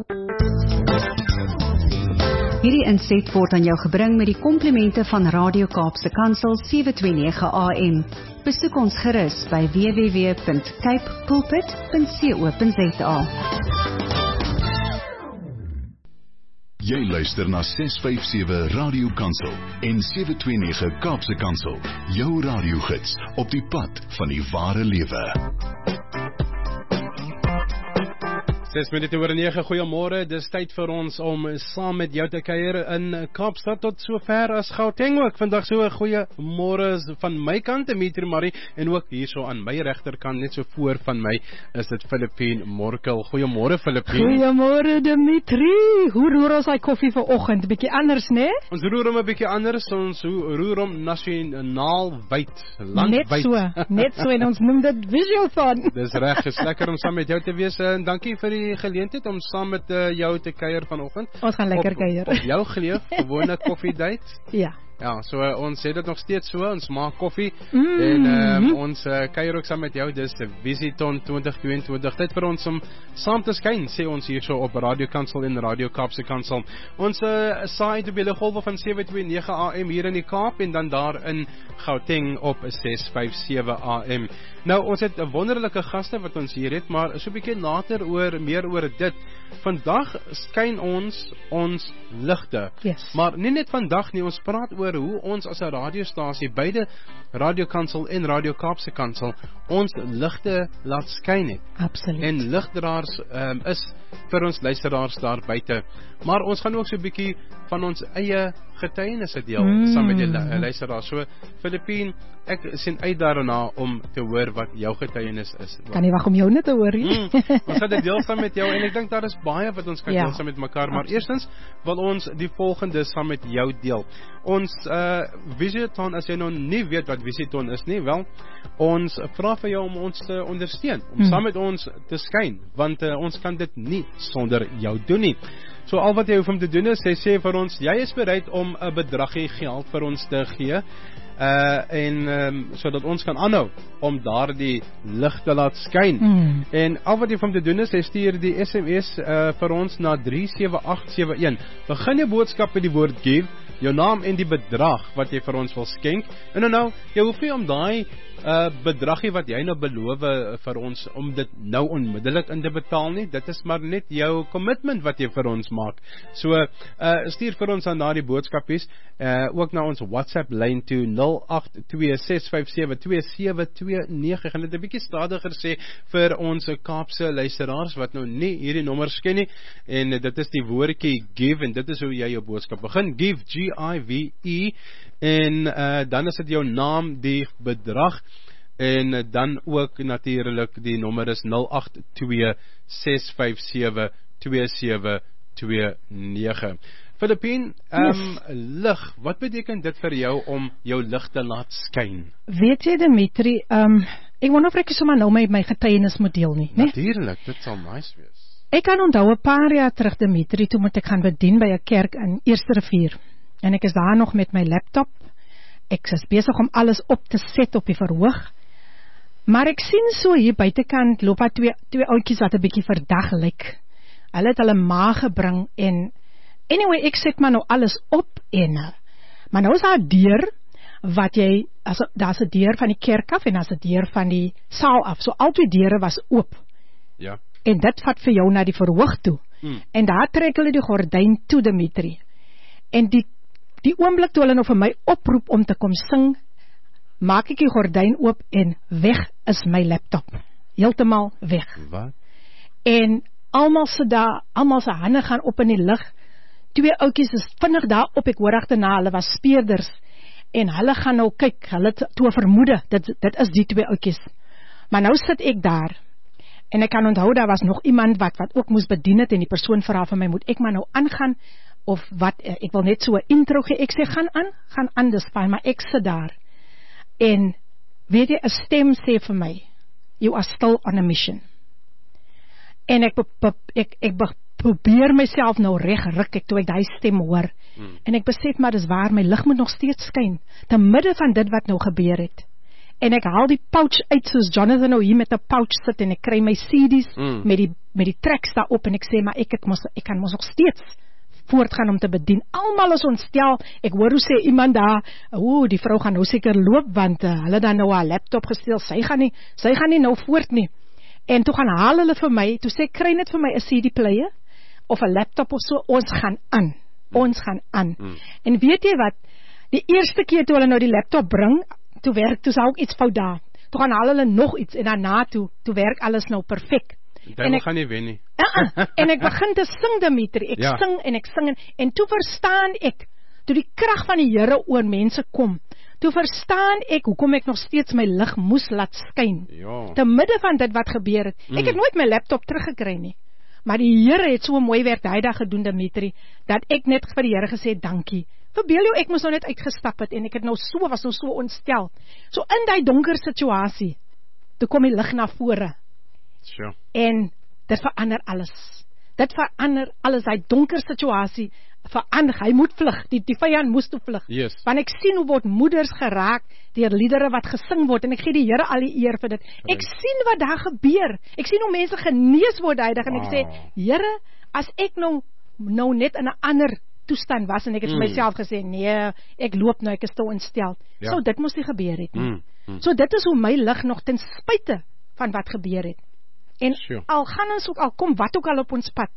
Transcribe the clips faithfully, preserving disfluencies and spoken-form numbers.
Hierdie inset word aan jou gebring met die komplimente van Radio Kaapse Kansel sewe twee nege A M. Besoek ons gerus by w w w punt cape pulpit punt co punt za. Jy luister na ses vyf sewe Radio Kansel en sewe twee nege Kaapse Kansel, jou radiogids op die pad van die ware lewe. Ses minute oor nege, goeiemôre, dis tyd vir ons om saam met jou te kuier in Kaapstad tot sover as Gauteng ook. Vandag so 'n goeie môre van my kant, Dimitri Marie, en ook hierso aan my regterkant, net so voor van my, is dit Filippine Morkel. Goeiemôre Filippine. Goeiemôre Dimitri. Hoe roer ons hy koffie vanoggend? Bietjie anders, né? Nee? Ons roer hom 'n bietjie anders, ons roer hom nasionaal wyd, landwyd. Net so, net so, en ons noem dit Visiothon. Dis reg, is lekker om saam met jou te wees, en dankie vir die geleentheid om saam met uh, jou te kuier vanoggend. Ons gaan lekker kuier. Op jou geleef, gewone koffiedייט. Ja. Ja, so uh, ons sê dit nog steeds so, ons maak koffie, mm, en uh, mm. ons uh, kuier ook saam met jou, dis Visiothon twintig tweeëntwintig, tyd vir ons om saam te skyn, sê ons hierso op Radio Kansel en Radio Kaapse Kansel. Ons uh, saai te bele golwe van sewe twee nege A M hier in die Kaap, en dan daar in Gauteng op ses vyf sewe A M. Nou, ons het 'n wonderlike gaste wat ons hier het, maar so 'n bietjie later oor, meer oor dit. Vandag skyn ons ons ligte, yes. Maar nie net vandag nie, ons praat oor hoe ons as 'n radiostasie, beide Radio Kansel en Radio Kaapse Kansel, ons ligte laat skyn het. Absoluut. En ligdraers um, is vir ons luisteraars daar buite. Maar ons gaan ook so 'n bietjie van ons eie getuienisse deel, mm. saam met die luisteraars. So, Filippine, ek sien uit daarna om te hoor wat jou getuienis is. Kan nie wag om jou net te hoor nie. Mm, ons gaan dit deel saam met jou, en ek dink daar is baie wat ons kan ja. deel saam met mekaar, maar Absoluut. Eerstens wil ons die volgende saam met jou deel. Ons uh, Visiothon, as jy nou nie weet wat Visiothon is nie, wel, ons vra vir jou om ons te ondersteun, om mm. saam met ons te skyn, want uh, ons kan dit nie sonder jou doen nie. So al wat jy hoef om te doen is, hy sê vir ons, jy is bereid om 'n bedragie geld vir ons te gee, uh, en um, sodat ons kan aanhou om daardie lig te laat skyn. Mm. En al wat jy hoef om te doen is, hy stuur die S M S uh, vir ons na drie sewe agt sewe een. Begin jou boodskap met die woord give, jou naam en die bedrag wat jy vir ons wil skenk. En nou nou, jy hoef nie om daai uh, bedragie wat jy nou beloof vir ons, om dit nou onmiddellik in te betaal nie. Dit is maar net jou commitment wat jy vir ons maak. So, uh, stuur vir ons aan na die boodskapies, uh, ook na ons WhatsApp lyn toe nul agt twee ses vyf sewe twee sewe twee nege. Ek gaan dit 'n bietjie stadiger sê vir ons Kaapse luisteraars wat nou nie hierdie nommers ken nie, en dit is die woordjie give, en dit is hoe jy jou boodskap begin. Give, G I V E, en uh, dan is dit jou naam, die bedrag, en uh, dan ook natuurlik die nommer is nul agt twee ses vyf sewe twee sewe twee nege. Filippine, um, yes. lig, wat beteken dit vir jou om jou lig te laat skyn? Weet jy Dimitri, um, ek wonder of ek sommer nou my, my getuienis moet deel nie, ne? Natuurlik, dit sal nice wees. Ek kan onthou 'n paar jaar terug Dimitri, toe moet ek gaan bedien by 'n kerk in Eerste Rivier. En ek is daar nog met my laptop, ek is besig om alles op te set op die verhoog, maar ek sien so hier buitekant loop daar twee, twee oudjies wat 'n bietjie verdag lyk. Hulle het hulle ma gebring, en anyway, ek set maar nou alles op, en maar nou is daar 'n deur, wat jy, as, daar is 'n deur van die kerk af, en daar is 'n deur van die saal af, so al twee deure was oop, ja. En dit vat vir jou na die verhoog toe, hmm. en daar trek hulle die gordyn toe Dimitri, en die Die oomblik toe hulle nou vir my oproep om te kom sing, maak ek die gordyn oop, en weg is my laptop. Heeltemal weg. Wat? En almal se daar, almal se hande gaan op in die lug. Twee oudjies is vinnig daar op, ek hoor agterna, hulle was speerders, en hulle gaan nou kyk, hulle toe vermoede, dit, dit is die twee oudjies. Maar nou sit ek daar, en ek kan onthou, daar was nog iemand wat, wat ook moes bedien het, en die persoon vra van my, moet ek maar nou aangaan, of wat, ek wil net so 'n intro gee, ek sê, gaan aan, gaan aan, dis fyn, maar ek sit daar, en weet jy, 'n stem sê vir my, you are still on a mission, en ek, ek, ek probeer myself nou reg ruk, ek toe ek die stem hoor, hmm. en ek besef, maar dis waar, my lig moet nog steeds skyn, te midde van dit wat nou gebeur het, en ek haal die pouch uit, soos Jonathan nou hier met 'n pouch sit, en ek kry my C D's mm. met die met die tracks daarop, en ek sê, maar ek, ek, mos, ek kan mos nog steeds voortgaan om te bedien. Almal is ontstel. Ek hoor hoe sê iemand daar, o, die vrou gaan nou seker loop, want uh, hulle dan nou haar laptop gesteel, sy gaan nie, sy gaan nie nou voort nie. En toe gaan haal hulle vir my, toe sê, kry net vir my 'n C D player, of 'n laptop of so, ons gaan aan, ons gaan aan. Mm. En weet jy wat, die eerste keer toe hulle nou die laptop bring, toe werk, toe sou ook iets fout daar. Toe gaan haal hulle nog iets, en daarna toe, toe werk alles nou perfect. Duivel gaan nie wen nie. Uh -uh, en ek begin te sing, Dimitri, ek ja. sing en ek sing, en, en toe verstaan ek, toe die krag van die Here oor mense kom, toe verstaan ek, hoekom ek nog steeds my lig moes laat skyn, ja. te midde van dit wat gebeur het. Mm. Ek het nooit my laptop teruggekry nie, maar die Here het so mooi werk daai dag gedoen, Dimitri, dat ek net vir die Here gesê, dankie. Verbeel jou, ek moes nou net uitgestap het, en ek het nou so, was nou so ontstel. So in die donker situasie, toe kom die lig na vore, sure. en dit verander alles. Dit verander alles, die donker situasie, verander, hy moet vlug, die, die vijand moes toe vlug. Yes. Want ek sien hoe word moeders geraak, deur liedere wat gesing word, en ek gee die Here al die eer vir dit. Ek Right. sien wat daar gebeur, ek sien hoe mense genees word uitdag, en wow. ek sê, Here, as ek nou, nou net in 'n ander toestand was, en ek het mm. vir myself gesê, nee, ek loop nou, ek is te ontstel. Ja. So dit moes nie gebeur het nie. Mm. Mm. So dit is hoe my lig nog ten spyte van wat gebeur het. En sure. al gaan ons ook, al kom wat ook al op ons pad,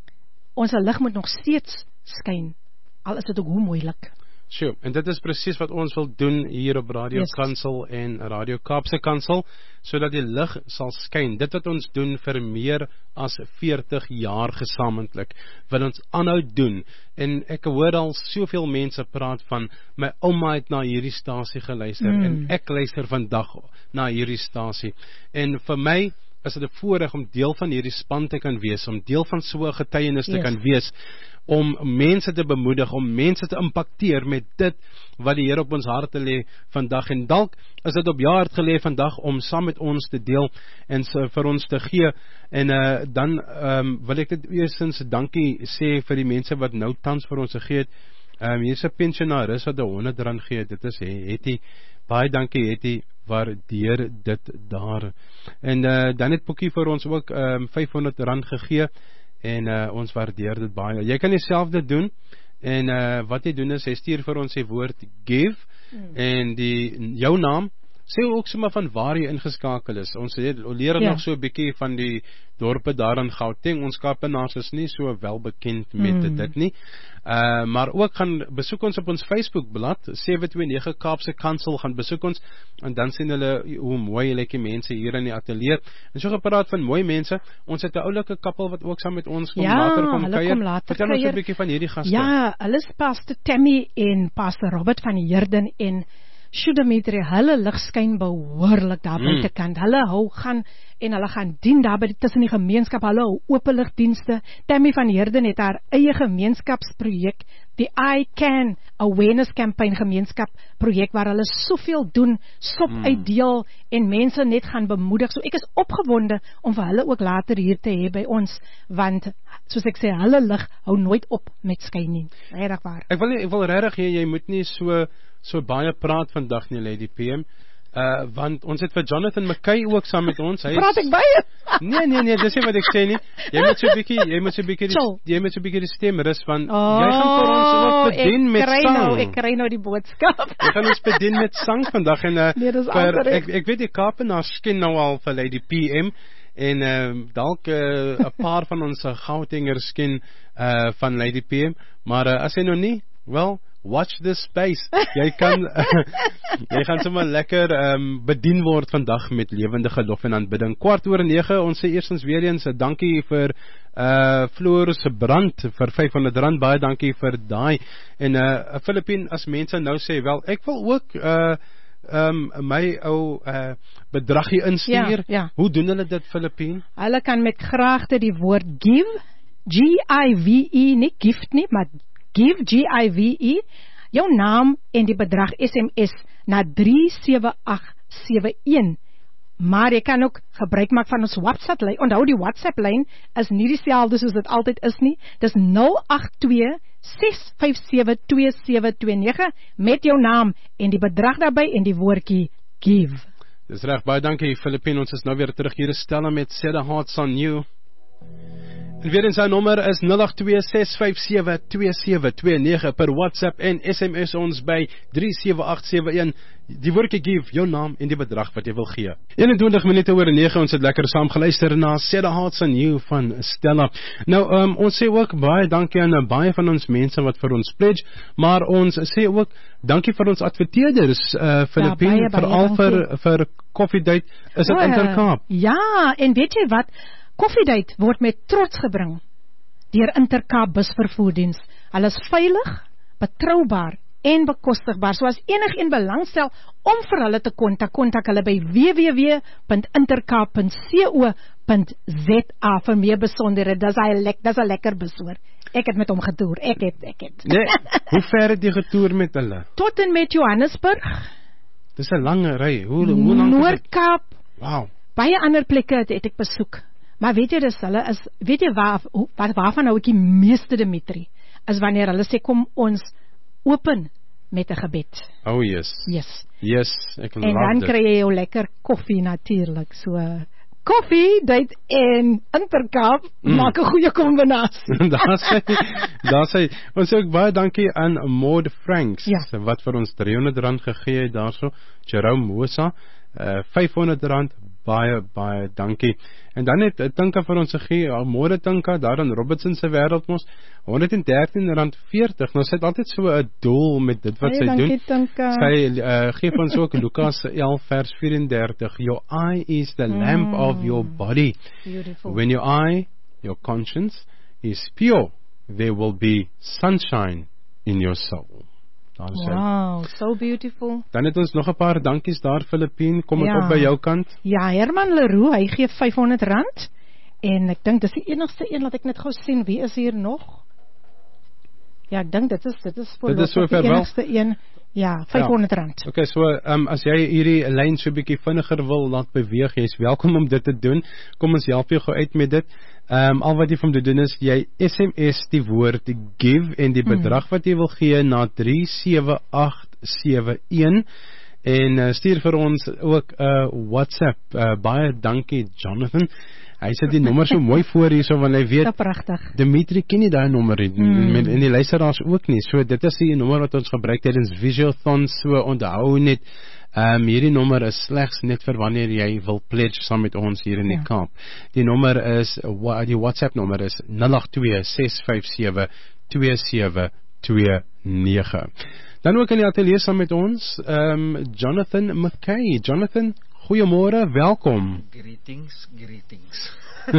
ons lig moet nog steeds skyn, al is dit ook hoe moeilik. Sure, en dit is presies wat ons wil doen hier op Radio Yes. Kansel en Radio Kaapse Kansel, sodat die lig sal skyn. Dit wat ons doen vir meer as veertig jaar gesamentlik, wil ons aanhou doen. En ek hoor al soveel mense praat van, my ouma het na hierdie stasie geluister, mm. en ek luister vandag na hierdie stasie. En vir my is dit 'n voorreg om deel van hierdie span te kan wees, om deel van so 'n getuienis te Yes. kan wees, om mense te bemoedig, om mense te impakteer met dit wat die Here op ons harte lê vandag. En dalk is dit op jou hart gelê vandag om saam met ons te deel en so vir ons te gee. En uh, dan um, wil ek dit eerstens dankie sê vir die mense wat nou tans vir ons gegee het. Um, hier is 'n pensionaris wat honderd rand gee. Dit is Hetty. Baie dankie Hetty, waardeer dit daar. En uh, dan het Boekie vir ons ook um, vyfhonderd rand gegee. En uh, ons waardeer dit baie. Jy kan jouself dit doen. En uh, wat jy doen is, jy stuur vir ons die woord give, mm. en die jou naam, sê ook sommer van waar jy ingeskakel is. Ons leer ja. nog so 'n bietjie van die dorpe daar in Gauteng. Ons Kaapenaars is nie so wel bekend met mm. dit nie. Uh, maar ook gaan besoek ons op ons Facebookblad, sewe twee nege Kaapse Kansel, gaan besoek ons, en dan sien hulle hoe mooi lyk die mense hier in die ateljee. En so gepraat van mooi mense, ons het 'n oulike koppel wat ook saam met ons kom ja, later kom kuier. Vertel ons 'n bietjie van hierdie gaste. Ja, hulle is Pastor Tammy en Pastor Robert van die Herden, en Dimitri, hulle lig skyn behoorlik daar mm. buitekant. Hulle hou gaan en hulle gaan dien daar by die, tussen die gemeenskap. Hulle hou openligdienste. Tammy van Herden het haar eie gemeenskapsprojek, die I Can Awareness Campaign gemeenskapprojek, waar hulle soveel doen, sop mm. uitdeel en mense net gaan bemoedig. So ek is opgewonde om vir hulle ook later hier te hê by ons, want soos ek sê, hulle lig hou nooit op met skyn nie. Regtig waar. Ek wil nie, ek wil regtig jy, jy moet nie so so baie praat vandag nie, Lady P M. Uh, want ons het vir Jonathan McKay ook saam met ons. Hy praat ek baie? Nee, nee, nee, dis nie wat ek sê nie. Jy moet so 'n bietjie, jy moet so 'n bietjie jy moet so 'n bietjie die stem rus van oh, jy gaan vir ons ook bedien met sang. Nou, ek kry nou die boodskap. Jy gaan ons bedien met sang vandag en uh, nee, vir, ek ek weet die Kaapenaars ken nou al vir Lady P M. En uh, dalk 'n uh, paar van ons Gautengers ken uh, van Lady P M, maar uh, as jy nog nie, wel, watch this space. Jy kan jy gaan sommer lekker um, bedien word vandag met lewendige lof en aanbidding. Kwart oor nege, ons sê eerstens weer eens 'n dankie vir uh Floor se brand vir vyfhonderd rand. Baie dankie vir daai. En uh Filippien, as mense nou sê, wel, ek wil ook uh Um, my ou uh, bedragie instuur. Ja, ja. Hoe doen hulle dit, Filippien? Hulle kan met graagte die woord give, G I V E, nie gift nie, maar give, G I V E, jou naam en die bedrag S M S na drie sewe agt sewe een. Maar jy kan ook gebruik maak van ons WhatsApp lyn. Onthou, die WhatsApp lyn is nie dieselfde soos dit altyd is nie. Dis nul agt twee ses vyf sewe twee sewe twee nege met jou naam en die bedrag daarbey en die woordjie give. Dis reg, baie dankie Filippine, ons is nou weer terug hier, Stella met Set the Hearts on You. En weer in sy nommer is nul agt twee ses vyf sewe twee sewe twee nege per WhatsApp en S M S ons by drie sewe agt sewe een. Die woordjie give, jou naam en die bedrag wat jy wil gee. eenentwintig minute oor nege, ons het lekker saam geluister na Set the Hearts on You van Stella. Nou, um, ons sê ook baie dankie aan baie van ons mense wat vir ons pledge, maar ons sê ook dankie vir ons adverteerders, uh, Filippine, ja, veral vir, vir Coffee Date, is dit Intercape. Ja, en weet jy wat? Coffee Date word met trots gebring deur Intercape busvervoerdiens. Hulle is veilig, betroubaar en bekostigbaar. So as enigeen belangstel om vir hulle te kontak, kontak hulle by w w w punt intercape punt co punt z a vir meer besonderhede. Dis 'n lek, dis 'n lekker bus hoor. Ek het met hom getoer. Ek het, ek het. Nee, hoe ver het jy getoer met hulle? Tot en met Johannesburg. Dis 'n lange ry. Hoe hoe lank? Noord-Kaap. Wow. Baie ander plekke het, het ek besoek. Maar weet jy, dis hulle is, weet jy waar, waar waarvan hou ek die meeste, Dimitri, is wanneer hulle sê, kom ons open met 'n gebed. Oh yes. Yes. Yes, ek en love dan dit. kry jy jou lekker koffie natuurlik. So koffie, Date en Intercape Mm. maak 'n goeie kombinasie. daar sê, daar sê, ons sê ook baie dankie aan Maud Franks, Ja. wat vir ons driehonderd rand gegee het daarso, Jerome Mosa, uh, vyfhonderd rand, baie, baie dankie. En dan het uh, Tinka vir ons gegee, môre Tinka, daar in Robertson se wêreld mos, honderd en dertien rand veertig, nou sy het altyd so 'n doel met dit wat Baie sy dankie, doen. Tinka. Sy uh, gee vir ons ook Lukas elf vers vyf en dertig, your eye is the lamp Mm. of your body. Beautiful. When your eye, your conscience, is pure, there will be sunshine in your soul. Daar sê. Wow, so beautiful. Dan het ons nog 'n paar dankies daar, Filippine. Kom ek Ja. op by jou kant? Ja, Herman Leroux, hy gee vyfhonderd rand. En ek dink dis die enigste een wat ek net gou sien. Wie is hier nog? Ja, ek dink dit is dit is Dit is sover die wel. enigste een. Ja, vyfhonderd rand. Okay, so um, as jy hierdie lyn so 'n bietjie vinniger wil laat beweeg, jy is welkom om dit te doen. Kom ons help jou gou uit met dit. Um, al wat jy van moet doen is jy S M S die woord give en die bedrag mm. wat jy wil gee na drie sewe agt sewe een en uh, stuur vir ons ook 'n uh, WhatsApp. Uh, baie dankie Jonathan. Hy sit die nommer so mooi voor hier so want hy weet. Ja, pragtig. Dimitri ken nie daai nommer nie Mm. en, en die luisteraars ook nie. So dit is die nommer wat ons gebruik tydens Visualthon, so onthou net. Um, hierdie nommer is slegs net vir wanneer jy wil pledge saam met ons hier in die Ja. Kaap. Die nommer is, die WhatsApp nommer is nul agt twee ses vyf sewe twee sewe twee nege. Dan ook in die ateljee saam met ons, um, Jonathan McKay. Jonathan, goeiemôre, welkom. Greetings, greetings.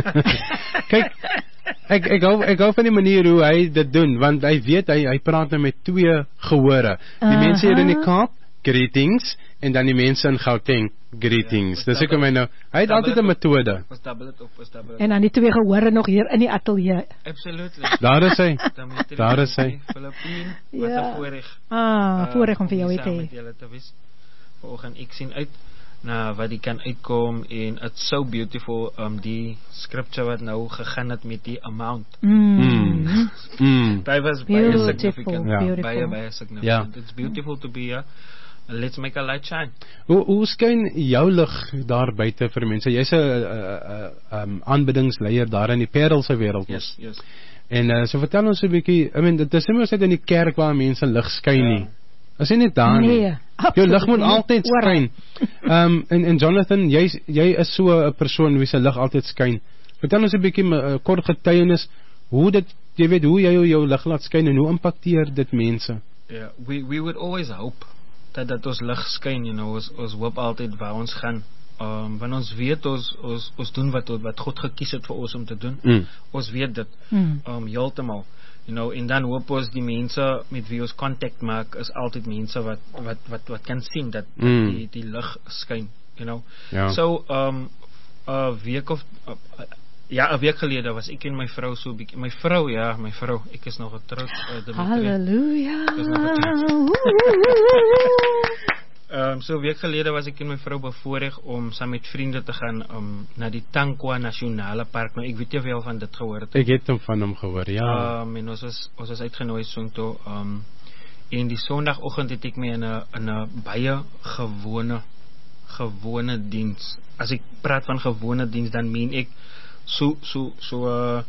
Kyk, ek ek hou ek hou van die manier hoe hy dit doen, want hy weet hy hy praat nou met twee gehore. Die uh-huh. mense hier in die Kaap, greetings, en dan die mense in Gauteng, greetings. Ja, dis ek my nou. Hy het altyd 'n metode. Ons dubbel dit op, ons dubbel dit. En dan die twee gehore nog hier in die ateljee. Absolutely. Daar is hy. Daar is hy. Filippine, wat 'n Ja. voorreg. Ah, Uh, voorreg om vir jou saam te hê. met julle te wees. Vanoggend ek sien uit na wat die kan uitkom en it's so beautiful um die scripture wat nou gegaan het met die amount. Mm. Mm. Mm. That was baie Beautiful, significant. Ja. beautiful. Baie baie significant. Ja. It's beautiful to be here. Let's make a light shine. Hoe hoe skyn jou lig daar buite vir mense? Jy's 'n 'n 'n um, aanbiddingsleier daar in die Parel se wêreld. Yes, yes. En uh, so vertel ons 'n bietjie, I mean, dit is nie mos net in die kerk waar mense lig skyn nie. Is nie net daar nie. Nee, Jou lig moet nie. altyd Oral. skyn. Ehm um, en en Jonathan, jy jy is so 'n persoon wie se lig altyd skyn. Vertel ons 'n bietjie 'n uh, kort getuienis hoe dit, jy weet, hoe jy jou lig laat skyn en hoe impakteer dit mense? Yeah, we we would always hope dat dat ons lig skyn, you know, ons ons hoop altyd waar ons gaan. Um want ons weet ons ons ons doen wat wat God gekies het vir ons om te doen. Mm. Ons weet dit. Mm. Um heeltemal. You know, en dan hoop ons die mense met wie ons kontak maak is altyd mense wat wat wat wat kan sien dat, dat Mm. die die lig skyn, you know. Ja. So um 'n week of uh, ja, 'n week gelede was ek en my vrou so 'n bietjie, my vrou, ja, my vrou, ek is nog getroud. Uh, Halleluja. Dis nog Um, so 'n week gelede was ek en my vrou bevoorreg om saam met vriende te gaan um, na die Tankwa Nasionale Park. Nou ek weet jy wel van dit gehoor het. Ek het hom van hom gehoor, ja. Um, en ons was ons was uitgenooi soontoe. Um, en die Sondagoggend het ek my in 'n in 'n baie gewone gewone diens. As ek praat van gewone diens, dan meen ek so so so uh,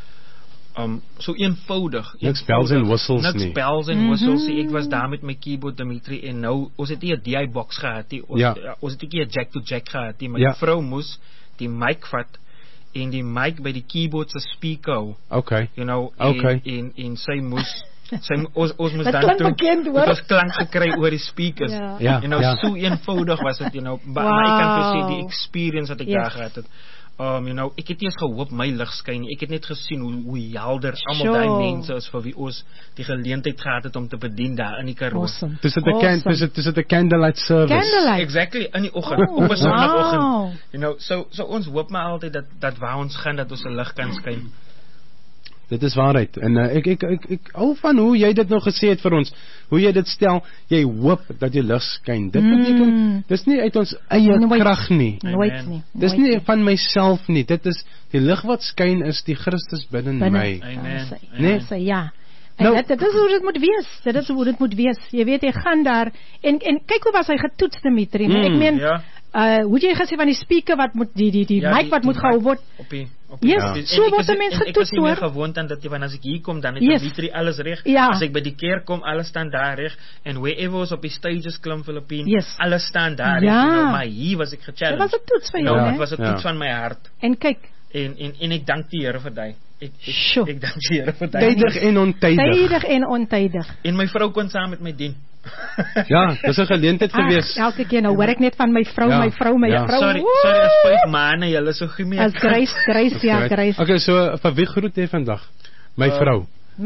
um so eenvoudig. Niks bells and whistles nie. Niks bells and whistles. Mm-hmm. Ek was daar met my keyboard, Dimitri, en nou ons het nie 'n D I box gehad nie. Ons, ja. ons het nie 'n jack to jack gehad nie. My ja. vrou moes die mic vat en die mic by die keyboard se speaker hou. Okay. You know, okay. en en en sy moes sy ons ons moes dan toe ons klank gekry oor die speakers. Ja. Ja, you know, ja. so eenvoudig was dit, you know, maar wow. ek kan vir sê die experience wat ek yes. daar gehad het. Um, you know, ek het nie eens gehoop my lig skyn nie. Ek het net gesien hoe hoe helder almal sure. daai mense is vir wie ons die geleentheid gehad het om te bedien daar in die Karoo. Awesome. Dis dit 'n can dis dit dis dit 'n candlelight service. Candlelight. Exactly, in die oggend, oh, op 'n Sondagoggend. wow. You know, so so ons hoop maar altyd dat dat waar ons gaan dat ons 'n lig kan skyn. Dit is waarheid. En uh, ek ek ek ek hou van hoe jy dit nou gesê het vir ons. Hoe jy dit stel, jy hoop dat jy lig skyn. Dit beteken mm. dis nie uit ons eie krag nie. Nooit nie. Dis nie nie van myself nie. Dit is die lig wat skyn is die Christus binne my. Amen. Nee, so, ja. En nou, dit, dit is hoe dit moet wees. Dit is hoe dit moet wees. Jy weet jy gaan daar en en kyk hoe was hy getoets, Dimitri. Mm, ek meen ja. Uh, hoe jy gesê van die speaker wat moet die die die ja, mic wat die, moet die gehou word op die op die yes, ja. so word 'n mens getoets hoor. Ek is nie meer gewoond aan dat jy wanneer as ek hier kom dan het yes. Dimitri alles reg. Ja. As ek by die kerk kom alles staan daar reg en wherever ons op die stages klim Filippine yes. alles staan daar ja. reg. You know, maar hier was ek gechallenged. Dit was 'n toets vir jou, nou, hè? Dit was 'n toets ja. van my hart. En kyk en en en ek dank die Here vir dit. Ek ek, sure. ek dank die Here vir dit. Tydig en ontydig. Tydig en ontydig. En my vrou kon saam met my dien. Ja, dis 'n geleentheid gewees. Ag, elke keer nou hoor ek net van my vrou, ja, my vrou, my ja. vrou. Sorry, sorry as vyf maande julle so gemeen. As Grace, Grace, ja, Grace. Okay, so vir wie groet jy vandag? My uh, vrou.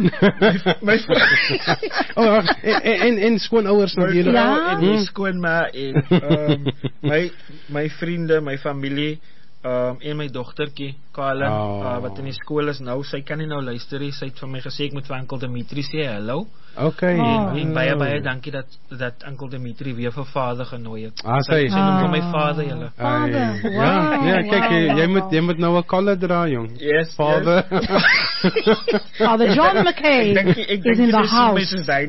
my vrou. Oh, en en, en skoonouers natuurlik. Ja. En my skoonma en um, my my vriende, my familie. Um, en my dogtertjie, Kalen, oh. uh, wat in die skool is nou, sy kan nie nou luister nie, sy het vir my gesê, ek moet vir Uncle Dimitri sê, hallo. Okay. En, en baie, baie dankie dat, dat Uncle Dimitri weer vir vader genooi het. Ah, sy. Sy noem vir my vader, julle. Vader, wow. Ja, ja, kyk, jy, jy moet, jy moet nou 'n collar dra, jong. Yes, Vader. Yes. Father John McKay ek denk, ek is in the house.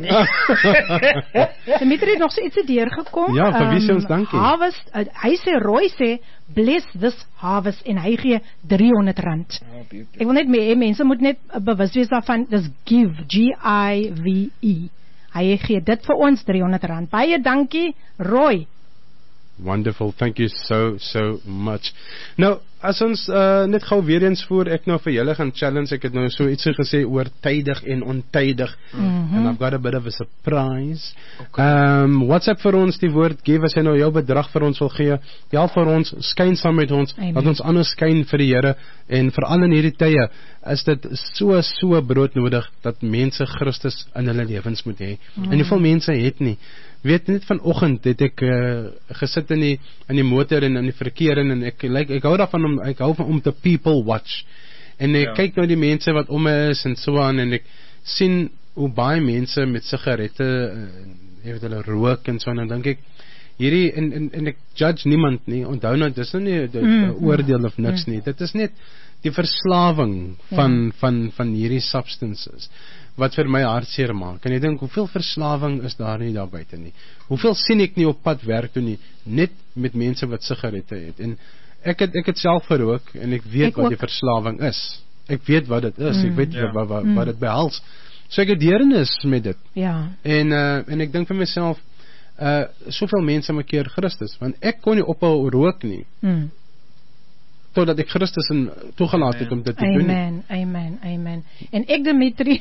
Dimitri het nog so iets deurgekom. Ja, vir wie sê ons dankie? Um, harvest, uh, hy sê, Roy sê, bless this harvest, en hy gee driehonderd rand. Oh, ek wil net mee, mense moet net bewus wees daarvan, dis give, G I V E. Hy gee dit vir ons, driehonderd rand. Baie dankie, Roy. Wonderful, thank you so, so much. Nou, as ons uh, net gauw weer eens voor ek nou vir julle gaan challenge, ek het nou so iets gesê oor tydig en ontydig, mm-hmm. and I've got a bit of a surprise. Okay. Um, WhatsApp vir ons die woord, give, as jy nou jou bedrag vir ons wil gee, help vir ons, skyn saam met ons, Amen. dat ons anders skyn vir die Here, en veral in hierdie tye, is dit so, so broodnodig, dat mense Christus in hulle lewens moet hê, mm. en hoeveel mense het nie. Weet net vanoggend het ek uh, gesit in die in die motor en in die verkeer en ek like, ek hou daarvan om ek hou van om te people watch. En ek ja. kyk nou die mense wat om my is en so aan en ek sien hoe baie mense met sigarette uh, het hulle rook en so en dan dink ek hierdie en, en en ek judge niemand nie. Onthou nou dis nie 'n mm. oordeel of niks mm. nie. Dit is net die verslawing van ja. van van hierdie substances wat vir my hartseer maak. En ek dink hoeveel verslawing is daar nie daar buite nie. Hoeveel sien ek nie op pad werk toe nie, net met mense wat sigarette het. En ek het ek het self gerook en ek weet ek wat ook. Die verslawing is. Ek weet wat dit is. Mm, ek weet ja. wat wat wat dit behels. So ek het deernis met dit. Ja. En uh, en ek dink vir myself uh soveel mense maak keer Christus, want ek kon nie ophou rook nie. Mm. Totdat ek Christus in toegelaat het om dit te doen. Amen, amen, amen. En ek Dimitri,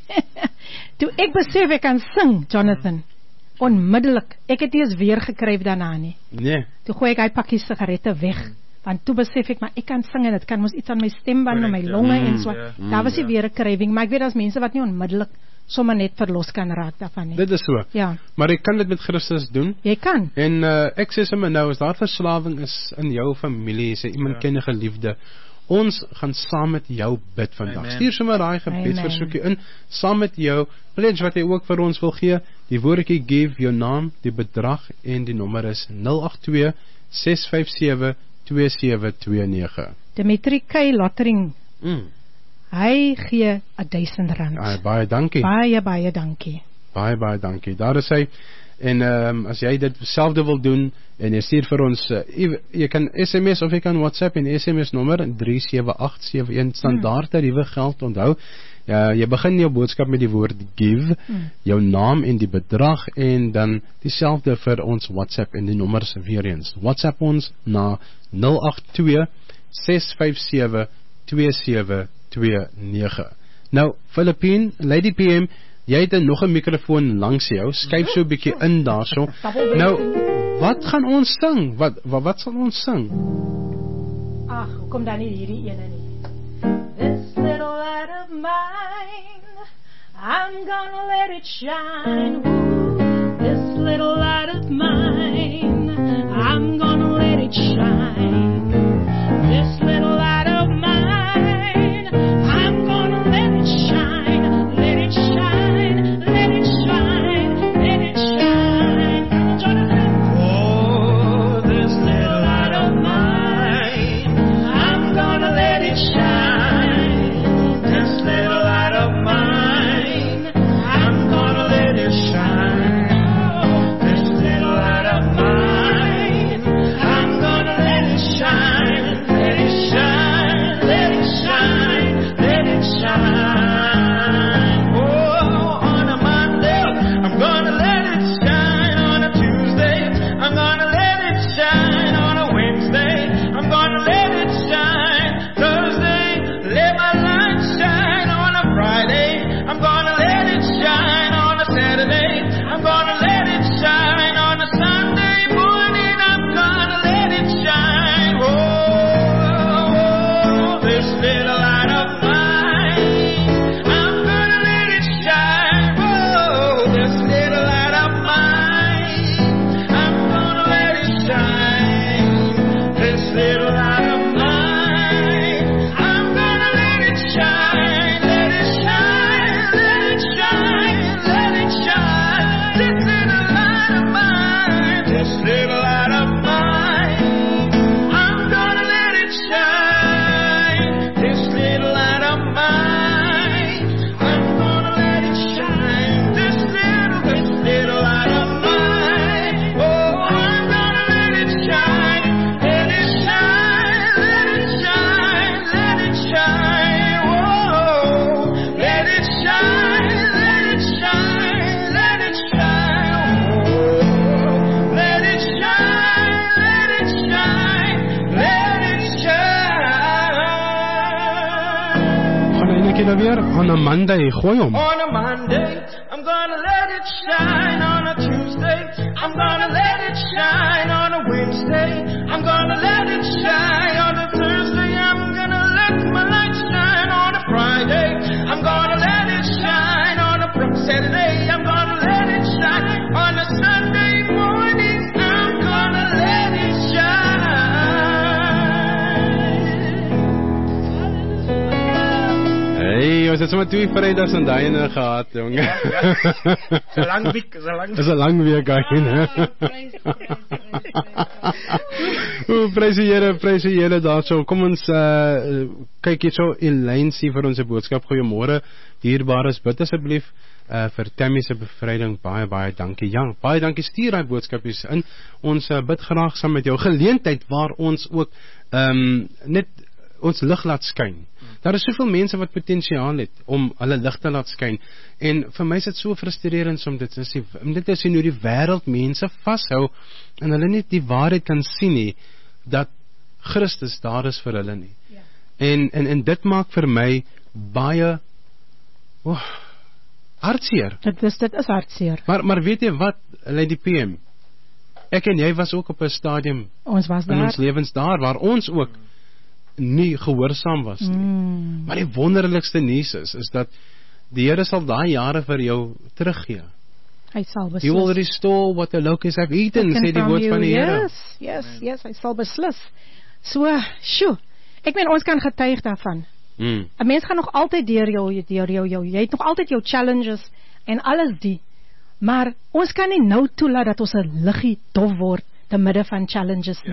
toe ek besef ek kan sing, Jonathan, onmiddellik, ek het nie eens weer gekryf daarna nie. Nee. Toe gooi ek hy pakkie sigarette weg, want toe besef ek, maar ek kan sing en het kan mos iets aan my stemband en my longe mm, en so, yeah, daar was nie mm, weer 'n craving, maar ek weet as mense wat nie onmiddellik sommer net verlos kan raak daarvan nie. Dit is so. Ja. Maar ek kan dit met Christus doen. Jy kan. En uh, ek sê sommer nou, as daar verslawing is in jou familie, sê iemand ja. ken 'n geliefde, ons gaan saam met jou bid vandag. Amen. Stuur sommer daai gebedsversoekie in, saam met jou, pledge wat jy ook vir ons wil gee, die woordjie give, jou naam, die bedrag en die nommer is nul agt twee ses vyf sewe twee sewe twee nege. Dimitri K. Lottering. Mm. Hy gee duisend rand. Ja, baie dankie. Baie, baie dankie. Baie, baie dankie. Daar is hy. En um, as jy dit selfde wil doen en jy stuur vir ons, uh, jy, jy kan S M S of jy kan WhatsApp en S M S nommer drie sewe agt sewe een standaard tariewe geld onthou. Ja, jy begin jou boodskap met die woord give, hmm. jou naam en die bedrag en dan dieselfde vir ons WhatsApp en die nommers weer eens. WhatsApp ons na nul agt twee ses vyf sewe twee sewe twee nege. Nou, Filippine, Lady P M, jy het nog 'n mikrofoon langs jou, skuif so 'n bietjie in daarso. Nou, wat gaan ons sing? Wat wat, wat sal ons sing? Ag, kom dan nie hierdie ene nie. This little light of mine, I'm gonna let it shine. Ooh, this little light of mine, I'm gonna let it shine. This little light of mine, I'm gonna let it shine. Let it shine, let it shine, let it shine. Jonathan. Oh, this little light of mine, I'm gonna let it shine. On a Monday, gooi hom. On a Monday, I'm gonna let it shine. On a Tuesday, I'm gonna let it shine. On a Wednesday, I'm gonna let it shine. On a Thursday, I'm gonna let my light shine. On a Friday, I'm gonna let it shine. On a Saturday, I'm gonna let it shine. On a Sunday morning, I'm gonna let it shine. Hey, ons het sommer twee Vrydags en daaiene gehad, jong. Ja, ja. Is 'n lang week, is 'n lang week. Is 'n lang week, hè. O, prys die Here, prys die Here daarso. Kom ons uh, kyk hier so Elaine sê vir ons 'n boodskap. Goeiemôre, dierbares, bid asseblief uh, vir Tammy se bevryding. Baie baie dankie. Ja, baie dankie. Stuur daai boodskapies in. Ons uh, bid graag saam met jou. Geleentheid waar ons ook um, net ons lig laat skyn. Daar is soveel mense wat potensiaal het om hulle lig te laat skyn. En vir my is dit so frustrerend om dit te sien. Om dit te sien hoe die wêreld mense vashou en hulle nie die waarheid kan sien nie dat Christus daar is vir hulle nie. Ja. En en en dit maak vir my baie oh, hartseer. Dit is dit is hartseer. Maar maar weet jy wat, Lady P M? Ek en jy was ook op 'n stadium ons was daar in ons lewens daar waar ons ook nie gehoorsaam was nie. Mm. Maar die wonderlikste nuus is, is dat die Here sal daai jare vir jou teruggee. Hy sal beslis. You will restore what the locusts have eaten, sê die woord van die Here. Yes, yes, yes, hy sal beslis. So, sjoe, ek meen ons kan getuig daarvan. Mm. 'n Mens gaan nog altyd deur jou, deur jou, jou, jy het nog altyd jou challenges en alles die, maar ons kan nie nou toelaat dat ons 'n liggie dof word te midde van challenges nie. Ja.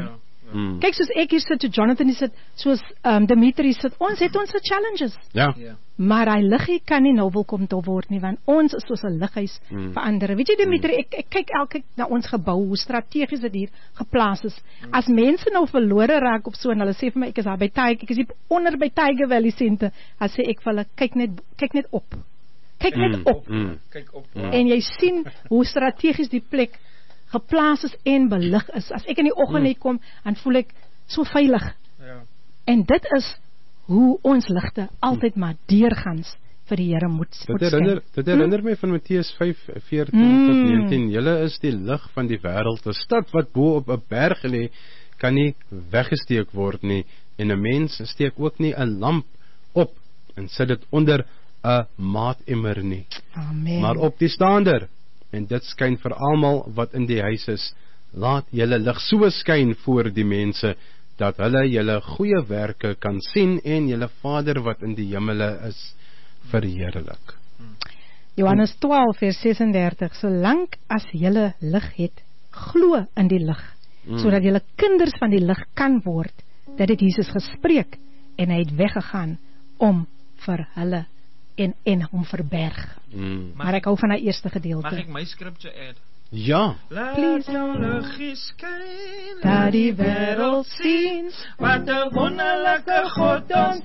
Mm. Kyk, soos ek hier sit, toe Jonathan hier sit, soos um, Dimitri sit, ons het ons challenges. Ja. Ja. Maar hy liggie kan nie nou welkom te word nie, want ons is soos 'n lighuis Mm. vir ander. Weet jy Dimitri, ek, ek kyk elke na ons gebou, hoe strategies dit hier geplaas is. As mense nou verlore raak op so en hulle sê vir my, ek is daar by Tiger, ek is hier onder by Tiger Valley Center, dan sê ek vir hulle, kyk net, kyk net op. Kyk net Mm. op. Mm. Kyk op. Mm. En jy sien hoe strategies die plek geplaas is en belig is. As ek in die oggend hier kom, dan voel ek so veilig. Ja. En dit is hoe ons ligte altyd maar deurgangs vir die Here moet Dit moet herinner, skyn. dit herinner my van Matteus vyf veertien Mm. tot negentien. Julle is die lig van die wêreld. 'n Stad wat bo op 'n berg lê, kan nie weggesteek word nie. En 'n mens steek ook nie 'n lamp op en sit dit onder 'n maatemmer nie, Amen. maar op die staander. En dit skyn vir almal wat in die huis is. Laat julle lig so skyn voor die mense, dat hulle julle goeie werke kan sien en julle Vader wat in die hemele is verheerlik. Johannes twaalf vers sesendertig, solank as julle lig het, glo in die lig, Mm. sodat julle kinders van die lig kan word. Dit het Jesus gespreek en hy het weggegaan om vir hulle en en om verberg. Mm. Maar ek hou van die eerste Mag gedeelte. ek my scripture add? Ja. Laat Please. jou liggie skyn, Dat die wêreld sien wat 'n wonderlike God ons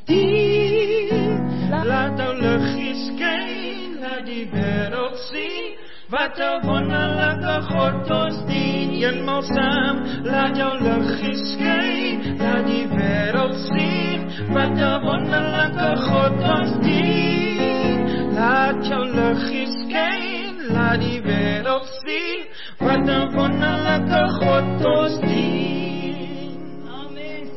dien. Laat jou liggie skyn, laat die wêreld sien wat 'n wonderlike God ons dien. Eenmaal saam, laat jou liggie skyn, laat die wêreld sien wat 'n wonderlike God ons dien. Laat jou liggie skyn, laat die wêreld sien wat 'n wonderlike God ons dien. Amen.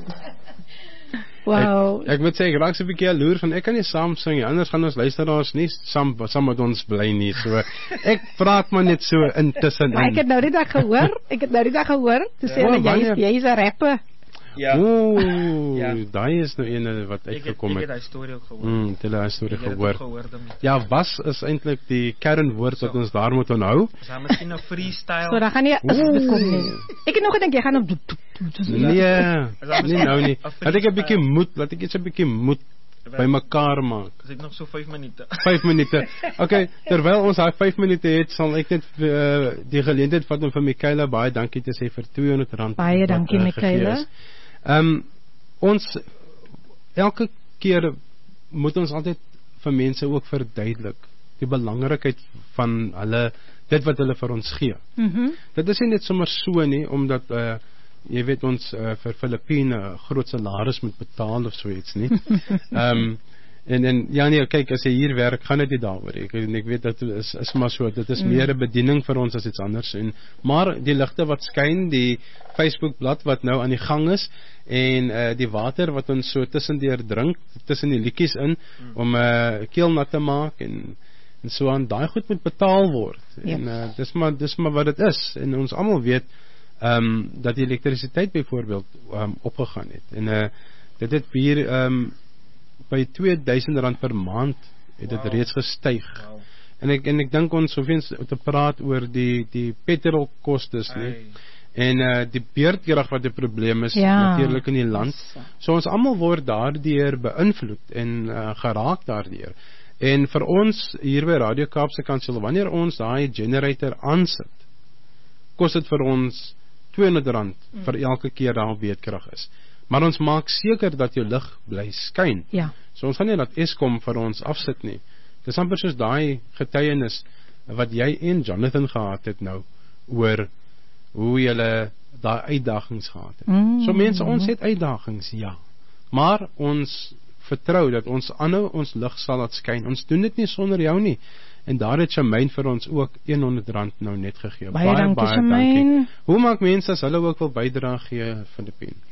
Wow. Ek, ek moet sê, ek raak so 'n bietjie jaloers van ek kan nie saam sing nie, anders gaan ons luisteraars nie saam saam met ons bly nie. So ek praat maar net so intussen Maar ek in. het nou die dag gehoor, ek het nou die dag gehoor, toe sê Ja, hulle, jy wanneer? is- jy is 'n rapper. Ja. Ooh, Ja. daai is nou een wat Ek het, uitgekom ek het. het die storie ook gehoor. Mm, dit is 'n storie Ek het dit gehoor. ook gehoor dan. Ja, was is eintlik die kernwoord wat So. ons daar moet onthou. Is daar miskien 'n freestyle? So dan gaan jy is dit kom nie. Ek het nog gedink jy gaan op Nee, daar nie nou nie. een Laat ek 'n bietjie freestyle? moed, laat ek net 'n bietjie moed bymekaar maak. Dis ek nog so vyf minute. vyf minute. Okay, terwyl ons daai vyf minute het, sal ek net uh, die geleentheid vat om vir Michaela baie dankie te sê vir tweehonderd rand. Baie wat, dankie, uh, Michaela. gegee is. Ehm um, ons elke keer moet ons altyd vir mense ook verduidelik die belangrikheid van hulle dit wat hulle vir ons gee. Mhm. Dit is nie net sommer so nie, omdat uh, jy weet ons uh, vir Filippine 'n groot salaris moet betaal of so iets nie. Ehm um, en en ja nee, kyk, as jy hier werk, gaan dit nie daaroor nie. Ek en ek weet dat is is maar so, dit is mm. meer 'n bediening vir ons as iets anders en maar die ligte wat skyn, die Facebook bladsy wat nou aan die gang is en uh, die water wat ons so tussendeur drink, tussen die liedjies in mm. om 'n uh, keel nat te maak en en so aan, daai goed moet betaal word. Yes. En uh, dis maar dis maar wat dit is en ons almal weet ehm um, dat die elektrisiteit byvoorbeeld um, opgegaan het en uh, dit het hier ehm um, by twee duisend rand per maand het dit Wow. reeds gestyg. Wow. En ek en ek dink ons hoef eens te praat oor die die petrolkostes nie. Ai. En uh, die beurtkrag wat 'n probleem is Ja. natuurlik in die land. So ons almal word daardeur beïnvloed en uh, geraak daardeur. En vir ons hier by Radio Kaapse Kansel, wanneer ons daai generator aansit, kos dit vir ons tweehonderd rand mm. vir elke keer daar beurtkrag is. Maar ons maak seker dat jou lig bly skyn. Ja. So ons gaan nie dat Eskom vir ons afsit nie. Dis amper soos daai getuienis wat jy en Jonathan gehad het nou oor hoe julle daai uitdagings gehad het. Mm. So mense, ons het uitdagings, ja. Maar ons vertrou dat ons aanhou ons lig sal laat skyn. Ons doen dit nie sonder jou nie. En daar het Shamaine vir ons ook honderd rand nou net gegee. Baie, baie dankie Shamaine. Hoe maak mense as hulle ook wil bydra gee van die pen?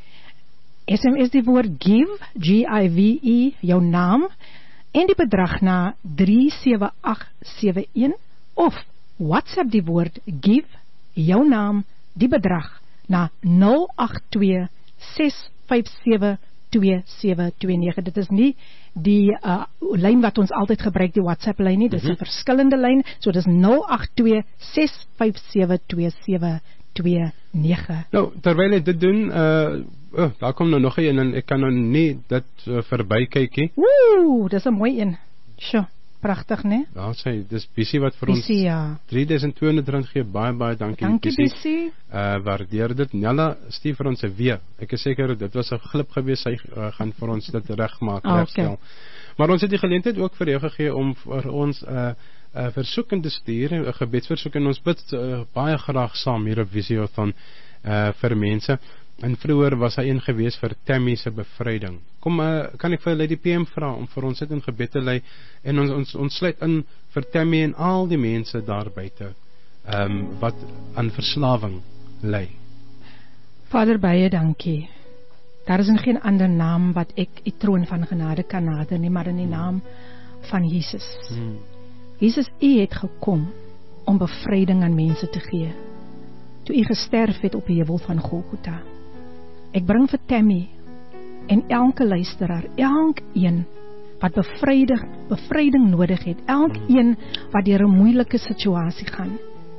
S M S die woord give, G I V E, jou naam en die bedrag na drie sewe agt sewe een of WhatsApp die woord give, jou naam, die bedrag na nul agt twee ses vyf sewe twee sewe twee nege. Dit is nie die uh, lyn wat ons altyd gebruik, die WhatsApp lyn nie, dit is 'n Mhm. verskillende lyn, so dit is nul agt twee ses vyf sewe twee sewe twee nege. Nou, terwyl ek dit doen, uh, oh, daar kom nou nog een en ek kan nou nie dit uh, verby kyk nie. Woe, dis 'n mooi een. Sjoe, pragtig, né? Ja, sê, dis Bissie wat vir Bissie, ons ja. drie duisend twee honderd rand gee. Baie baie dankie. Dankie Bissie. Uh, waardeer dit. Nella stuur vir ons 'n weer. Ek is seker dit was 'n glip gewees. Sy uh, gaan vir ons dit regmaak, oh, regstel. okay. Maar ons het die geleentheid ook vir jou gegee om vir ons 'n uh, uh, versoek in te stuur, 'n gebedsversoek, en ons bid uh, baie graag saam hier op Visiothon uh, vir mense. En vroeër was hy een gewees vir Tammy se bevryding. Kom, uh, kan ek vir Lady P M vra om vir ons dit in gebed te lei, en ons ons ons sluit in vir Tammy en al die mense daar buite um, wat aan verslawing ly. Vader, baie dankie. Daar is in geen ander naam wat ek die troon van genade kan nader nie, maar in die naam van Jesus. Hmm. Jesus, U het gekom om bevryding aan mense te gee, toe U gesterf het op die heuwel van Golgotha. Ek bring vir Tammy en elke luisteraar, elkeen wat bevryding, bevryding nodig het, elkeen wat deur 'n moeilike situasie gaan.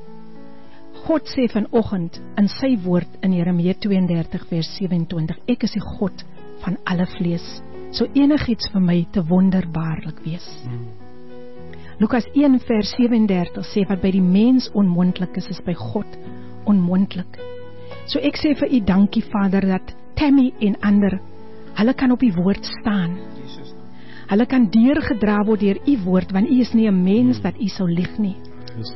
God sê vanoggend in sy woord in Jeremia twee en dertig vers sewe en twintig, ek is die God van alle vlees, so enigiets vir my te wonderbaarlik wees. Mm. Lukas een vers sewe en dertig sê wat by die mens onmoontlik is, is by God onmoontlik. So ek sê vir U dankie Vader dat Tammy en ander, hulle kan op U woord staan. Jesus. Hulle kan deurgedra word deur U woord, want U is nie 'n mens mm. dat U sou lieg nie. Yes,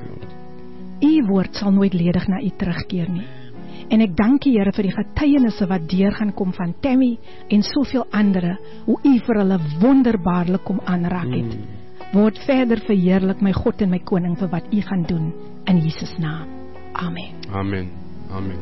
U woord sal nooit ledig na U terugkeer nie. En ek dank U Here vir die getuienisse wat deur gaan kom van Tammy en soveel ander, hoe U vir hulle wonderbaarlik kom aanraak het. Mm. Word verder verheerlik my God en my koning vir wat U gaan doen in Jesus naam. Amen. Amen. Amen.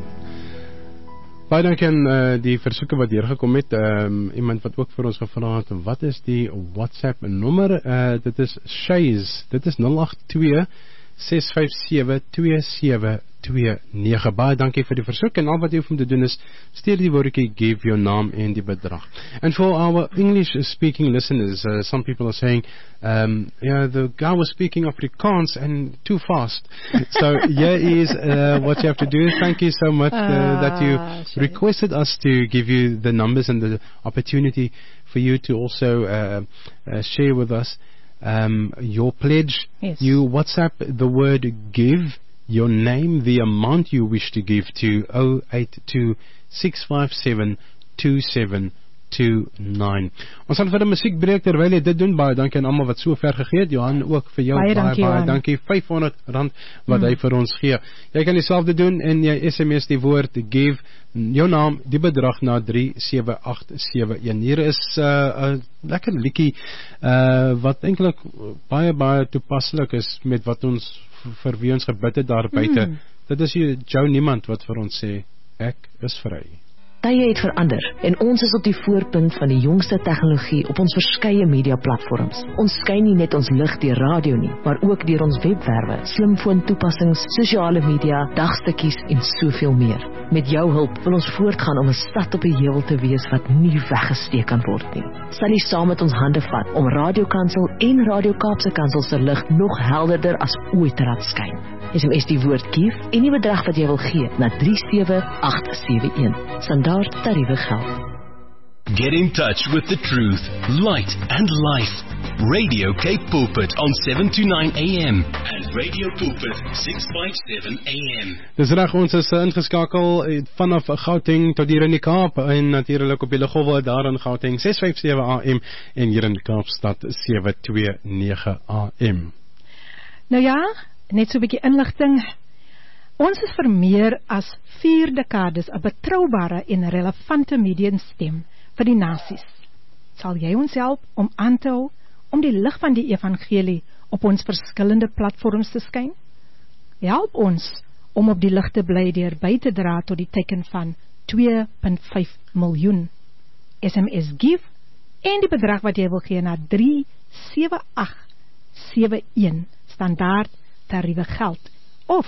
Baie dankie aan uh, die versoeke wat deurgekom het. Um, iemand wat ook vir ons gevra het, wat is die WhatsApp nommer? Uh, dit is Shays. Dit is nul agt twee ses vyf sewe twee sewe twee nege. Baie dankie vir die versoek, en al wat jy hoef om te doen is stuur die woordjie give jou naam en die bedrag. And for our English speaking listeners, uh, some people are saying um, yeah, the guy was speaking Afrikaans and too fast. So here is uh, what you have to do. Thank you so much uh, that you requested us to give you the numbers and the opportunity for you to also uh, uh, share with us Um, your pledge. Yes. You WhatsApp the word give, your name, the amount you wish to give to zero eight two six five seven two seven two nine. Ons sal vir 'n musiekbreek terwyl jy dit doen. Baie dankie aan almal wat so ver gegee het. Johan, ook vir jou baie baie dankie, baie dankie. vyfhonderd rand wat mm. hy vir ons gee. Jy kan dieselfde doen en jy S M S die woord give, jou naam, die bedrag na drie sewe agt sewe een. Hier is 'n uh, lekker liedjie uh, wat eintlik baie baie toepaslik is met wat ons vir wie ons gebid het daar buite. Mm. Dit is jou niemand wat vir ons sê ek is vry. Tye het verander en ons is op die voorpunt van die jongste tegnologie op ons verskeie media platforms. Ons skyn nie net ons lig deur radio nie, maar ook deur ons webwerwe, slimfoon toepassings, sosiale media, dagstukkies en soveel meer. Met jou hulp wil ons voortgaan om 'n stad op die heuwel te wees wat nie weggesteek kan word nie. Sal jy saam met ons hande vat om Radio Kansel en Radio Kaapse Kansel se lig nog helderder as ooit te laat skyn? S M S die woord give en die bedrag wat jy wil gee na drie sewe agt sewe een. Standaard tariewe geld. Get in touch with the truth, light and life. Radio Cape Pulpit on seven to nine A M and Radio Pulpit six fifty-seven A M. Dis reg, ons is ingeskakel vanaf Gauteng tot hier in die Kaap en natuurlik op die Lughawe daar in Gauteng ses vyf sewe A M en hier in Kaapstad sewe twee nege A M. Nou ja, net so 'n bietjie inligting. Ons is vir meer as vier dekades 'n betroubare en relevante mediumstem vir die nasies. Sal jy ons help om aan te hou om die lig van die evangelie op ons verskillende platforms te skyn? Help ons om op die lig te bly deur by te dra tot die teken van twee komma vyf miljoen. S M S give en die bedrag wat jy wil gee na drie sewe agt sewe een. Standaard tariewe geld. Of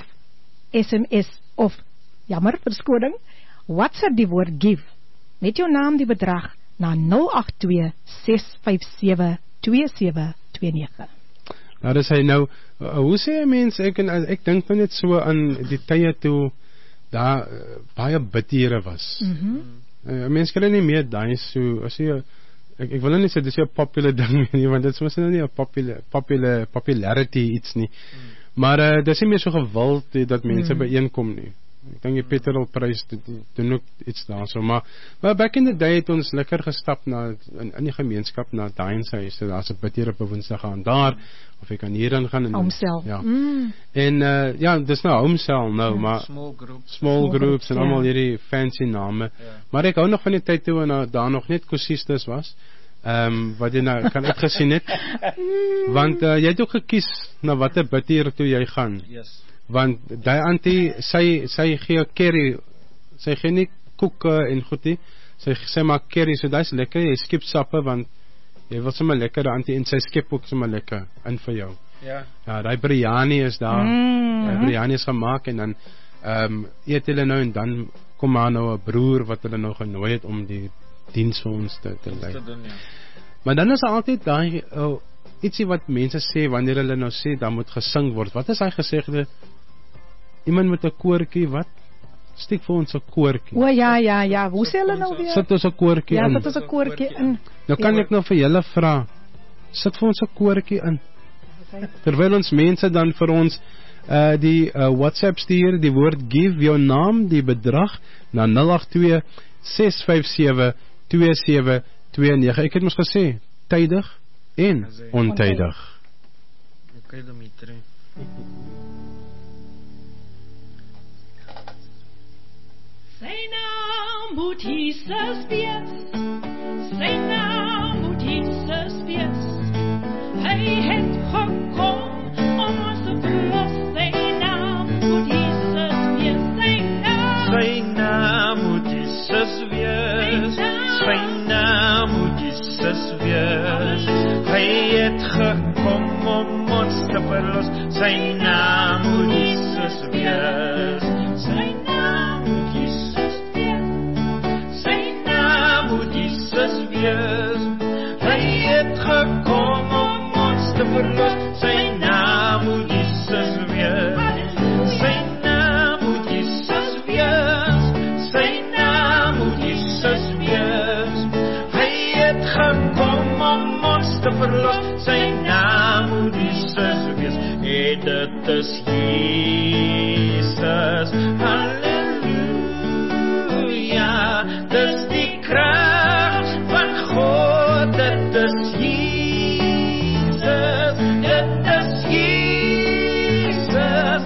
S M S of, jammer, verskoning, WhatsApp die woord give met jou naam die bedrag na nul agt twee ses vyf sewe twee sewe twee nege. Nou dis hy nou, uh, hoe sê 'n mens, ek, en, ek dink net so aan die tye toe daar uh, baie bidure was. Mhm. Uh, mense kry nie meer daai so as jy ek, ek wil nie sê dis 'n popular ding nie, want dit is mos nou nie 'n popular popular popularity iets nie. Mm. Maar uh, dis nie meer so gewild dat mense mm. byeenkom nie. Ek dink die petrolprys doen ook iets daarso, maar maar back in the day het ons lekker gestap na in, in die gemeenskap na daai se huis. Daar's 'n bidure op 'n Woensdag gaan daar of ek kan hierin gaan en Homesel. Ja. Mm. En uh, ja, dis nou Homesel nou, ja. maar small groups, small groups en ja. almal hierdie fancy name. Ja. Maar ek hou nog van die tyd toe en daar nog net kosistes was. Ehm um, wat jy nou kan uitgesien het. Want uh, jy het ook gekies na watter bidure toe jy gaan. Yes. Want daai auntie sy sy gee curry, sy gee nie koeke en goedie, sy sy maak curry, so dis lekker. Jy skep sappe want jy wil sommer lekker auntie en sy skep ook sommer lekker in vir jou. Ja. Ja, daai biryani is daar. Mm. Die biryani is gemaak en dan ehm um, eet hulle nou en dan kom maar nou 'n broer wat hulle nou genooi het om die diens vir ons te te lei. Ja. Maar dan is daar altyd daai oh, ietsie wat mense sê wanneer hulle nou sê dan moet gesing word. Wat is daai gesegde? Iemand met 'n koortjie, wat? Steek vir ons 'n koortjie. O ja, ja, ja. Hoe sê hulle nou weer? Sit ons 'n koortjie ja, in. Ja, sit ons 'n koortjie in. Nou kan ek nou vir julle vra. Sit vir ons 'n koortjie in. Terwyl ons mense dan vir ons uh die uh, WhatsApp stuur, die woord give, jou naam, die bedrag na nul agt twee ses vyf sewe twee sewe twee nege. Ek het mos gesê tydig en ontydig. Okay, Dimitri. Sy naam moet Jesus wees, sy naam moet Jesus wees. Hy het gekom om ons te verlos, sy naam moet Jesus wees, sy naam. Sy naam moet Jesus wees, sy naam moet Jesus wees. Hy het gekom om ons te verlos, sy naam moet Jesus wees. Sy naam moet Jesus wees, sy naam moet Jesus wees. Hy het gekom om ons te verlos, sy naam moet Jesus wees. Sy naam moet Jesus wees, sy naam moet Jesus wees. Hy het gekom om ons te verlos, sy naam moet Jesus wees. En dit is Jesus, halleluja. Dis die krag van God, dit is Jesus, dit is Jesus,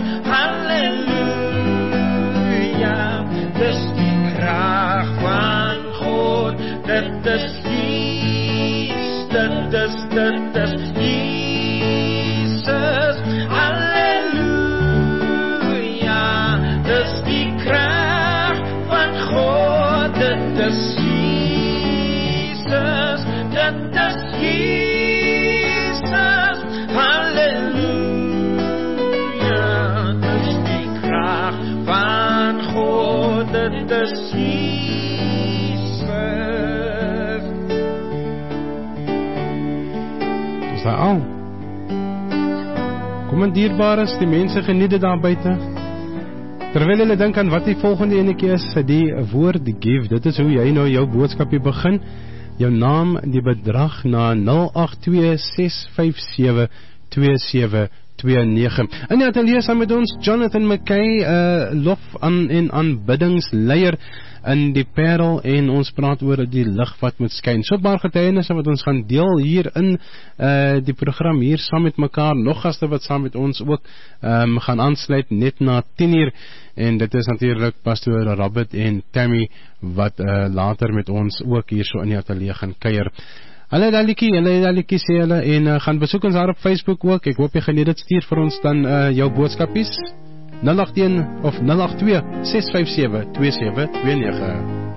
halleluja. Dis die krag van God, dit is Jesus, dit is, dit is Jesus, halleluja. Dis die krag van God, dit is Jesus, dit is Jesus, halleluja. Dis die krag van God, dit is Jesus. Is daar al? Kom en dierbares, die mense geniet dit daar buite. Terwyl hulle dink aan wat die volgende enetjie is, die woord give, dit is hoe jy nou jou boodskapie begin. Jou naam, die bedrag na nul agt twee ses vyf sewe twee sewe twee nege. En ja, dan lees saam met ons Jonathan McKay, uh, lof aan en aanbiddingsleier in die Parel, en ons praat oor die lig wat moet skyn. So baie getuienisse wat ons gaan deel hier in uh, die program hier saam met mekaar, nog gaste wat saam met ons ook um, gaan aansluit net na tien uur, en dit is natuurlik pastoor Robert en Tammy wat uh, later met ons ook hier so in die ateljee gaan kuier. Hulle dalikie, hulle dalikie sê hulle, en uh, gaan besoek ons daar op Facebook ook. Ek hoop jy geniet dit, stuur vir ons dan uh, jou boodskapies nul agt een of nul agt twee ses vyf sewe twee sewe twee nege.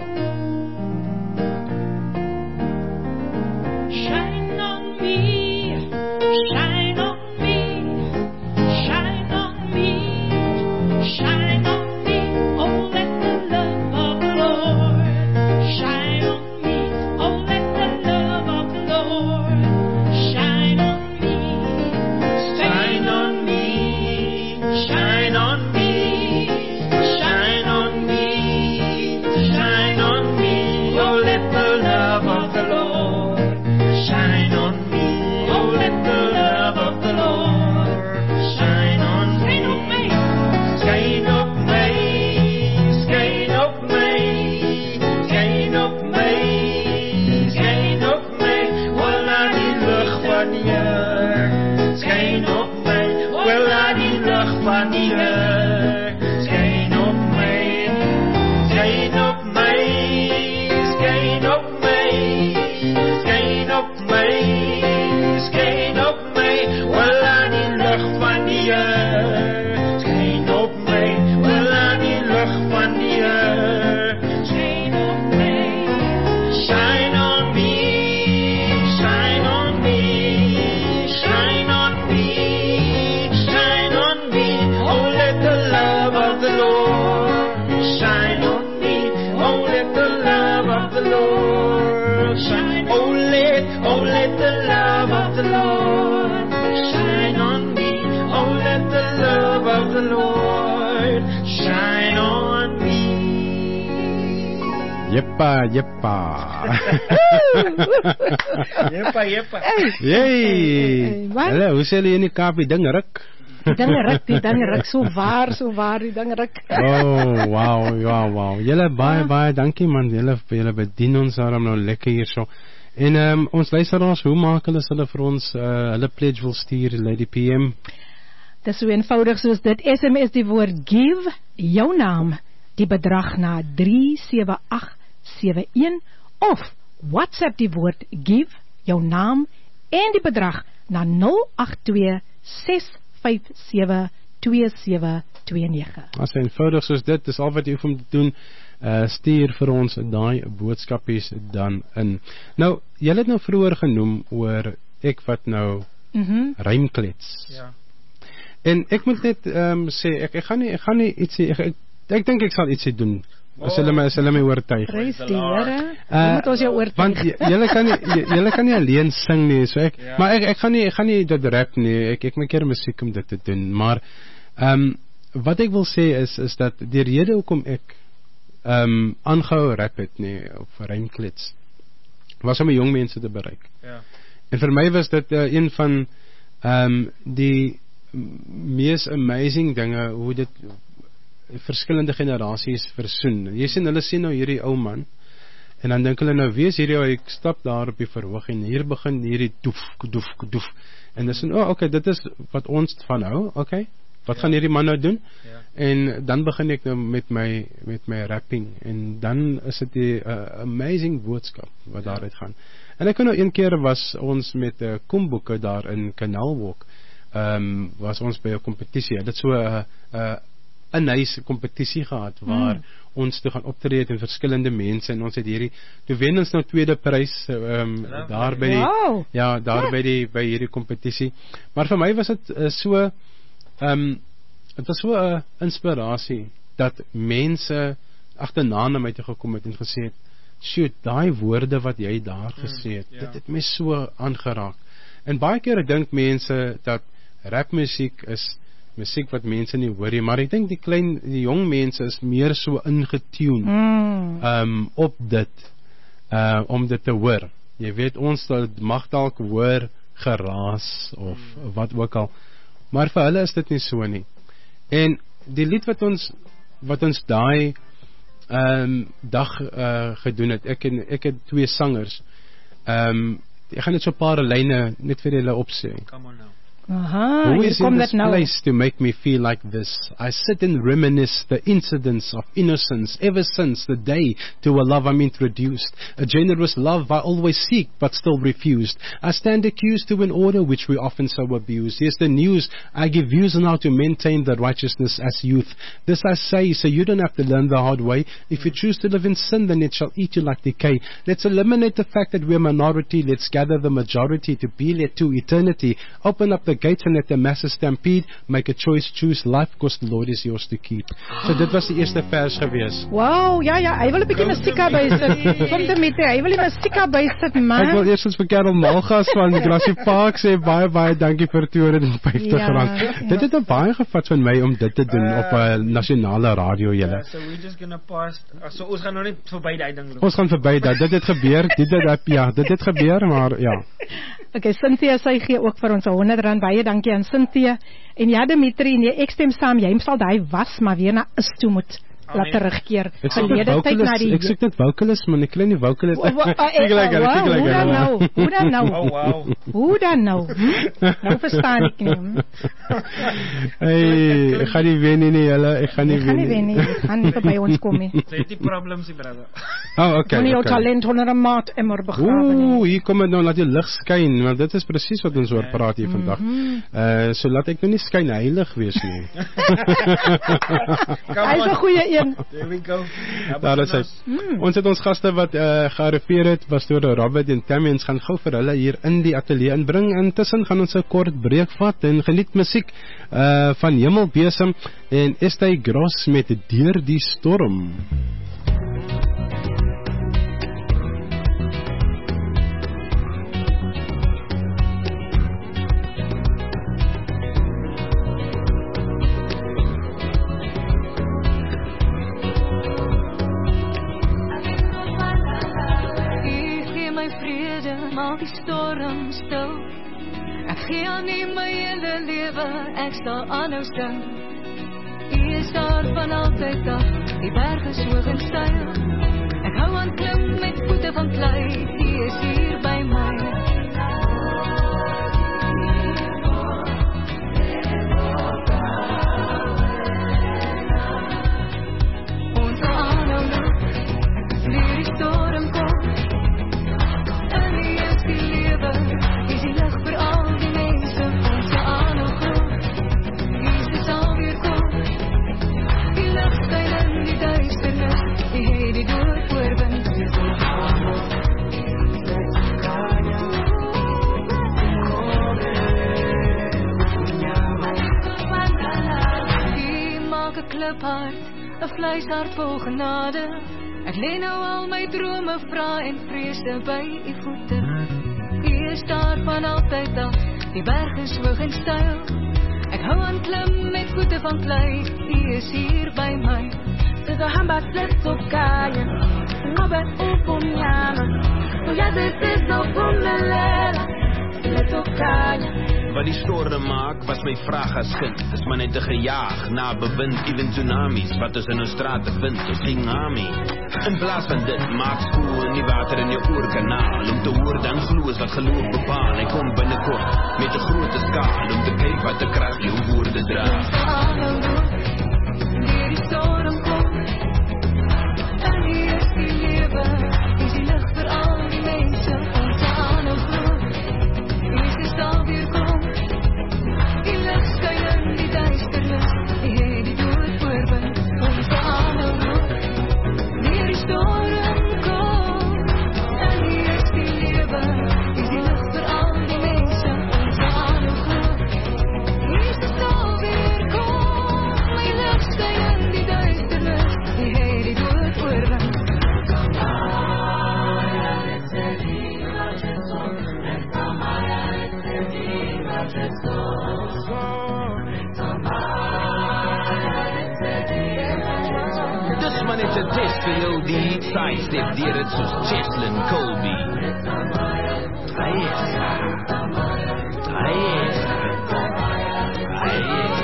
Shine on me, shine on me, shine on me, shine on me, oh let the love of the Lord shine on me, oh let the love of the Lord shine on me, shine on me, shine on me, shine on van die Heer skyn op my, skyn op my, skyn op my, skyn op my, skyn op my, wel aan die lig van die Heer skyn op my, wel aan die lig van die Heer skyn op my, shine on me, shine on me, shine on me, shine on me, oh let the love of the Lord shine on me, oh let the love of the Lord shine, oh let, oh let the love of the Lord shine on me, oh let the love of the Lord shine on me. Jeppa, jeppa. Jeppa, jeppa. Yay! wat? Hallo, hoe sê julle in die Kaap die ding ruk? Die ding ruk, die ding ruk, so waar, so waar, die ding ruk. Oh, wow, ja, wow. Julle baie, baie dankie man, julle, julle bedien ons daarom nou lekker hier so. En um, ons luisteraars, hoe maak hulle as hulle vir ons, uh, hulle pledge wil stuur, Lady P M? Dis so eenvoudig soos dit, S M S die woord give, jou naam, die bedrag na drie sewe agt sewe een, of WhatsApp die woord give, jou naam, en die bedrag na nul agt twee ses vyf sewe twee sewe twee nege. As eenvoudig soos dit, dis al wat jy hoef om te doen, uh, stuur vir ons daai boodskapies dan in. Nou, jy het nou vroeër genoem oor ek wat nou Mhm. rymklets. Ja. En ek moet net um, sê, ek, ek gaan nie, ek gaan nie ietsie, ek, ek, ek dink ek sal ietsie doen, as hulle my, as hulle my oortuig. Prys die Here, Uh, hoe moet ons jou oortuig? Want j- julle kan nie, j- julle kan nie alleen sing nie, so ek, Ja. maar ek, ek gaan nie, ek gaan nie dit rap nie, ek, ek maak keer musiek om dit te doen, maar, um, wat ek wil sê is, is dat die rede hoekom ek, um, aangehou rap het nie, of rymklets, was om die jong mense te bereik. Ja. En vir my was dit uh, een van, um, die mees amazing dinge, hoe dit verskillende generasies versoen. Jy sien, hulle sien nou hierdie ou man, en dan dink hulle nou, wie is hierdie ou, ek stap daar op die verhoog, en hier begin hierdie doef, doef, doef, en dis, oh, ok, dit is wat ons van hou, ok, wat ja. gaan hierdie man nou doen? Ja. En dan begin ek nou met my, met my rapping, en dan is dit die uh, amazing boodskap, wat ja. daaruit gaan. En ek kan nou een keer was ons met uh, komboeke daar in Kanaalwalk, um, was ons by 'n kompetisie, dit so 'n uh, uh, 'n nice kompetisie gehad, waar mm. ons toe gaan optree in verskillende mense, en ons het hierdie, toe wen ons nou tweede prys, um, daar by die, wow. ja, daar by die, by hierdie kompetisie, maar vir my was dit uh, so, um, het was so 'n uh, inspirasie, dat mense agterna na my toe gekom het, en gesê het, shoot, daai woorde wat jy daar gesê het, mm, yeah. dit het my so aangeraak, en baie keer dink mense, dat rapmusiek is, musiek wat mense nie hoor nie, maar ek dink die klein, die jong mense is meer so ingetune Mm. um, op dit, uh, om dit te hoor. Jy weet, ons mag dalk hoor geraas, of mm. wat ook al, maar vir hulle is dit nie so nie. En die lied wat ons, wat ons daai um, dag uh, gedoen het, ek, en, ek het twee sangers, um, ek gaan net so 'n paar lyne net vir julle opsê. Come on now. Aha, Who hier is kom in dit this nou. place to make me feel like this? I sit and reminisce the incidents of innocence ever since the day to a love I'm introduced. A generous love I always seek but still refused. I stand accused to an order which we often so abuse. Here's the news, I give views on how to maintain the righteousness as youth. This I say so you don't have to learn the hard way. If you choose to live in sin, then it shall eat you like decay. Let's eliminate the fact that we're a minority. Let's gather the majority to be led to eternity. Open up the gates and let the masses stampede. Make a choice, choose life, because the Lord is yours to keep. So dit was die eerste vers gewees. Wow, ja, ja, hy wil 'n bietjie musiek bysit. Kom te met hy wil die musiek bysit, man. Ek wil eers ons vir Karel Malgas van Grassy Park sê, baie, baie dankie vir twee honderd vyftig Ja, rand. ja. Dit het 'n baie gevat van my om dit te doen Uh, op 'n nasionale radio, julle. Yeah, so we're just gonna pass, uh, so ons gaan nou net verby die ding loop. Ons gaan verby dat dit het gebeur, dit het ja, dit het gebeur, maar ja. Okay, Cynthia, sy gee ook vir ons honderd rand, baie dankie aan Cynthia. En ja, Dimitri, nee, ek stem saam, jy sal daai was maar weer na is toe moet laat terugkeer. Verlede tyd na die Ek soek net Woukelis, man, ek kry nie Woukelis. Hoe dan nou? Hoe dan nou? Oh wow. Hoe dan nou? Nou verstaan ek nie. Hey, ek gaan nie wen nie, hulle, ek gaan nie wen nie. Ek gaan nie wen nie, ek gaan nie by ons kom nie. Dit die problems, brother. Oh, okay. Moenie jou talent onder 'n maat emmer begrawe nie. Ooh, hier kom dit nou, laat jy lig skyn, want dit is presies wat ons oor praat hier vandag. Uh, so laat ek nou nie skyn heilig wees nie. Hy is 'n goeie een. There we go. Daar is hy. Mm. Ons het ons gaste wat uh, gearriveer het, pastoor Robert en Tammy, ons gaan gou vir hulle hier in die ateljee inbring. Intussen gaan ons 'n kort breek vat en geniet musiek uh, van Hemelbesem en Estey Gross met Deur die Storm. Maak die storm stil. Ek gee aan nie my hele lewe, ek sal aanhou sing. U is daar van altyd af, die berg is hoog en steil. Ek hou aan klim met voete van klei, U is hier by my. Ons sal aanhou loop, leer die storm kom. Is die lig vir al die mense, ons sal aanhou glo. Jesus sal weer kom. Die lig skyn in die duisternis, die het die dood oorwin. Die maak 'n kliphart, 'n vleishart vol genade. Ek lê nou al my drome, vra en vrese by U voete. U is daar van altyd af, die berg is hoog en steil. Ek hou aan klim met voete van klei, U is hier by my. Sizahamba sesokaya, ngobe upumnyama. Uyazi sizophumelela, sesokaya. Wat die storm maak, was my vraag as kind. Is maar net te gejaag, na bewind, even tsunamis. Wat ons in ons straat vind, ons tsunami. In plaas van dit, maak spoel in die water in jou oorkanaal. Om te hoor, dan gloos wat geloof bepaal. Ek kom binnenkort, met 'n grote skaal. Om te kyk wat de krag jou woorde dra. Deur die storm kom, en hier is die lewe. Is die lig vir al die mense, ons sal aanhou glo. Jesus sal weer kom. Die lig skyn in die duisternis, die het die dood oorwin. Ons sal aanhou glo. Deur die storm kom, en hier is die lewe. Is die lig vir al die mense, ons sal aanhou glo. Jesus sal weer kom. My lig skyn in die duisternis, die het die dood oorwin. Dis maar net 'n test vir jou, die sidestep deur dit soos Cheslin Colby. Hy is Hy is Hy is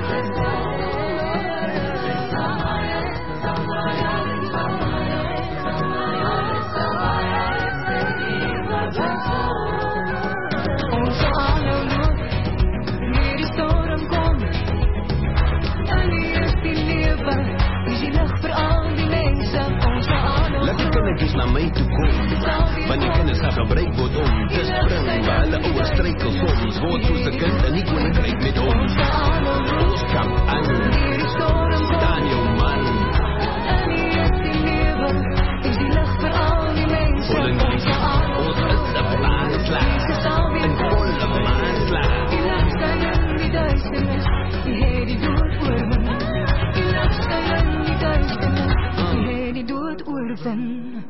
Ons sal aanhou loop, deur die storm kom. En hier is die lewe, is die lig vir al die mense. Ons sal aanhou laat die kindertjies na my toe kom. Want die kinders gaan gebruik word om te spring, waar hulle ouers struikel soms, word soos 'n kind in die koninkryk met ons. Ons sal aanhou loop, Ons kamp aan, deur die storm kom. staan jou man. En hier is die lewe, is die lig vir al die mense. Volle Ons liefde, sal aanhou ons is 'n maanslag, Jesus sal weer een kom. volle maanslag. Die lig skyn in die duisternis, die het die dood oorwin. Die lig skyn in die duisternis, die het die dood oorwin.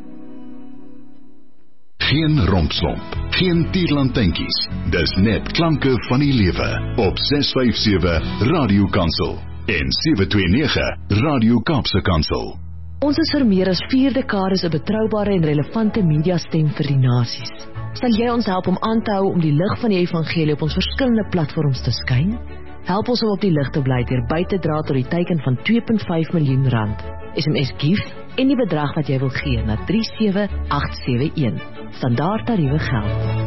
Geen rompslomp, geen tierlantynkies. Dis net klanke van die lewe op ses vyf sewe Radio Kansel en sewe twee nege Radio Kaapse Kansel. Ons is vir meer as vier dekades 'n betroubare en relevante mediastem vir die nasies. Sal jy ons help om aan te hou om die lig van die evangelie op ons verskillende platforms te skyn? Help ons om op die lig te bly deur by te dra tot die teiken van twee punt vyf miljoen rand. S M S GIFT en die bedrag wat jy wil gee na drie sewe agt sewe een. Standaard tariewe geld.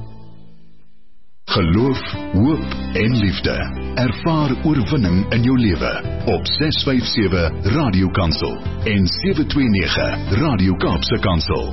Geloof, hoop en liefde. Ervaar oorwinning in jou lewe op ses vyf sewe Radio Kansel en sewe twee nege Radio Kaapse Kansel.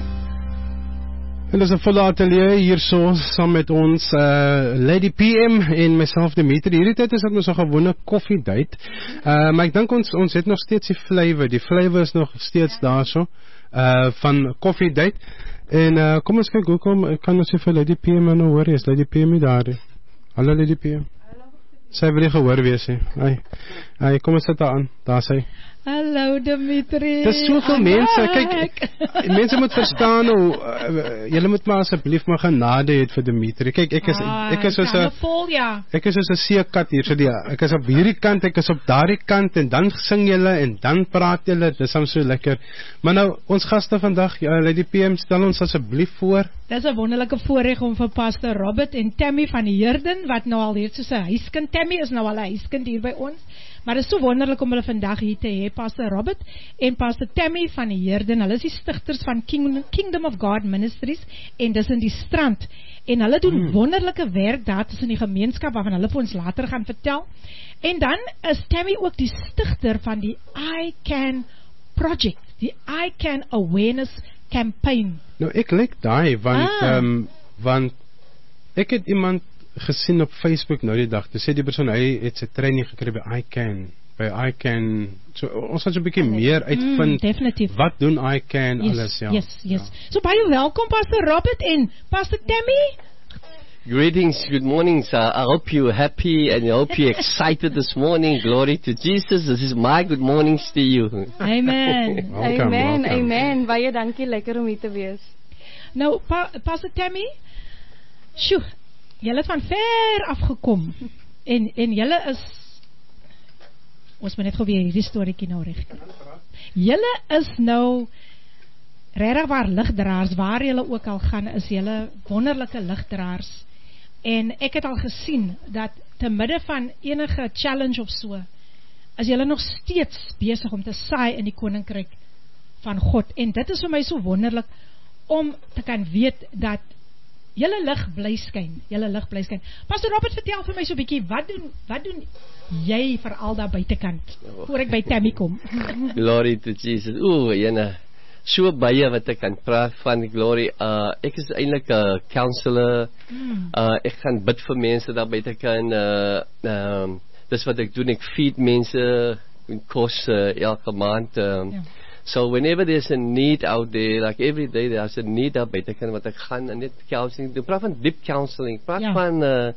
En dis 'n volle atelier hierso saam met ons uh, Lady P M en myself Dimitri. Hierdie tyd is dit mos 'n gewone koffiedייט. Uh, maar ek dink ons ons het nog steeds die flavour. Die flavour is nog steeds daarso uh van koffiedייט. En uh, kom ons kyk hoekom kan ons vir Lady P M nou hoor, is Lady P M daar. Hallo Lady P M. Sy wil nie gehoor wees nie. Ai. Ai, kom ons sit daar aan. Daar sy. Hallo Dimitri. Dis soveel mense. Kyk, mense moet verstaan hoe uh, julle moet maar asseblief maar genade hê vir Dimitri. Kyk, ek is ah, ek is soos 'n vol ja. Ek is soos 'n seekat hier. So die ek is op hierdie kant, ek is op daardie kant en dan sing julle en dan praat julle. Dis hom so lekker. Maar nou ons gaste vandag, ja, Lady P M, stel ons asseblief voor. Dis 'n wonderlike voorreg om vir Pastor Robert en Tammy van die Herden wat nou al hier soos 'n huiskind. Tammy is nou al 'n huiskind hier by ons. Maar dit is so wonderlik om hulle vandag hier te hê, Pastor Robert en Pastor Tammy van die Herden. Hulle is die stigters van King, Kingdom of God Ministries en dis in die Strand. En hulle doen hmm. wonderlike werk daar tussen die gemeenskap waarvan hulle vir ons later gaan vertel. En dan is Tammy ook die stigter van die I Can Project, die I Can Awareness Campaign. Nou ek like daai want ah. um, want ek het iemand gesien op Facebook nou die dag, toe sê die persoon, hy het sy training gekry by I Can, by I Can, so, ons gaan so 'n bietjie meer uitvind, mm, wat doen I Can, yes, alles, ja. Yes, yes. Ja. So baie welkom, Pastor Robert en Pastor Tammy. Greetings, good morning, sir. I hope you're happy and I hope you're excited this morning. Glory to Jesus. This is my good mornings to you. Amen. welcome, amen, welcome. amen. Baie dankie, lekker om hier te wees. Nou, pa, Pastor Tammy, sjoe, julle het van ver afgekom en, en julle is ons moet net gou weer hierdie storiekie nou reg kry. Julle is nou regtig waar ligdraers, waar julle ook al gaan, is julle wonderlike ligdraers. En ek het al gesien dat te midde van enige challenge of so, is julle nog steeds besig om te saai in die koninkryk van God. En dit is vir my so wonderlik om te kan weet dat julle lig bly skyn, julle lig bly skyn. Pastor Robert, vertel vir my so 'n bietjie, wat doen wat doen jy veral daar buitekant voor ek by Tammy kom? Glory to Jesus. Ooh, jene, so baie wat ek kan praat van, glory. Uh, ek is eintlik 'n uh, counselor. Mm. Uh, ek gaan bid vir mense daar buitekant. Uh, um, dis wat ek doen. Ek feed mense in kos uh, elke maand. Um, yeah. So whenever there's a need out there, like every day there's a need daar buitekant wat ek gaan en net counseling doen. Praat van deep counseling. Praat yeah. van uh,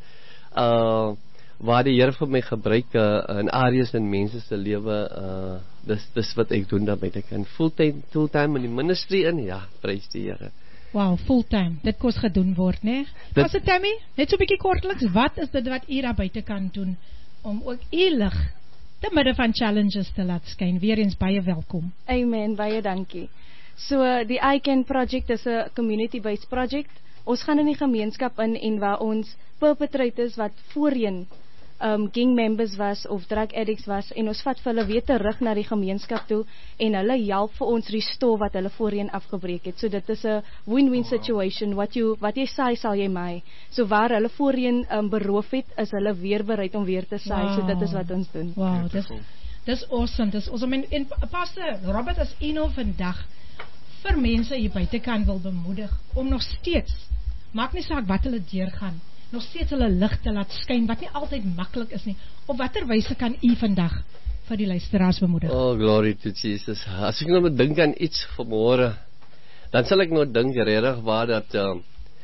uh, waar die Here vir my gebruik uh, in areas in mense se lewe. Uh, dis dis wat ek doen daar buitekant. Fulltime fulltime in die ministry in. Ja, prys die Here. Wow, fulltime. Dit kos gedoen word, né? Was dit Tammy? Net so 'n bietjie kortliks, wat is dit wat u daar buitekant doen om ook u lig te midde van challenges te laat skyn? Weer eens baie welkom. Amen, baie dankie. So die I Can Project is 'n community-based project. Ons gaan in die gemeenskap in en waar ons perpetrators wat voorheen um, gang members was of drug addicts was en ons vat vir hulle weer terug na die gemeenskap toe en hulle help vir ons restore wat hulle voorheen afgebreek het. So dit is 'n win-win situation. Wat jy wat jy saai sal jy maai. So waar hulle voorheen um, beroof het, is hulle weer bereid om weer te saai. Wow. So dit is wat ons doen. Wow, dis dis awesome. Dis awesome. En, en Pastor Robert, as u nou vandag vir mense hier buitekant wil bemoedig om nog steeds, maak nie saak wat hulle deurgaan, nog steeds hulle lig te laat skyn, wat nie altyd maklik is nie. Op watter wyse kan u vandag vir die luisteraars bemoedig? Oh, glory to Jesus. As ek nou moet dink aan iets vanmôre, dan sal ek nou dink regtig waar dat uh,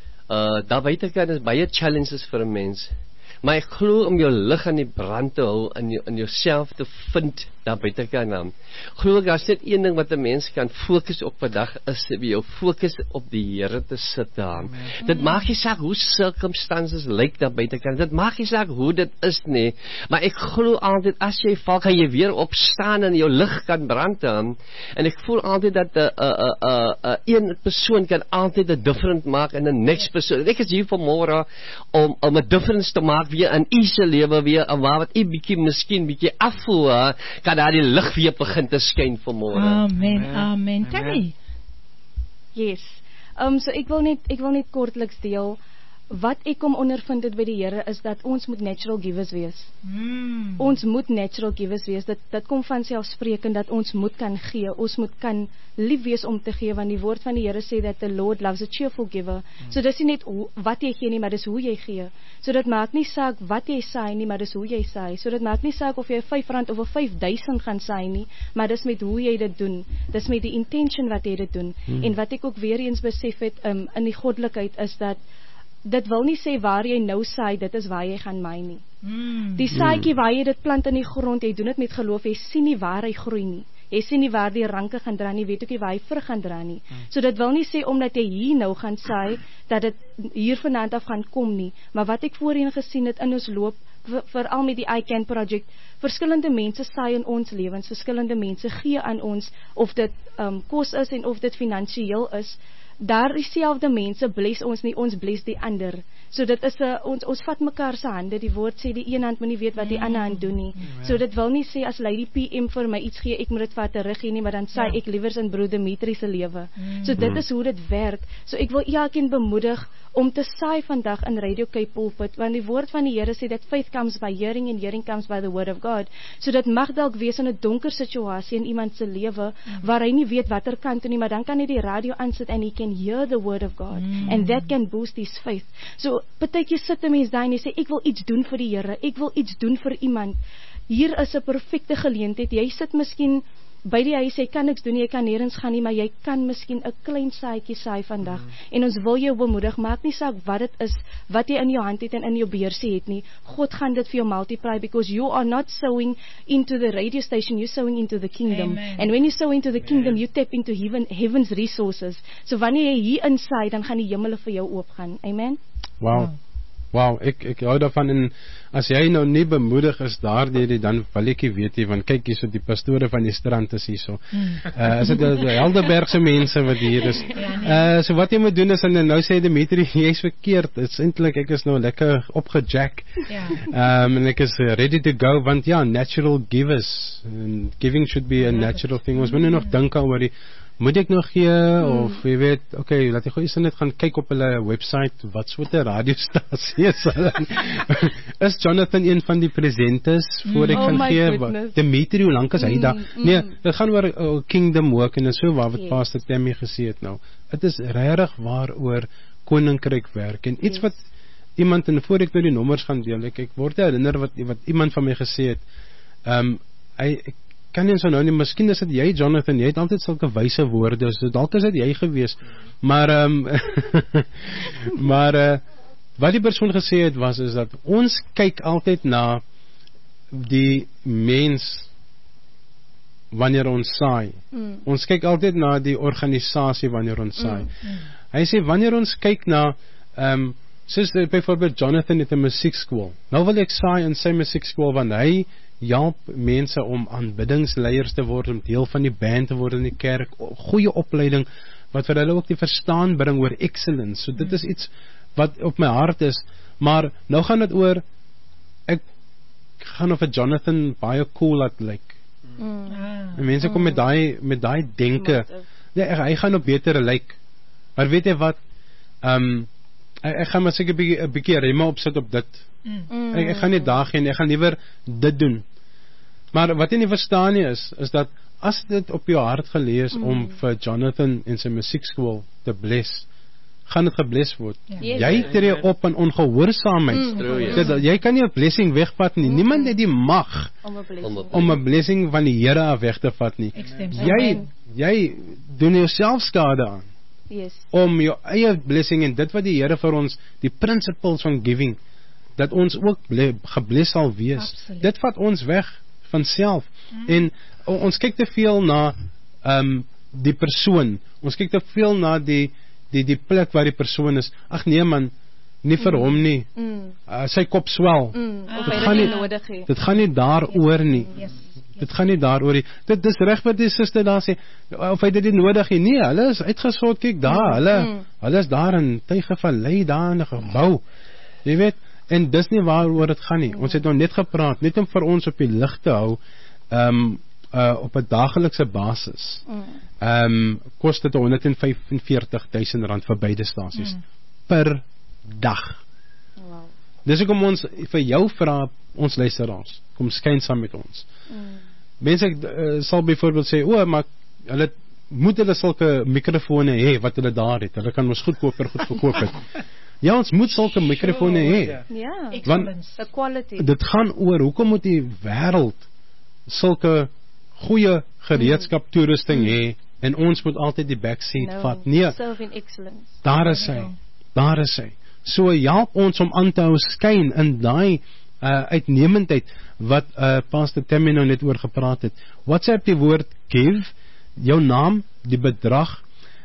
uh, daar buitekant is baie challenges vir 'n mens. Maar ek glo om jou lig aan die brand te hou, in jou, in jouself te vind daar buite kan naam. Glo ek as net een ding wat 'n mens kan fokus op vandag is om jou fokus op die Here te sit daar. Dit maak nie saak hoe circumstances lyk daar buite kan. Dit maak nie saak hoe dit is nie, maar ek glo altyd as jy val kan jy weer opstaan en jou lig kan brand dan. En ek voel altyd dat 'n 'n 'n 'n een persoon kan altyd 'n difference maak in 'n next persoon. Ek is hier vanmôre om om 'n difference te maak weer in u se lewe weer en waar wat u bietjie miskien bietjie afvoer, kan daar die lig weer begin te skyn vanmôre. Amen, amen. Tammy. Yes. Um so ek wil net ek wil net kortliks deel wat ek kom ondervind het by die Here is dat ons moet natural givers wees. Mm. Ons moet natural givers wees. Dit dit kom van selfsprekend dat ons moet kan gee. Ons moet kan lief wees om te gee want die woord van die Here sê dat the Lord loves a cheerful giver. Mm. So dis nie net hoe, wat jy gee nie, maar dis hoe jy gee. So dit maak nie saak wat jy saai nie, maar dis hoe jy saai. So dit maak nie saak of jy vyf rand of of vyf duisend gaan saai nie, maar dis met hoe jy dit doen. Dis met die intention wat jy dit doen. Mm. En wat ek ook weer eens besef het um, in die goddelikheid is dat dit wil nie sê waar jy nou saai, dit is waar jy gaan maai nie. Mm. Die saadjie waar jy dit plant in die grond, jy doen dit met geloof, jy sien nie waar hy groei nie. Jy sien nie waar die ranke gaan dra nie, weet ook nie waar hy vrug gaan dra nie. Mm. So dit wil nie sê omdat jy hier nou gaan saai, dat dit hier vanaand af gaan kom nie. Maar wat ek voorheen gesien het in ons loop, veral met die I Can project, verskillende mense saai in ons lewens, verskillende mense gee aan ons, of dit um, kos is en of dit finansiëel is. Daar dieselfde mense bless ons nie, ons bless die ander. So dit is 'n ons ons vat mekaar se hande. Die woord sê die een hand moet nie weet wat die mm. ander hand doen nie. Mm. So dit wil nie sê as Lady P M vir my iets gee, ek moet dit vat terug gee nie, maar dan sê ja. ek liewers in broeder Dimitri se lewe. Mm. So dit is hoe dit werk. So ek wil elkeen bemoedig om te saai vandag in Radio Cape Pulpit, want die woord van die Here sê dat faith comes by hearing and hearing comes by the word of God. So dit mag dalk wees in 'n donker situasie in iemand se lewe mm. waar hy nie weet watter kant toe nie, maar dan kan hy die radio aansit en hy can hear the word of God mm. and that can boost his faith. So partykeer sit 'n mens daar en jy sê ek wil iets doen vir die Here, ek wil iets doen vir iemand. Hier is 'n perfekte geleentheid. Jy sit miskien by die huis, jy kan niks doen, jy kan nêrens gaan nie, maar jy kan miskien 'n klein saadjie saai vandag. Mm. En ons wil jou bemoedig, maak nie saak wat dit is, wat jy in jou hand het en in jou beursie het nie. God gaan dit vir jou multiply because you are not sowing into the radio station, you're sowing into the kingdom. Amen. And when you sow into the kingdom, you tap into heaven, heaven's resources. So wanneer jy hier insaai, dan gaan die hemele vir jou oopgaan. Amen. Wow. Wow, ek ek hou daarvan en as jy nou nie bemoedig is daardeur dan wil ek nie weet nie, want kyk hierso die pastore van die strand is hierso. Mm. Uh is dit die Helderbergse mense wat hier is. Uh so wat jy moet doen is en nou sê Dimitri jy's verkeerd. Dit's eintlik ek is nou lekker opgejack. Ja. Um en ek is ready to go want ja, natural givers. And giving should be a natural thing. Ons moet nog dink oor die moet ek nog gee, hmm. of jy weet, okay, laat ek gou eens net gaan kyk op hulle website, wat soort 'n radiostasie is hulle. Is Jonathan een van die presenters, voor ek mm. gaan oh gee, Dimitri, hoe lang is hy daar? Mm, nee, mm. dit gaan oor uh, Kingdom Work, en so waar wat yes. Pastor Tammy gesê het nou. Het is regtig waar oor koninkryk werk, en iets yes. wat iemand, en voor ek nou die nommers gaan deel, ek, ek word herinner wat, wat iemand van my gesê het, um, hy, ek, kan nie so nou nie, miskien is dit jy Jonathan, jy het altyd sulke wyse woorde, so dalk is dit jy gewees, maar um, maar uh, wat die persoon gesê het was, is dat ons kyk altyd na die mens wanneer ons saai, mm. ons kyk altyd na die organisasie wanneer ons saai, mm. Mm. hy sê wanneer ons kyk na um, soos byvoorbeeld Jonathan het 'n musiekskool, nou wil ek saai in sy musiekskool, want hy help mense om aanbiddingsleiers te word, om deel van die band te word in die kerk, goeie opleiding, wat vir hulle ook die verstaan bring oor excellence, so dit is iets wat op my hart is, maar nou gaan dit oor, ek gaan of 'n Jonathan baie cool laat lyk, mm. en mense kom met daai, met daai denke, ja, hy gaan op betere lyk, maar weet jy wat, um, ek, ek gaan maar seker 'n bietjie remme opsit op dit, mm. ek, ek gaan nie daar geen, ek gaan liewer dit doen, maar wat jy nie verstaan nie is, is dat as dit op jou hart gelees mm. om vir Jonathan en sy musiekskool te bless, gaan dit gebless word. Yeah. Jy tree op in ongehoorsaamheid. Mm. Dit, jy kan nie 'n blessing wegvat nie. Mm. Niemand het die mag om 'n blessing van die Here af weg te vat nie. Jy jy doen jouself skade aan. Yes. Om jou eie blessing en dit wat die Here vir ons, die principles van giving, dat ons ook gebless sal wees. Absoluut. Dit vat ons weg van self. Mm. En o, ons kyk te veel na um, die persoon. Ons kyk te veel na die die die plek waar die persoon is. Ag nee man, nie vir mm. hom nie. Mm. Uh, sy kop swel. Mm. Dit gaan nie dit gaan nie daaroor nie. Yes. Dit gaan nie daaroor nie. Dit dis reg wat die suster daar sê, of hy dit nie nodig het. Nee, hulle is uitgesort, kyk daar, hulle mm. hulle is daar in Tygervallei daar in 'n gebou. Jy weet, en dis nie waaroor dit gaan nie. Mm. Ons het nou net gepraat, net om vir ons op die lig te hou, ehm um, uh, op 'n daaglikse basis. Ehm um, kos dit honderd en vyf en veertig duisend rand vir beide stasies mm. per dag. Wow. Dis hoekom ons vir jou vra, ons luisteraars, kom skyn saam met ons. Mm. Mense uh, sal byvoorbeeld sê, o, maar hulle moet hulle sulke mikrofone hê wat hulle daar het. Hulle kan ons goedkoper goed verkoop het. Ja, ons moet sulke mikrofone hê. Ja, want the quality. Dit gaan oor hoekom moet die wêreld sulke goeie gereedskap toerusting mm. hê en ons moet altyd die backseat no, vat. Nee. Serve in excellence. Daar is hy. Daar is hy. So help ons om aan te hou skyn in daai uh, uitnemendheid wat uh, Pastor Tammy nou net oor gepraat het. WhatsApp die woord give, jou naam, die bedrag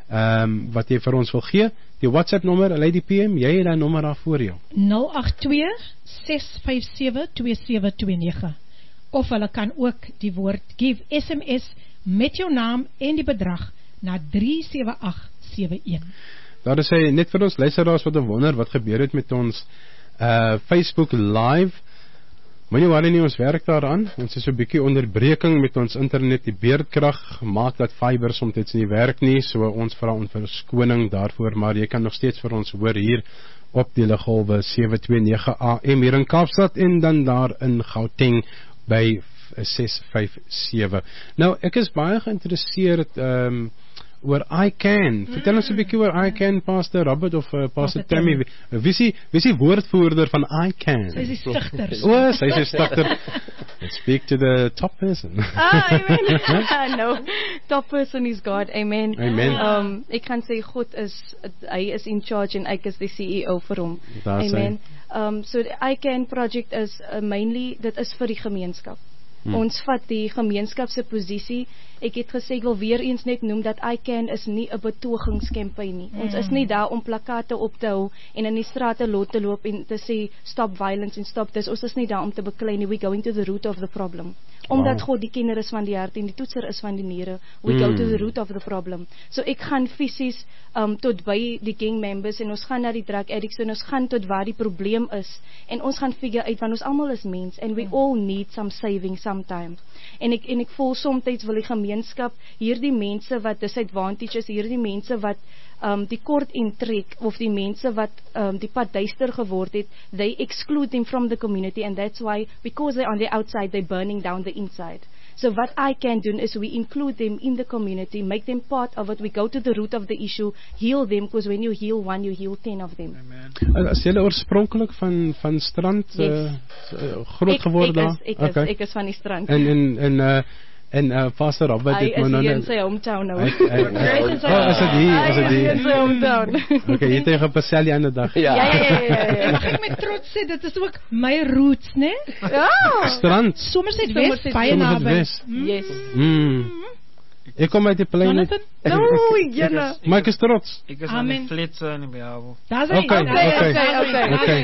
um, wat jy vir ons wil gee. Die WhatsApp nommer, Lady P M, jy het daai nommer daar voor jou. nul agt twee ses vyf sewe twee sewe twee nege. Of hulle kan ook die woord give S M S met jou naam en die bedrag na drie sewe agt sewe een. Daar is hy net vir ons luisteraars wat wonder wat gebeur het met ons uh, Facebook live. Moenie worry nie, ons werk daaraan. Ons is so 'n bietjie onderbreking met ons internet, die beerdkrag maak dat fiber soms nie werk nie, so ons vra om verskoning daarvoor, maar jy kan nog steeds vir ons hoor hier op die liggolwe sewe twee nege A M hier in Kaapstad en dan daar in Gauteng by ses vyf sewe. Nou, ek is baie geïnteresseerd um, oor I Can. Vertel ons 'n bietjie oor I Can, Pastor Robert of uh, Pastor Tammy. Wie is die, wie is die woordvoerder van I Can? Sy is die stigter. O, sy is die stigter. Let's speak to the top person. Ah, amen. No, top person is God. Amen. Amen. Um, ek kan sê God is, hy is in charge en ek is die C E O vir hom. Daar amen. Um, so the I Can project is uh, mainly, dit is vir die gemeenskap. Hmm. Ons vat die gemeenskap se posisie. Ek het gesê ek wil weer eens net noem dat I Can is nie 'n betogingskampanje nie. Hmm. Ons is nie daar om plakate op te hou en in die strate lot te loop en te sê stop violence en stop this. Ons is nie daar om te beklei nie. We going to the root of the problem. Omdat wow. God die kenner is van die hart en die toetser is van die niere. We hmm. go to the root of the problem. So ek gaan fisies um, tot by die gang members en ons gaan na die drug addicts en ons gaan tot waar die probleem is en ons gaan figure uit want ons almal is mens and we hmm. all need some saving sometimes. En ek en ek voel soms wil die gemeenskap hierdie mense wat disadvantages, hierdie mense wat um, die kort intrek of die mense wat um, die pad duister geword het, they exclude them from the community and that's why because they're on the outside they're burning down the inside. So what I can do is we include them in the community, make them part of it, we go to the root of the issue, heal them, because when you heal one, you heal ten of them. Amen. As julle oorspronklik van, van Strand yes. uh, groot geworden daar? Ek, ek, okay. is, ek is van die Strand. En, en, en uh, En uh, Pastor Robert het maar nou in sy hometown nou. Hy is dit hier, is dit hier. In sy hometown. Okay, jy het tegen Pascal die ander dag. Ja, ja, ja, ja. Mag ek met trots sê, dit is ook my roots, né? Ja. Strand. Somerset West, baie naby. Yes. Mm. Ek kom uit die plein. Oh, jene. Maar ek is trots. Ek is aan die flitse in die behaal. Daar is hy. Okay, okay, okay, okay.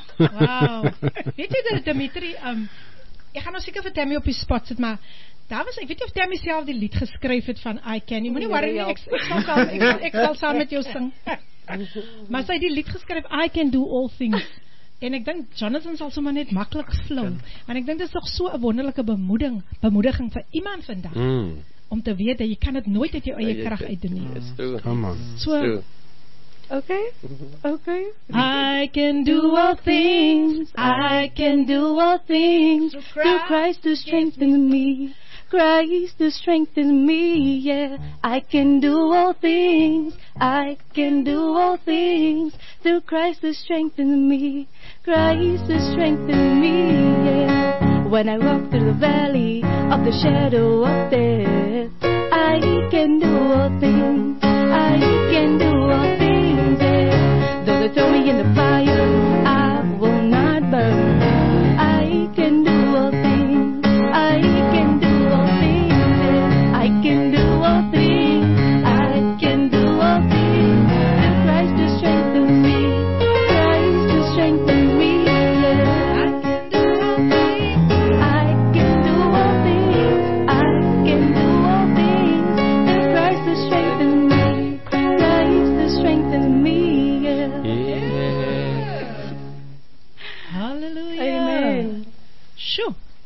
Wow. Weet jy dat Dimitri, um, ek gaan nou seker vir Tammy op die spot sit, maar daar was, ek weet nie of Tammy self die lied geskryf het van I Can, jy moet nie worry nie, ek, ek, sal saam, ek, sal, ek sal saam met jou sing. Maar sy het die lied geskryf, I Can Do All Things. En ek dink, Jonathan sal sommer net makkelijk flow. Want ek dink, dit is toch so 'n wonderlike bemoediging, bemoediging vir iemand vandag. Mm. Om te weet, dat jy kan het nooit uit jou eie krag uitdoen nie. It's true. Come on. So, it's true. Okay, okay. I can do all things, I can do all things, through Christ who strengthens me, Christ who strengthens me, yeah. I can do all things, I can do all things, through Christ who strengthens me, Christ who strengthens me, yeah. When I walk through the valley of the shadow of death, I can do all things, I can do all things. Though they throw me in the fire, I will not burn. I can do all things. I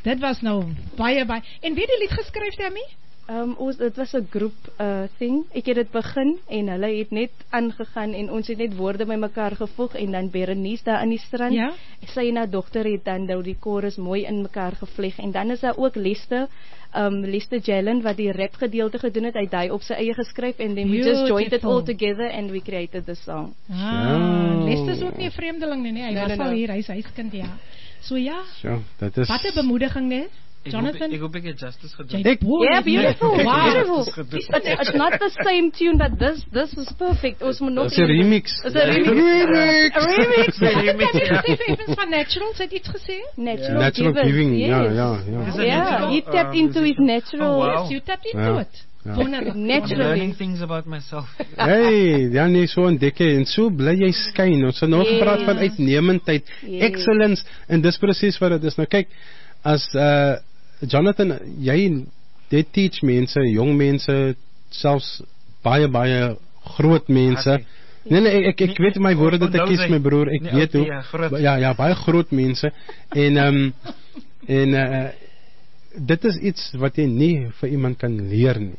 dit was nou baie baie. En wie het die lied geskryf, Tammy? Um, ons, dit was 'n groep uh, thing. Ek het dit begin en hulle het net aangegaan en ons het net woorde by mekaar gevoeg en dan Berenice daar aan die strand. Ja. Sy en haar dogter het dan nou die chorus mooi in mekaar gevleg en dan is daar ook Lester, um, Lester Jalen wat die rap gedeelte gedoen het. Hy het hy op sy eie geskryf and then we just joined it all together and we created the song. Ah, Lester is ook nie 'n vreemdeling nie, nee. Hy No, was no, al no. hier, hy's huiskind, ja. So ja. So, dit is Wat 'n bemoediging, nee. Jonathan? Ek hoop ek het justice gedoen. Ek, Yeah, beautiful, Wow. beautiful. But it's not the same tune, but this this was perfect. Ons moet nog Dis 'n remix. It's a remix. Remix. A remix. remix, ja. Even van Natural, sy het iets gesê? Natural, Natural givers, giving, yes. ja, ja, ja. Is it Yeah, natural? he tapped Um, into is his it- natural. Oh, wow. Yes, you tapped into Ja. it. Ja. Wonderlik. I'm Naturally. learning things about myself. Hey, ja nee, so ontdek jy en so bly jy skyn. Ons het nou Yes. gepraat van uitnemendheid, Yes. excellence en dis presies wat dit is. Nou kyk, as uh Jonathan, jy jy teach mense, jong mense, selfs baie baie groot mense. Okay. Nee nee, ek ek, ek weet my woorde dat ek Onthou kies sy- my broer, ek Nee, weet okay, hoe. ja, groot. Ja, ja, baie groot mense en ehm um, en uh dit is iets wat jy nie vir iemand kan leer nie.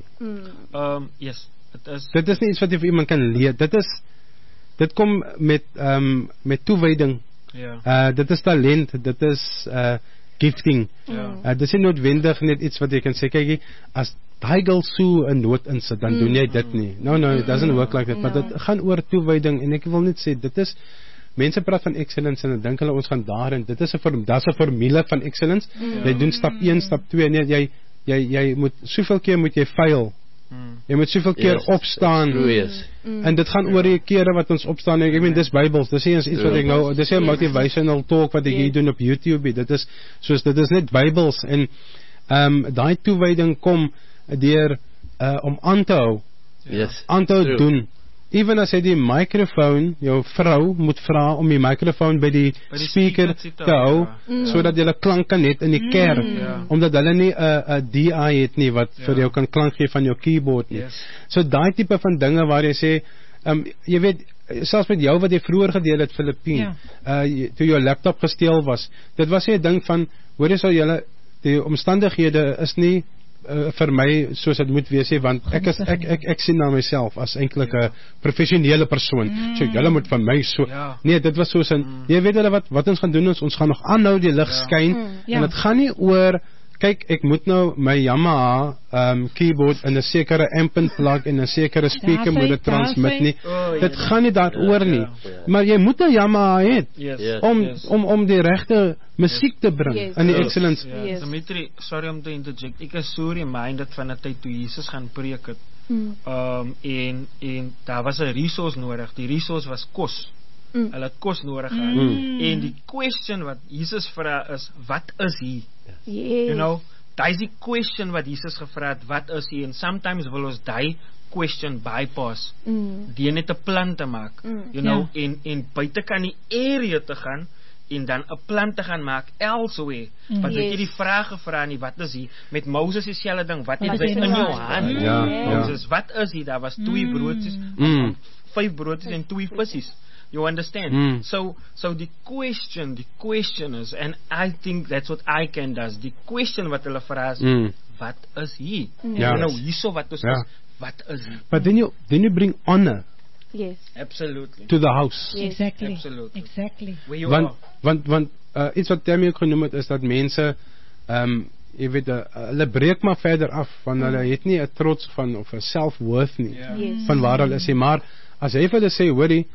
Um, yes, it is. Dit is nie iets wat jy vir iemand kan leer. Dit is dit kom met ehm um, met toewyding. Ja. Uh dit is talent, dit is uh gifting. Ja. Uh, dit is nie noodwendig net iets wat jy kan sê kyk as daai girl so 'n noot insit dan doen jy dit nie. No no, it doesn't work like that. Maar dit gaan oor toewyding en ek wil net sê dit is mense praat van excellence en dan dink hulle ons gaan daarin. Dit is 'n vorm, daar's 'n formule van excellence. Jy doen stap een, stap twee, nee jy jy jy moet soveel keer moet jy faal. Mm. Jy moet soveel keer Yes, opstaan. that's true, yes. En dit gaan oor die kere wat ons opstaan. Ek meen dis Bybels. Dis nie eens iets wat ek nou dis nie 'n motivational talk wat ek hier doen op YouTube nie. Dit is soos dit is net Bybels en ehm um, daai toewyding kom deur uh, om aan te hou. Yes. Aan te hou True. doen. Ewen as jy die microfoon, jou vrou moet vra om die microfoon by die By die speaker speaker te te hou hou, ja. sodat jy klank kan hê in die kerk Ja. omdat hulle nie 'n 'n D I het nie wat vir Ja. jou kan klank gee van jou keyboard nie. Yes. So daai tipe van dinge waar jy sê, um, jy weet selfs met jou wat jy vroeër gedeel het Filippine, Ja. uh jy- toe jou laptop gesteel was. Dit was nie 'n ding van hoor jy sou julle die omstandighede is nie uh, vir my soos dit moet wees nie want ek is ek ek ek sien na myself as eintlik 'n Ja. professionele persoon. Mm. So julle moet van my so Ja. nee, dit was soos 'n mm. jy weet hulle wat wat ons gaan doen is ons gaan nog aanhou die lig Ja. skyn Ja. en dit gaan nie oor kyk ek moet nou my Yamaha um, keyboard in 'n sekere amp plug en 'n sekere speaker Daar moet sy- dit daar transmit sy- nie. Oh, Dit ja. gaan nie daaroor nie. Ja. Maar jy moet 'n Yamaha hê Yes. Yes. om Yes. om om die regte musiek te bring Yes. in die Yes. excellence. Ja, Yes. Dimitri, sorry om te interject. Ek is so reminded van 'n tyd toe Jesus gaan preek het. Mm. Um en en daar was 'n resource nodig. Die resource was kos. Mm. Hulle het kos nodig gehad. Mm. En die question wat Jesus vra is, wat is hy? Yes. You know, daai is die question wat Jesus gevra het, wat is hy? En sometimes wil ons daai question bypass. Mm. Die net 'n plan te maak. Mm. You know, en en buite kan die area te gaan en dan 'n plan te gaan maak elsewhere. Mm. Want ek Yes. het die vrae gevra nie, wat is hy? Met Moses dieselfde ding, wat Wat het is hy in in jou jou hand? hand? Ja, ja. Moses, wat is hy? Daar was twee Mm. broodjies, Mm. vyf broodjies en twee visse. You understand? Mm. So so the question, the question is, and I think that's what I can does. The question wat hulle vra is, Mm. wat is hy? Ja. You know, hierso wat ons Ja. is, wat is hy? But then you then you bring honor Yes. Absolutely. to the house. Yes. Exactly. Absolutely. Exactly. Where you Want are. want want uh, iets wat Tammy ook genoem het is dat mense ehm um, jy weet uh, hulle breek maar verder af want hulle het nie 'n trots van of 'n self-worth nie Ja. Yes. van waar hulle is nie. Maar as jy vir hulle sê hoorie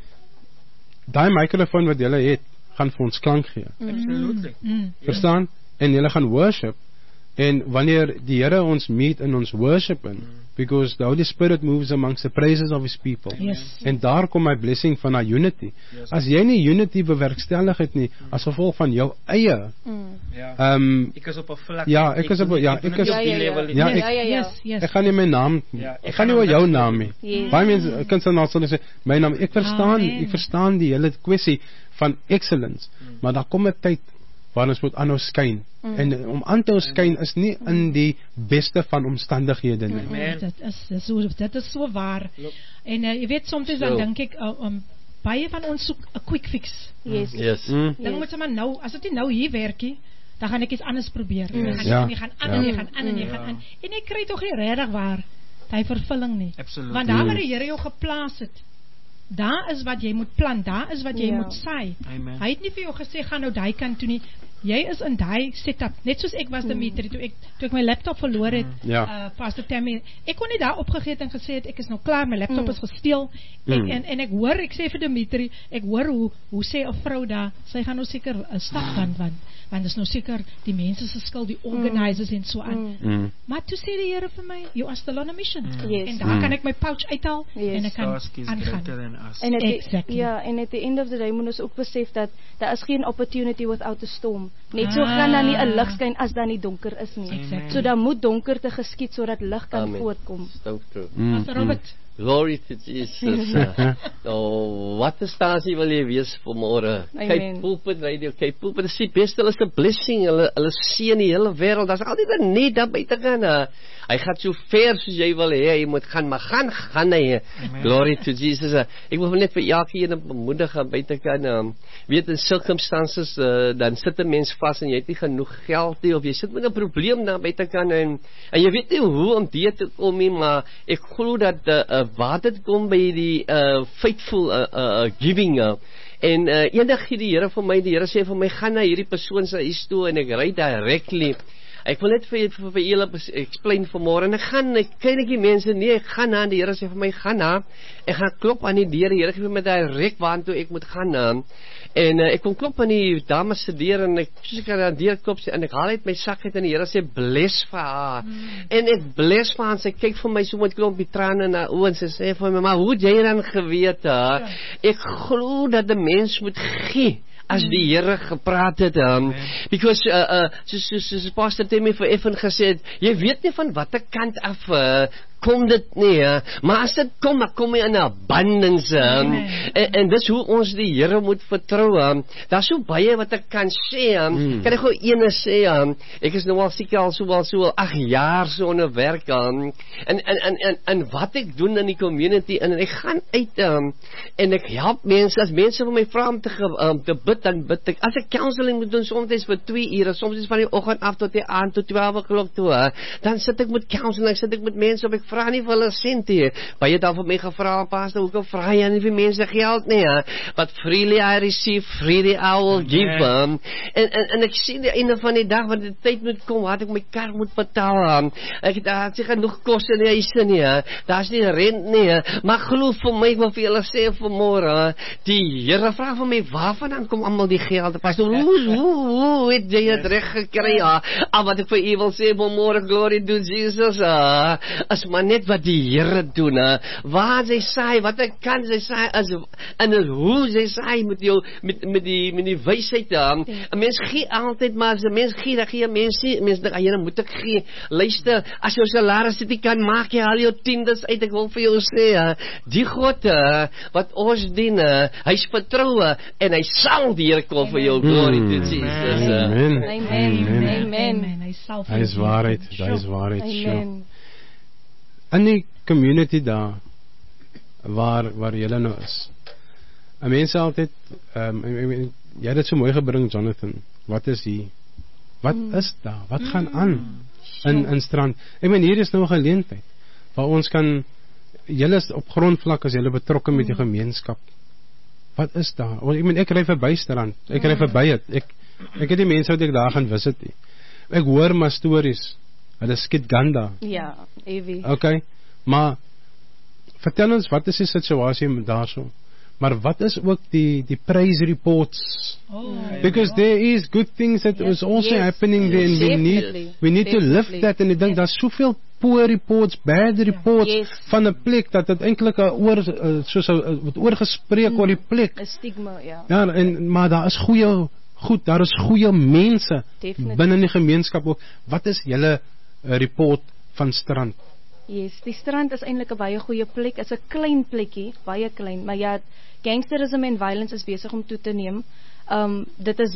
daai mikrofoon wat julle het gaan vir ons klank gee. Absolutely. Mm. Verstaan? En julle gaan worship en wanneer die Here ons meet in ons worship in because the Holy Spirit moves amongst the praises of his people. Yes. En daar kom my blessing van haar unity. Yes. As jy nie unity bewerkstellig het nie as gevolg van jou eie Mm. Ja. ehm um, Ek is op 'n vlak. Ja, ek is op- doen- ja, doen ek dit is- op die Ja, ja, ja. level nie. Ja, Ja, ek- ja, ja. Yes, yes. ek gaan nie my naam Ja, ek ek gaan nie gaan oor jou niks naam doen. nie. Yes. Baie mense kunstenaars sal sê my naam ek verstaan Amen. ek verstaan die hele kwessie van excellence maar daar kom 'n tyd waar ons moet aanhou skyn en om aan te hou skyn is nie in die beste van omstandighede nie. Amen. Dit is dit is so dit is so waar. Look. En uh, jy weet soms dan So. dink ek uh, um, baie van ons soek 'n quick fix. Yes. Yes. Mm. Dan moet jy maar nou, as dit nie nou hier werk nie, dan gaan ek iets anders probeer. Mm. Dan gaan Ja. jy gaan aan en jy gaan aan en jy gaan aan. En ek kry tog nie regtig waar hy vervulling nie. Absoluut. Want daar waar die Here jou geplaas het, daar is wat jy moet plant, daar is wat jy Ja. moet saai. Amen. Hy het nie vir jou gesê, gaan nou daai kant toe nie. Jy is in daai setup, net soos ek was Dimitri, toe ek, toe ek my laptop verloor het, Ja. uh, Pastor Tammy, ek kon nie daar opgegee het en gesê het, ek is nou klaar, my laptop Mm. is gesteel, ek, Mm. en, en ek hoor, ek sê vir Dimitri, ek hoor hoe, hoe sê 'n vrou daar, sy gaan nou seker 'n stap want, want, want is nou seker die mense se skuld, die organisers en so aan. Mm. Mm. Maar toe sê die Here vir my, you are still on a mission. Yes. En daar Mm. kan ek my pouch uithaal, Yes. en ek kan Task is aangaan. greater than us. En at the, Exactly. ja, en at the end of the day moet ons ook besef dat daar is geen opportunity without a storm. Net so Ah. gaan daar nie 'n lig skyn as daar nie donker is nie. Exactly. So dan moet donkerte geskied sodat lig kan Amen. voortkom. So true. Mm. Pastor Robert, Glory to Jesus. uh, oh, wat 'n stasie wil jy wees vanmôre? Amen. Kyk, Pulpit Radio, kyk, Pulpit is die beste, hulle is 'n blessing, hulle hulle seën die hele wêreld. Daar's altyd 'n need daar buite gaan. Uh, hy gaan so ver soos jy wil hê hy moet gaan, maar gaan gaan hy. Glory to Jesus. Uh, ek wil net vir elke een bemoedig aan buite kan. Um, weet in circumstances uh, dan sit 'n mens vas en jy het nie genoeg geld nie of jy sit met 'n probleem daar buite kan en en jy weet nie hoe om dit te kom nie, maar ek glo dat uh, uh, waar dit kom by die uh, faithful uh, uh, giving uh, en uh, eendag gee die Here vir my, die Here sê vir my, gaan na hierdie persoon se huis toe en ek ry directly. Ek wil net vir vir, vir julle explain vanmôre en ek gaan, ek ken ek die mense nie, ek gaan na, die Here sê vir my, gaan na, ek gaan klop aan die deur, die Here gee vir my direk waartoe ek moet gaan na, en uh, ek kom klop aan die dame se deur en ek soos ek aan die deur klop en ek haal uit my sak uit en die Here sê bless vir haar, mm. en ek bless vir haar en sy kyk vir my so met klompie trane in haar oë en sy sê vir my, maar hoe het jy dan geweet, uh? Ek glo dat 'n mens moet gee as die Here gepraat het, um, because uh, uh, soos, soos, soos Pastor Timmy vir Effen gesê het, jy weet nie van watter kant af uh, kom dit nie, uh, maar as dit kom, dan kom hy in abundance, um, en, en dis hoe ons die Here moet vertrou, um, daar is so baie wat ek kan sê, um, mm. kan ek gou ene sê, um, ek is nou al seker al so al so al agt jaar so onder werk, um, en, en, en, en, en wat ek doen in die community, en ek gaan uit, um, en ek help mense, as mense vir my vra om te, um, te bid, dan bid ek, as ek counseling moet doen, soms is vir twee ure, soms is van die oggend af tot die aand, tot twaalf o'clock toe, uh, dan sit ek met counseling, sit ek met mense, op ek vra nie vir hulle sent hier, baie dan vir my gevra, pastor, hoekom vra jy nie vir mense geld nie, uh, but freely I receive, freely I will give, um, en, en, en ek sien die einde van die dag, want die tyd moet kom, wat ek my kar moet betaal, um, ek daar het genoeg kos in die huise nie, uh, daar is nie rent nie, uh, maar geloof vir my, ek wil vir julle sê vanmôre, uh, die Here vra vir my, waarvan dan kom almal die geld, pastor, hoe, hoe, hoe het jy het reg gekry, ja, al wat ek vir u wil sê, vanmôre, glory to Jesus, uh, as maar net wat die Here doen, uh, waar sy saai, wat ek kan, sy saai, as, en hoe sy saai, met jou, met, met die, met die wysheid, um, 'n mens gee altyd, maar as 'n mens gee, dan gee 'n mens nie, mens dink, Here, moet ek gee, luister, as jou salaris dit nie kan maak, jy haal jou tiendes uit, ek wil vir jou sê, uh, die God, uh, wat ons dien, uh, hy's vertroue, en hy sal die Here kom vir jou, glory to Jesus. Uh. Amen. Amen. Amen. Hy sal Hy is waarheid, hy is waarheid. Amen. In die community daar, waar, waar jylle nou is, en mense altyd, um, ek, ek, ek, jy het het so mooi gebring, Jonathan, wat is hier? Wat mm. is daar? Wat gaan mm. aan in, in strand? Ek meen, hier is nou 'n geleentheid, waar ons kan, jylle is op grondvlak, as jylle betrokken met die gemeenskap, wat is daar? Ek meen, ek ry verby strand, ek ry verby het, ek, ek het die mense wat ek daar gaan visit, ek hoor maar stories, hulle skiet ganda, Ja, Evie. okay, maar vertel ons, wat is die situasie daar so? Maar wat is ook die, die praise reports? Oh, Because there is good things that Yes, is also yes, happening there, and we definitely, need, we need to lift definitely. that, en ek dink, Yes. daar's soveel poor reports, bad reports, Yes. van 'n plek, dat het eintlik 'n oor, uh, soos 'n, wat oorgespreek mm. oor die plek, 'n Stigma, ja. ja, en, maar daar is goeie, goed, daar is goeie mense, Definitely. binne die gemeenskap ook. Wat is julle uh, report van strand? Yes, die strand is eintlik 'n baie goeie plek, is 'n klein plekkie, baie klein, maar ja, gangsterisme en violence is besig om toe te neem. Um dit is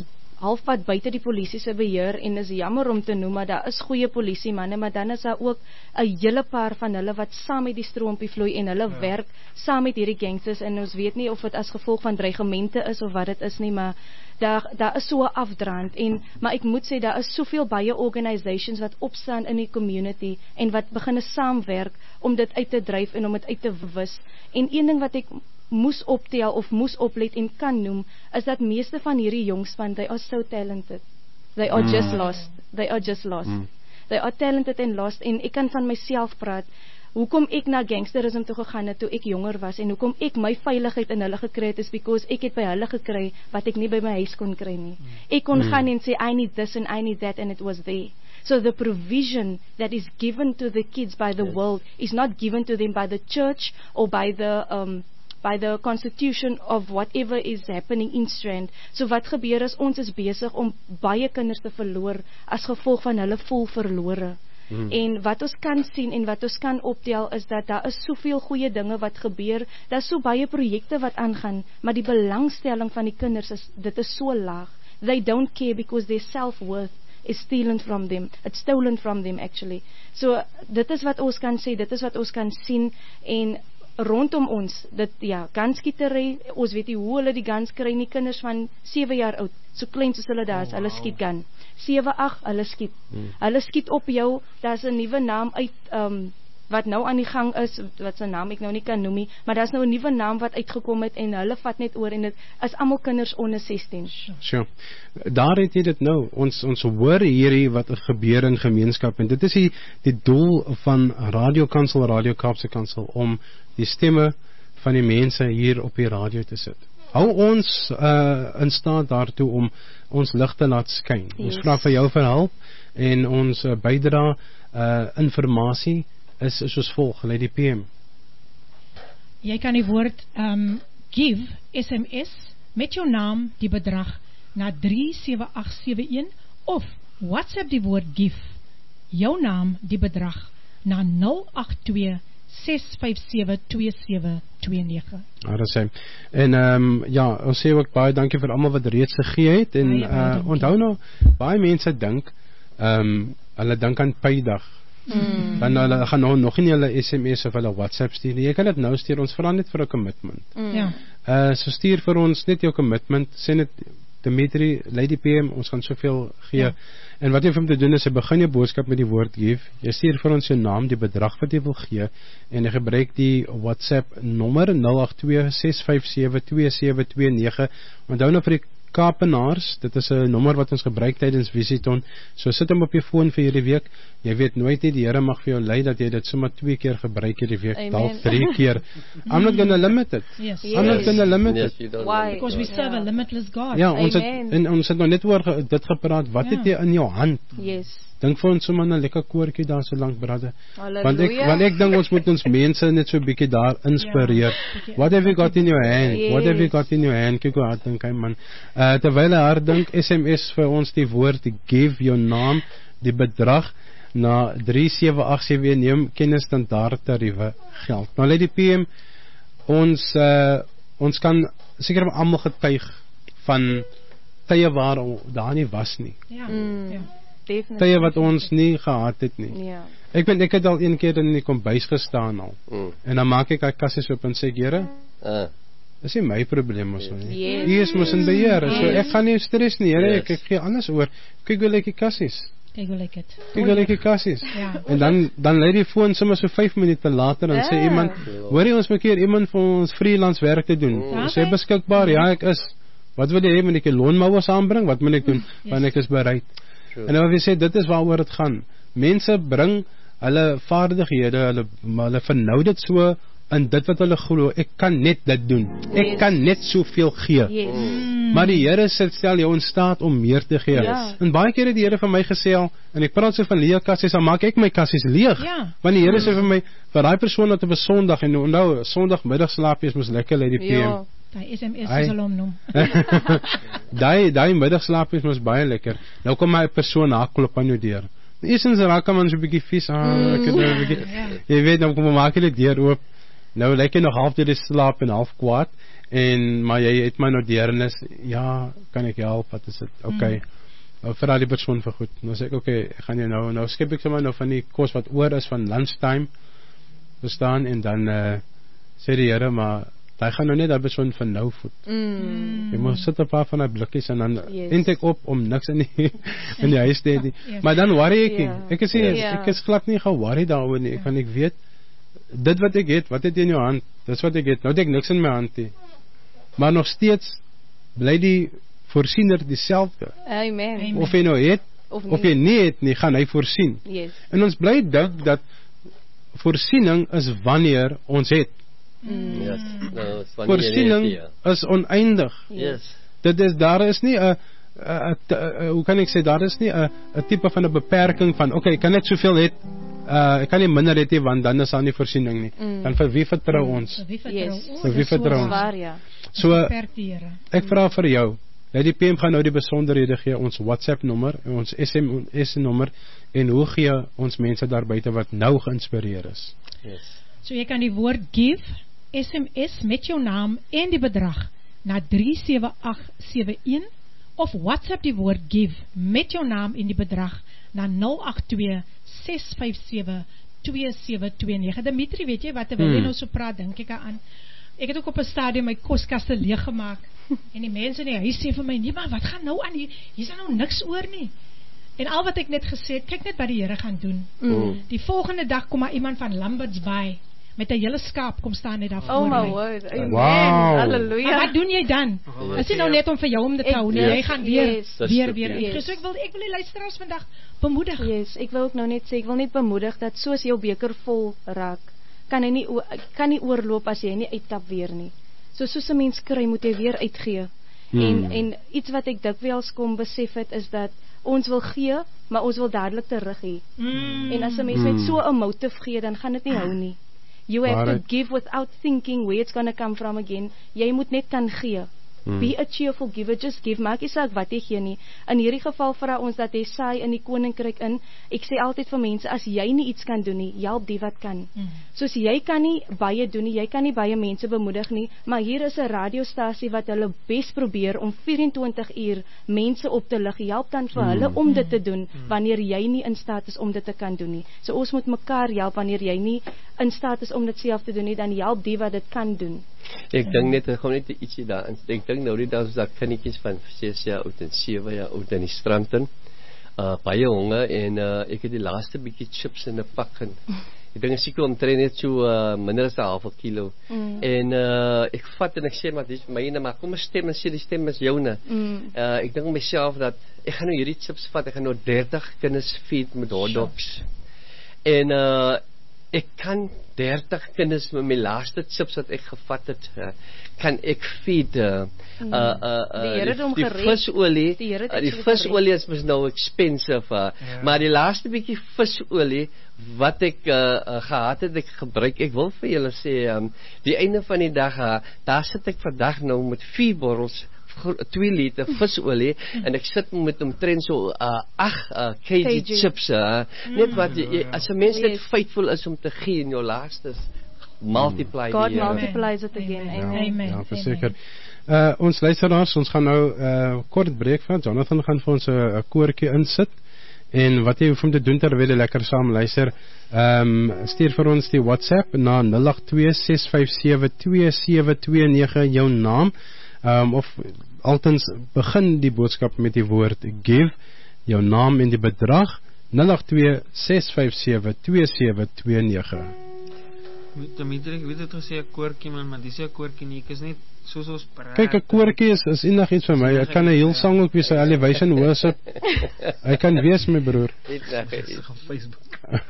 halfpad buite die polisie se beheer en is jammer om te noem, maar daar is goeie polisiemanne, maar dan is daar ook 'n hele paar van hulle wat saam met die stroompie vloei en hulle ja. werk saam met hierdie gangsters en ons weet nie of dit as gevolg van dreigemente is of wat dit is nie, maar daar daar is so 'n afdraand en maar ek moet sê daar is soveel baie organisations wat opstaan in die community en wat begin saamwerk om dit uit te dryf en om dit uit te wis. En een ding wat ek moes optel of moes oplet en kan noem is dat meeste van hierdie jongspan, they are so talented. They are mm. just lost. They are just lost. Mm. They are talented and lost en ek kan van myself praat. Hoekom ek na gangsterisme toe gegaan het toe ek jonger was en hoekom ek my veiligheid in hulle gekry het is because ek het by hulle gekry wat ek nie by my huis kon kry nie. Ek kon mm. gaan en sê I need this and I need that and it was there. So the provision that is given to the kids by the yes. world is not given to them by the church or by the um by the constitution of whatever is happening in Strand. So wat gebeur is ons is besig om baie kinders te verloor as gevolg van hulle voel verlore. Hmm. En wat ons kan sien en wat ons kan optel is dat daar is soveel goeie dinge wat gebeur, daar is so baie projekte wat aangaan, maar die belangstelling van die kinders is, dit is so laag. They don't care because their self-worth is stolen from them. It's stolen from them actually. So dit is wat ons kan sê, dit is wat ons kan sien en rondom ons, dit ja, gunskietery, ons weet nie hoe hulle die guns kry nie, kinders van sewe jaar oud, so klein soos hulle daar is, oh, wow. hulle skiet gun. sewe agt, hulle skiet. Hmm. Hulle skiet op jou, daar is 'n nuwe naam uit, um, wat nou aan die gang is, wat sy naam ek nou nie kan noem nie, maar daar is nou 'n nuwe naam wat uitgekom het, en hulle vat net oor, en dit is almal kinders onder sestien. Sure. Daar het jy dit nou, ons, ons hoor hierdie wat gebeur in gemeenskap, en dit is die, die doel van Radio Kansel, Radio Kaapse Kansel, om die stemme van die mense hier op die radio te sit. Hou ons uh, in staat daartoe om ons lig te laat skyn. Yes. Ons vra vir jou vir hulp en ons uh, bydra uh, informasie is soos volg, Lady P M. Jy kan die woord um, give, S M S, met jou naam, die bedrag, na drie sewe agt sewe een, of WhatsApp die woord give, jou naam, die bedrag, na nul agt twee ses vyf sewe twee sewe twee nege. Ah, dat sê. En um, ja, ons sê ook baie dankie vir almal wat reeds gegee het, en baie, baie uh, onthou nou, baie mense dink, um, hulle dink aan Pydag, mm. dan hulle gaan nou nog nie hulle S M S of hulle WhatsApp stuur, jy kan dit nou stuur, ons vra net vir 'n commitment. Mm. Ja. Uh, so stuur vir ons net jou commitment, sê net, Dimitri, Lady P M, ons gaan soveel gee, ja. En wat jy vir hom te doen is, jy begin jou boodskap met die woord give, jy stuur vir ons jou naam, die bedrag wat jy wil gee, en jy gebruik die WhatsApp nommer nul agt twee ses vyf sewe twee sewe twee nege, onthou nou vir die Kaapenaars, dit is 'n nommer wat ons gebruik tydens Visiton, so sit hom op jou foon vir hierdie week, jy weet nooit nie, die Here mag vir jou lei dat jy dit sommer twee keer gebruik hierdie week, dalk drie keer. I'm not gonna limit it. Yes. I'm not gonna limit it. Yes, Why? Because we serve yeah. a limitless God. Ja, ons het, en ons het nou net oor dit gepraat, wat ja. het jy in jou hand? Yes. Dink vir ons sommer 'n lekker koortjie daar so lank, brother. Want ek, want ek dink ons moet ons mense net so 'n bietjie daar inspireer. Ja. What have you got in your hand? Yes. What have you got in your hand? Kyk hoe hard dink hy man. Uh, terwyl hy hard dink, S M S vir ons die woord, die give, jou naam, die bedrag, na drie sewe agt sewe een, neem kennis standaard tariewe geld. Nou Lady P M, ons, uh, ons kan seker almal getuig van tye waar daar nie was nie. Ja, mm. ja. Tye wat ons nie gehad het nie. Ja. Ek ben, ek het al een keer in die kombuis gestaan al, mm. en dan maak ek die kassies op en sê, Here, uh. dis nie my probleem ons nie. Yes. U is mos in beheer, yes. so ek gaan nie stress nie, Here, yes. ek, ek gee alles oor. Kyk hoe lyk die kassies. Kyk hoe lyk dit. Kyk hoe lyk die kassies. Ja. En dan, dan lei die foon sommer so vyf minute later, en yeah. sê iemand, hoor jy ons moet keer iemand vir ons freelance werk te doen. Mm. Ons sê beskikbaar, ja ek is. Wat wil jy hê, moet ek die loonmouers aanbring? Wat moet ek doen? Yes. Want ek is bereid. Sure. En dan wil jy sê, dit is waaroor het gaan. Mense bring hulle vaardighede, hulle, hulle vernou dit so in dit wat hulle glo, ek kan net dit doen. Ek yes. kan net soveel gee. Yes. Mm. Maar die Here stel jou in staat om meer te gee. Yes. En baie keer het die Here vir my gesê al, en ek praat so van leeg kassies, dan maak ek my kassies leeg. Yeah. Want die Here mm. sê vir my, vir daai persoon wat op 'n Sondag, en nou Sondagmiddag slaap is mos lekker, Lady P M. Ja. Die S M S is al om noem. Daai daai middagslaap is mos baie lekker. Nou kom my persoon na klop aan jou deur. Eerstens raak hom so 'n bietjie vies aan, ek het nou 'n bietjie. Jy weet, dan kom maak jy dit deur oop. Nou lyk jy nog half deur die slaap en half kwaad. en maar jy het my nou deernis, ja, kan ek help, wat is dit? Okay. Mm. Vir die persoon vir goed. Nou sê ek, okay, ek gaan jy nou, nou skep ek sommer nou van die kos wat oor is van lunchtime, verstaan, en dan uh, sê die Here, maar hy gaan nou net die persoon van nou voed. Mm. Jy moet sit 'n paar van die blikkies en dan Yes. eet ek op om niks in die, in die huis te hê nie. Yes. Maar dan worry ek nie. Ja. Ek is nie, Ja. ek is glad nie ge-worry daaroor nie. Ek kan ek weet, dit wat ek het, wat het jy in jou hand, dis wat ek het. Nou het ek niks in my hand nie. Maar nog steeds bly die voorsiener dieselfde. Amen. Amen. Of jy nou het, Of of nie. jy nie het nie, gaan hy voorsien. Yes. En ons bly dink dat voorsiening is wanneer ons het. Mm. Yes. Nou, it's funny, Voorsiening yeah. is oneindig. Yes. Dit is, daar is nie 'n, 'n, 'n, hoe kan ek sê, daar is nie 'n 'n tipe van 'n beperking van, okay, ek kan net soveel het, uh, ek kan nie minder het nie, want dan is daar nie voorsiening nie. Mm. Dan vir wie vertrou ons? Vir wie vertrou Yes. ons? Vir wie Dis so vertrou ons? Waar, ja. So, beperk die Here. ek vra vir jou, Lady P M gaan nou die besonderhede gee, ons WhatsApp nommer, ons S M S nommer, en hoe gee ons mense daar buite wat nou geïnspireer is? Yes. So jy kan die woord give, S M S met jou naam en die bedrag na drie sewe agt sewe een of WhatsApp die woord give met jou naam en die bedrag na nul agt twee ses vyf sewe twee sewe twee nege. Dimitri, weet jy wat, terwyl jy Hmm. nou so praat, dink ek aan, ek het ook op 'n stadium my koskaste leeg gemaak en die mense in die huis sê vir my, nee maar wat gaan nou aan, hier, hier is nou niks oor nie. En al wat ek net gesê het, kyk net wat die Here gaan doen. Mm. Die volgende dag kom maar iemand van Lamberts Bay met 'n hele skaap kom staan net daar voor Oh my my. word. Amen. Wow. Halleluja. Maar wat doen jy dan? Oh, Is dit nou net om vir jou om dit te Ek- hou? Nee, Yes. jy gaan weer, Yes. weer, weer. Yes. Yes. So ek wil, ek wil die luisteraars vandag bemoedig. Yes, ek wil ook nou net sê, ek wil net bemoedig dat soos jou beker vol raak, kan hy nie o- kan nie oorloop as jy nie uittap weer nie. So soos 'n mens kry, moet jy weer uitgee. Hmm. En en iets wat ek dikwels kom besef het is dat ons wil gee, maar ons wil dadelik terug hê. Mm. En as 'n mens Hmm. net so 'n motive gee, dan gaan dit nie hou nie. You have Waarheid. to give without thinking where it's going to come from again. Jy moet net kan gee. Hmm. Be a cheerful giver, just give. Maak nie saak wat jy gee nie. In hierdie geval vra ons dat jy saai in die koninkryk in. Ek sê altyd vir mense, as jy nie iets kan doen nie, help die wat kan. Mm. Soos jy kan nie baie doen nie, jy kan nie baie mense bemoedig nie, maar hier is 'n radiostasie wat hulle bes probeer om vyf en twintig uur mense op te lig. Help dan vir hulle om dit te doen wanneer jy nie in staat is om dit te kan doen nie. So ons moet mekaar help wanneer jy nie in staat is om dit self te doen nie, dan help die wat dit kan doen. Ek dink net, ek gaan net ietsie daar in. Ek dink nou die daar is daar kindertjies van ses jaar oud en sewe jaar oud in die strand in. Uh, baie honger en uh, ek het die laaste bietjie chips in 'n pak en ek dink seker omtrent net so uh, minder as 'n half kilo. Mm. En uh, ek vat en ek sê maar dis myne, maar kom ons stem en sê die stem is joune. Mm. Uh, ek dink myself dat ek gaan nou hierdie chips vat, ek gaan nou dertig kinders feed met hotdogs. En uh, ek kan dertig kinders met my laaste chips wat ek gevat het, uh, kan ek feed uh, uh, uh, uh, Die Here het hom die, die gered. visolie. Die Here het uh, die actually visolie is mos nou expensive, uh, Ja. maar die laaste bietjie visolie wat ek uh, uh, gehad het, ek gebruik, ek wil vir julle sê, um, die einde van die dag, uh, daar sit ek vandag nou met vier borrels twee liter visolie en ek sit met omtrent so uh, agt uh, kg Kg. chips uh, net wat jy, jy, as 'n mens net Yes. faithful is om te gee in jou laaste multiply God die Here. multiplies it again. Amen. Amen. Amen. Ja, verseker. Uh, ons luisteraars, ons gaan nou uh, kort breek van, Jonathan gaan vir ons 'n uh, koortjie insit, en wat jy hoef om te doen terwyl jy lekker saam luister, um, stuur vir ons die WhatsApp na nul agt twee ses vyf sewe twee sewe twee nege, jou naam, um, of altens begin die boodskap met die woord give, jou naam en die bedrag, nul agt twee ses vyf sewe twee sewe twee nege. Dimitri, ek weet het gesê 'n koortjie man, maar dis 'n koortjie nie, ek is net soos ons praat. Kyk, 'n koortjie is, is enig iets vir my. Ek kan 'n heel sang ook wees, 'n elevation worship. Hy kan wees, my broer. Dit reg Ek is. is op Facebook.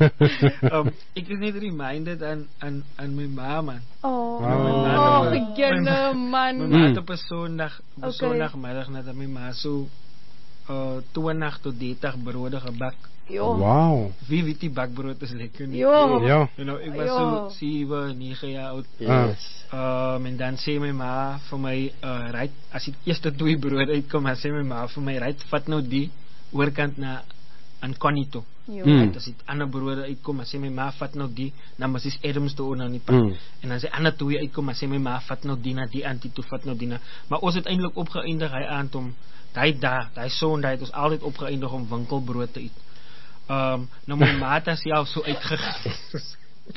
um, ek is net reminded aan aan aan my ma man. Oh, Wow. oh, jene My man. ma Mm. het op 'n Sondag, op 'n Okay. Sondagmiddag nadat my ma so uh twintig tot dertig brode gebak. Jo. Wow. Wie weet die bakbrood is lekker nie. Jo. Ja. You know, ek was Jo. so sewe, nege jaar oud. Yes. Um, en dan sê my ma vir my, uh, right, as die eerste twee brood uitkom, dan sê my ma vir my, right, vat nou die oorkant na aan Connie toe. Mm. As die ander brode uitkom, dan sê my ma vat nou die na Missus Adams toe na die pad. Mm. En dan sê ander twee uitkom, dan sê my ma vat nou die na die auntie toe, vat nou die na. Maar ons het eintlik opgeëindig hy aand om daai daar, daai Sondag het ons altyd opgeëindig om winkelbrood te eet. Um, nou my ma het self so uitgegiet.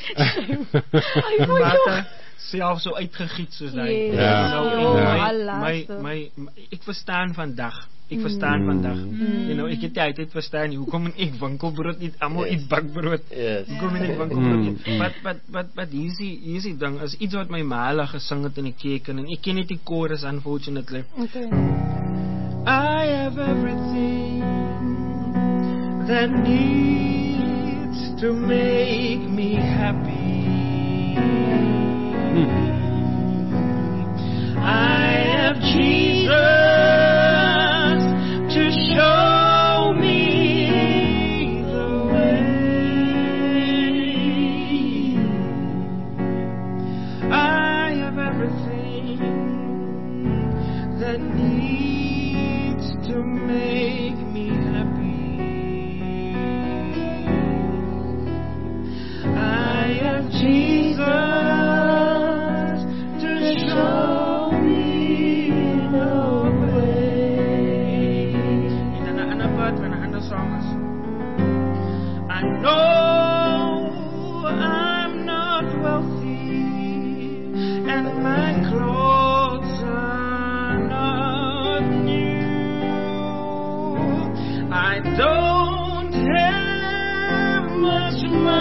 my ma het self so uitgegiet soos hy. Yes. Ja. Nou, Ja. en my, my, my, my, ek verstaan vandag. Ek verstaan Mm. vandag. Mm. You know, ek het die altyd verstaan nie, hoekom ek winkelbrood eet, almal Yes. eet bakbrood. Yes. Hoekom ek winkelbrood Mm, eet. mm. But, but, but, but, hier is die, hier is die ding, is iets wat my ma hulle gesing het in die kerk, en ek ken net die chorus, unfortunately. Okay. I have everything that needs to make me happy. Mm. I have Jesus to show me the way. I have everything that needs to make me happy. I have Jesus to show me the way. En dan 'n ander part van 'n ander song is I know I'm not wealthy and my clothes are not new. I don't have much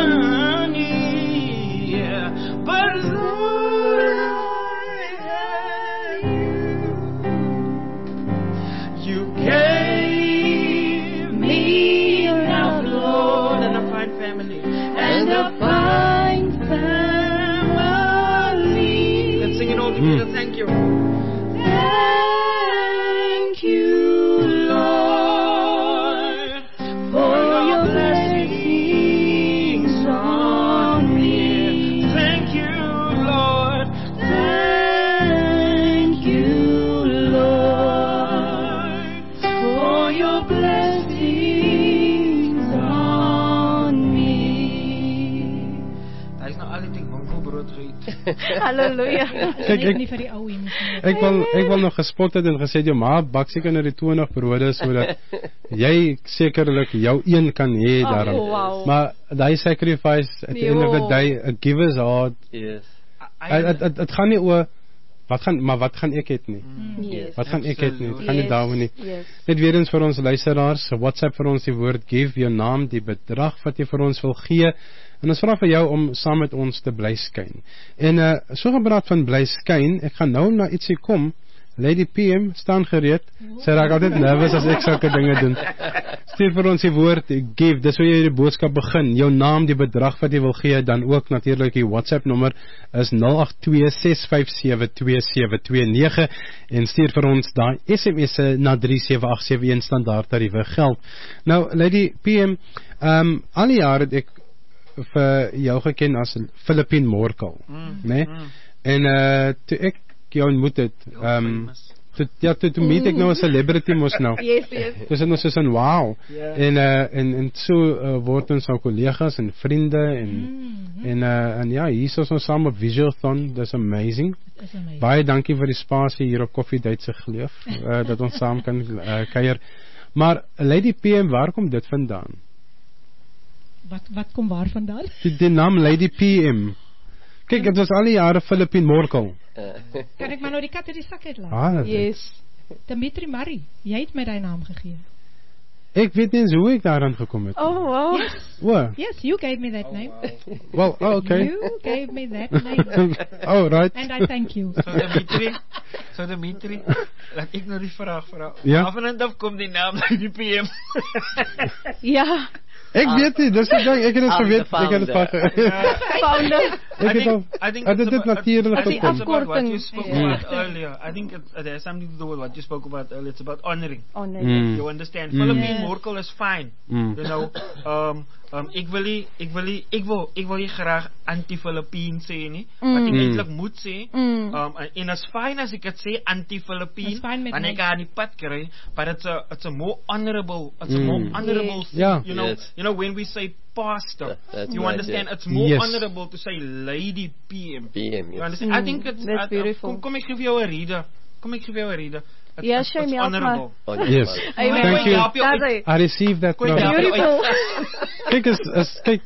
money, but Lord, I have you. You gave me enough, Lord, and a fine family, and a fine family. Let's sing it all together. Thank you. Thank you, Lord, for your blessings on me. Thank you, Lord. Thank you, Lord, for your blessings on me. Daar is nou al die winkelbrood geëet. Halleluja. Kijk, Net ik- nie vir die ou mense nie. Ek wil ek wil nog gespot het en gesê jou ma bak seker nou die twintig brode sodat jy sekerlik jou een kan hê Oh, daarom. wow. Maar daai sacrifice at the end of the Jo. day, a giver's heart. Yes. Dit dit dit gaan nie oor wat gaan maar wat gaan ek het nie. Yes. Wat gaan ek het nie? Dit gaan nie Yes. daaroor nie. Yes. Net weer eens vir ons luisteraars, WhatsApp vir ons die woord give, jou naam, die bedrag wat jy vir ons wil gee. En ons vra vir jou om saam met ons te bly skyn. En uh so gepraat van bly skyn, ek gaan nou na ietsie kom. Lady P M staan gereed. Sy raak altyd nervus as ek sulke dinge doen. Stuur vir ons die woord give. Dis hoe jy die boodskap begin. Jou naam, die bedrag wat jy wil gee, dan ook natuurlik die WhatsApp nommer is nul agt twee ses vyf sewe twee sewe twee nege en stuur vir ons daai S M S'e na drie sewe agt sewe een standaard tariewe geld. Nou Lady P M, ehm um, al die jare het ek vir jou geken as Philippine Morkel, Mm, né? mm. En uh toe ek jou ontmoet het, ehm um, toe ja toe toe meet ek nou 'n celebrity mos nou. Yes, yes. Dis net so 'n wow. Ja. En uh en en so uh, word ons nou kollegas en vriende en Mm, en uh en ja, hier is ons nou saam op Visualthon. Dis amazing. is amazing. Baie dankie vir die spasie hier op Koffie Duitse Geloof, uh, dat ons saam kan uh, kuier. Maar Lady P M, waar kom dit vandaan? Wat wat kom waar vandaan? Die, die naam Lady P M. Kyk, dit was al die jare Philippine Morkel. Uh, Kan ek maar nou die kat uit die sak uitlaat? Ah, Yes. Dimitri Murray, jy het my daai naam gegee. ek weet nie eens hoe ek daaraan gekom het. Oh, wow. O, Yes, you gave me that name. well, oh, okay. You gave me that name. Oh, right. And I thank you. So Dimitri, so Dimitri, laat ek nou die vraag vra. Ja. Af en toe kom die naam uit die P M. Ja. Ek weet nie, dis die ding, ek het dit I'm geweet, the ek het dit founder. vas. Founder. Ek het al I think dit it's dit about- natuurlik I think gekom. it's about what you Afkorting. spoke Yeah. about earlier. I think it, it has something to do with what you spoke about earlier. It's about honoring. Honor. Mm. You understand? Mm. Philippine Yes. Morkel is fine. Mm. You know, um, um, ek wil nie, ek wil nie, ek wil, ek wil nie graag anti-Philippine sê nie, wat ek Mm. eintlik moet sê. Mm. Um, en as fine as ek het sê anti-Philippine, Dis fyn met wanneer ek my. aan die pad kry, but it's a, it's a more honorable, it's a Mm. more honorable Yes. thing. Yeah. You know, Yes. you know when we say pastor, That- that's you right, understand? yeah. It's more Yes. honorable to say lady P M. P M, You yes. understand? I Mm, think it's that's I- I- beautiful. Kom, kom ek gee vir jou 'n rede. Kom ek gee vir jou 'n rede. It's, Ja, it's, Shane, it's help honorable. Oh, Yes. Amen. Thank you. That's it. I received that Quick, now. yeah. Beautiful. Kyk is is kyk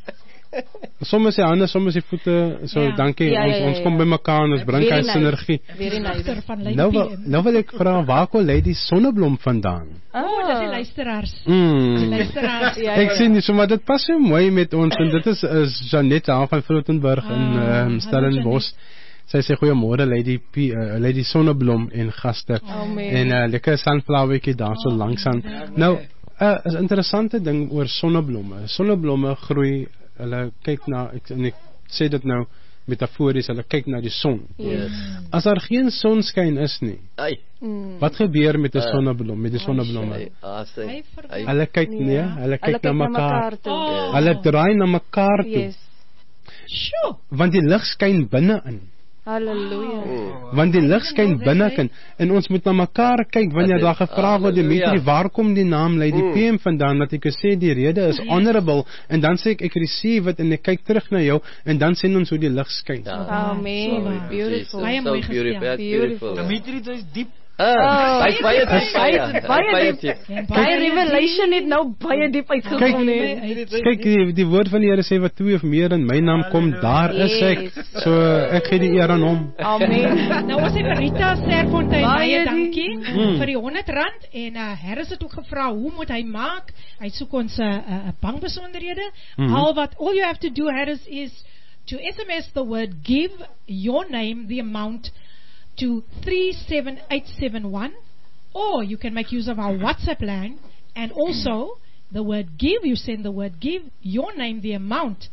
soms die hande, soms die voete, so Ja. dankie. Ja, ja, ons ja, ons ja. kom by mekaar en ons bring Very hy nice. sinergie. Very nice. Luister van Lady Nou wil P M. nou wil ek vra waar kom Lady Sonneblom vandaan? Oh, dis die luisteraars. Mm. Luisteraars. Ja, Ek ja. sien nie, so maar dit pas so mooi met ons en dit is is Janet daar van Vlotenburg in Ah, um, Stellenbosch. Sy sê goeiemôre Lady P, uh, Lady Sonneblom en gaste. Oh, man. En 'n uh, lekker sunflowertjie daar so Oh, langs aan. dankie. Nou, 'n uh, is 'n interessante ding oor sonneblomme. Sonneblomme groei, hulle kyk na ek en ek sê dit nou metafories, hulle kyk na die son. Yes. As daar geen sonskyn is nie, Ai. Mm. wat gebeur met 'n Uh, sonneblom, met die sonneblomme? Ai, ah, sy. Hy ver- Ai. Hulle kyk nee, Ja. hulle kyk na mekaar. toe. Oh. Hulle draai na mekaar toe, Yes. Sjoe. want die lig skyn binne-in. Halleluja. Mm. Want die lig skyn binne-in en ons moet na mekaar kyk wanneer Dit daar is- gevra word Dimitri, Halleluja. waar kom die naam Lady Mm. P M vandaan? Dat ek sê die rede is honorable en dan sê ek ek receive it en ek kyk terug na jou en dan sien ons hoe die lig skyn. Ja. Amen. So waar. Beautiful. Baie So mooi beautiful, gestel. that's beautiful. Dimitri, dit is diep. Ah, Oh, hy's baie diep, hy's baie, baie baie diep. diep. Baie revelation het nou baie diep uitgekom nie. Kyk, die, die woord van die Here sê wat twee of meer in my naam kom, daar is ek. Yes. So ek gee die eer aan hom. Amen. Nou ons het Rita Serfontein Baie baie dankie Mm. vir die honderd rand en uh, Harris het ook gevra hoe moet hy maak? Hy soek ons 'n uh, uh, bankbesonderhede. Mhm. Al wat all you have to do Harris is to S M S the word give your name the amount to three seven eight seven one, or you can make use of our WhatsApp line and also the word give, you send the word give your name the amount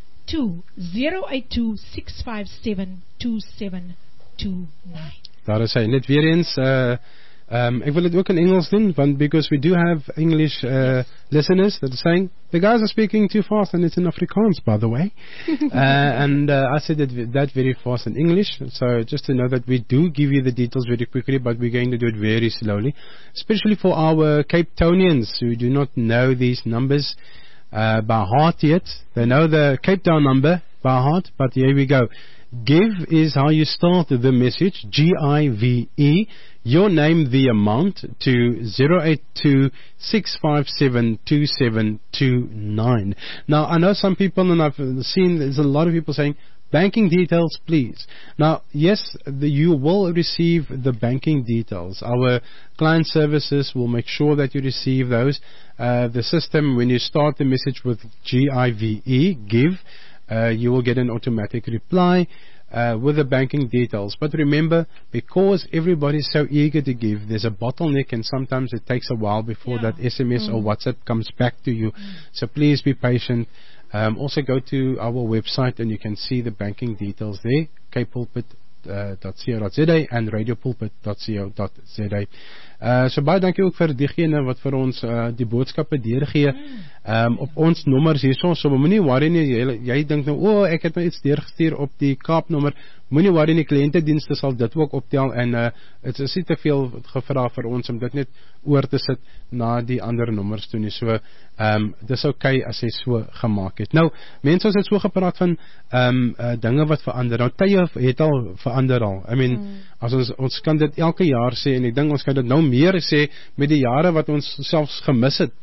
to zero eight two six five seven two seven two nine. Daar is hy net weer eens uh Um, ek wil dit ook in Engels doen, want because we do have English uh, listeners that are saying, the guys are speaking too fast, and it's in Afrikaans, by the way. uh, and uh, I said that, that very fast in English, so just to know that we do give you the details very quickly, but we're going to do it very slowly, especially for our Cape Townians who do not know these numbers uh, by heart yet. They know the Cape Town number by heart, but here we go. Give is how you start the message, G I V E, your name, the amount, to zero eight two six five seven two seven two nine. Now, I know some people, and I've seen there's a lot of people saying, banking details, please. Now, yes, the, you will receive the banking details. Our client services will make sure that you receive those. Uh, the system, when you start the message with G I V E, give, Uh, you will get an automatic reply uh, with the banking details. But remember, because everybody's so eager to give, there's a bottleneck and sometimes it takes a while before Yeah. that S M S Mm. or WhatsApp comes back to you. Mm. So please be patient. Um, also go to our website and you can see the banking details there, cape pulpit dot co dot za and radio pulpit dot co dot za. Uh, so baie dankie ook vir diegene wat vir ons uh, die boodskappe deurgee um, op ons nommers hierso. So moenie worry nie, jy, jy dink nou, o, oh, ek het nou iets deurgestuur op die Kaap nommer. Moenie worry nie, kliëntedienste sal dit ook optel en uh, dit is nie te veel gevra vir ons om dit net oor te sit na die ander nommers toe nie. So um, dis okay as jy so gemaak het. Nou, mense ons het so gepraat van um, uh, dinge wat verander. Nou tye het al verander al. I mean, mm. as ons ons kan dit elke jaar sê en ek dink ons kan dit nou meer sê met die jare wat ons selfs gemis het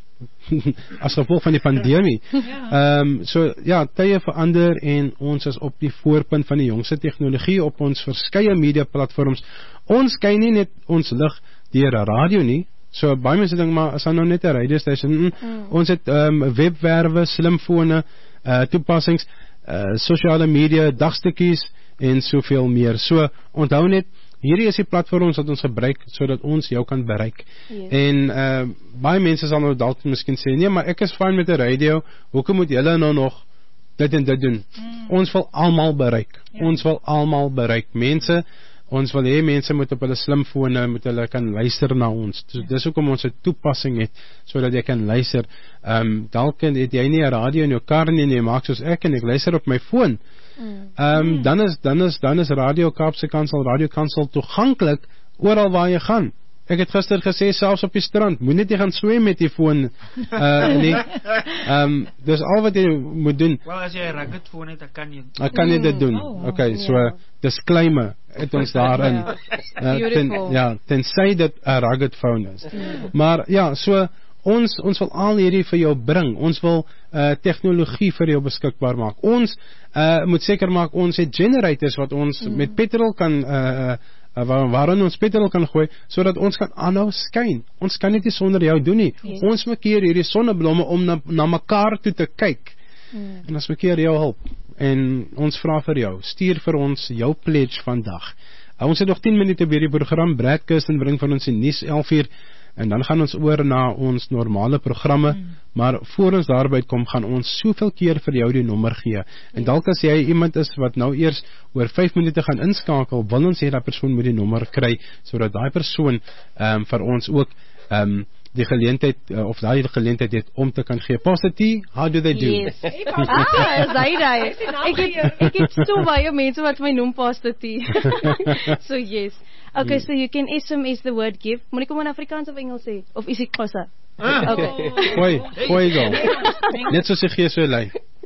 as gevolg van die pandemie. Ehm um, so ja, tye verander en ons is op die voorpunt van die jongste tegnologie op ons verskeie media platforms. Ons skyn nie net ons lig deur 'n radio nie. So baie mense dink maar as dan nou net 'n radio station. Mm, mm. Ons het ehm um, webwerwe, slimfone, uh, toepassings, uh, sosiale media, dagstukkies en soveel meer. So onthou net, hierdie is die platforms wat ons gebruik sodat ons jou kan bereik. Yes. En uh, baie mense sal nou dalk miskien sê, nee, maar ek is fyn met 'n radio. Hoekom moet julle nou nog dit en dit doen. Mm. Ons wil almal bereik. Ja. Ons wil almal bereik. Mense, ons wil hê mense moet op hulle slimfone, moet hulle kan luister na ons. So, dis hoekom ons 'n toepassing het, sodat jy kan luister. Um, dalk het jy nie 'n radio in jou kar nie, en jy maak soos ek, en ek luister op my foon. Um, dan is, dan is, dan is Radio Kaapse Kansel, Radio Kansel toeganklik, oral waar jy gaan. Ek het gister gesê, selfs op die strand, moet net jy gaan swem met die foon, uh, nie. Um, dis al wat jy moet doen. Wel, as jy 'n rugged foon het, dan kan jy Dan kan jy dit doen. Oh, Okay, so, yeah. disclaimer, het ons daarin. Uh, ten, ja, tensy dit 'n rugged phone is. Maar, ja, so, ons, ons wil al hierdie vir jou bring. Ons wil uh, tegnologie vir jou beskikbaar maak. Ons uh, moet seker maak, ons het generators wat ons mm. met petrol kan uh, Uh, waar, waarin ons petrol kan gooi, sodat ons kan aanhou skyn. Ons kan dit nie sonder jou doen nie. Yes. Ons moet keer hierdie sonneblomme om na, na mekaar toe te kyk. Mm. En ons moet keer jou hulp. En ons vra vir jou, stuur vir ons jou pledge vandag. Uh, ons het nog tien minute by die program. Brad Kirsten bring van ons die nuus elf uur. En dan gaan ons oor na ons normale programme, mm. maar voor ons daarby kom, gaan ons soveel keer vir jou die nommer gee. En dalk as jy iemand is wat nou eers oor vyf minute gaan inskakel, wil ons hê dat persoon moet die nommer kry, sodat daai persoon um, vir ons ook um, die geleentheid, uh, of daai geleentheid het om te kan gee. Pastor T, how do they do? Yes. ah, is hy daai? Ek het, ek het so baie mense wat my noem Pastor T. So yes. Okay, so you can S M S the word give. Moet ek hom in Afrikaans of Engels sê? Of is ek Xhosa? Ah. Okay. Gooi, gooi go. Net soos jy gee so lei.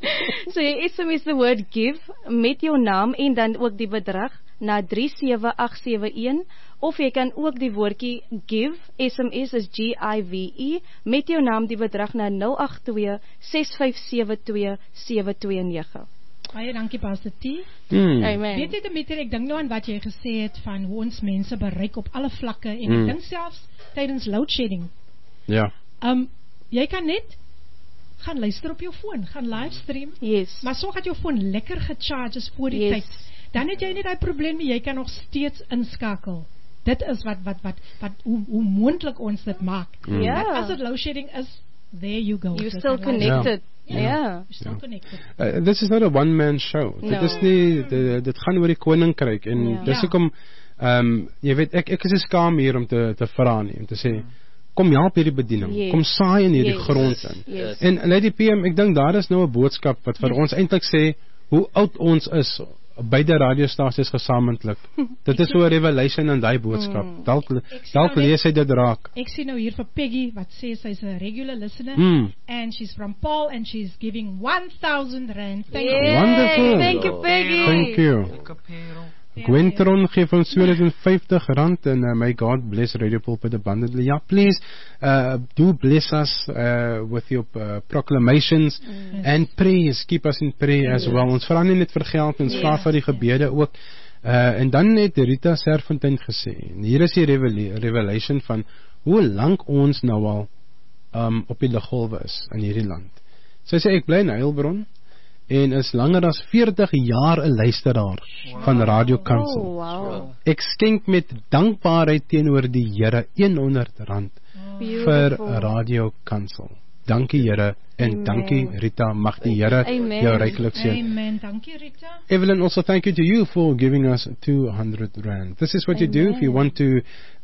So jy S M S the word give met jou naam en dan ook die bedrag na drie sewe agt sewe een, of jy kan ook die woordjie give, S M S is G I V E, met jou naam die bedrag na nul agt twee ses vyf sewe twee sewe twee nege. Baie dankie Pastor T. Mm. Amen. Weet jy Demeter, ek dink nou aan wat jy gesê het van hoe ons mense bereik op alle vlakke en mm. ek dink selfs tydens load shedding. Ja. Um, jy kan net gaan luister op jou foon, gaan livestream. Yes. Maar sorg dat jou foon lekker gecharge is voor die yes. tyd. Dan het jy nie daai probleem nie, jy kan nog steeds inskakel. Dit is wat wat wat wat hoe, hoe moontlik ons dit maak. Mm. Yeah. As dit load shedding is, there you go. You're still connected. Yeah. Ja, yeah. still yeah. connected. Uh, this is not a one man show. No. Dit is nie, dit, dit gaan oor die koninkryk en yeah. dis hoekom um, jy weet ek ek is skaam hier om te te vra nie, om te sê kom help hierdie bediening, yes. kom saai in hierdie yes. grond in. Yes. En Lady P M, ek dink daar is nou 'n boodskap wat vir yes. ons eintlik sê hoe oud ons is. Beide radiostasies gesamentlik. Dit is so 'n revelation in daai boodskap. Mm. Dalk dalk lees hy dit raak. Ek sien nou hier vir Peggy wat sê sy's 'n regular listener mm. and she's from Paul and she's giving one thousand rand. Thank Yay. you. Wonderful. Thank you Peggy. Thank you. Gwentron gee van so net vyftig rand en uh, may God bless Radio Pulpit abundantly. Yeah, please uh, do bless us uh, with your uh, proclamations mm. and praise. Keep us in prayer as well. Ons vra nie net vir geld, ons vra vir die gebede ook. Uh, en dan het Rita Serfontein gesê, en hier is die revelation van hoe lank ons nou al um, op die liggolwe is in hierdie land. Sy sê ek bly in Heilbron en is langer as veertig jaar 'n luisteraar wow. van Radio Kansel. Oh, wow. Ek skenk met dankbaarheid teenoor die Here honderd rand oh. vir Radio Kansel. Dankie Here en Amen. Dankie Rita, mag die Here jou ryklik seën. Amen. Dankie Rita. Evelyn, also thank you to you for giving us two hundred rand. This is what Amen. You do if you want to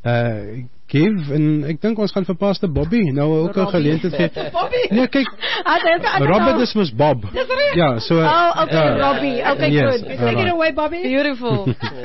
uh, give, en ek dink ons gaan vir Pastor Bobby nou ook 'n geleentheid gee. Bobby. Nee, kyk. Robert is mos Bob. Ja, so oh, okay, uh, Robbie. Okay, yes, good. Take right. it away, Bobby. Beautiful.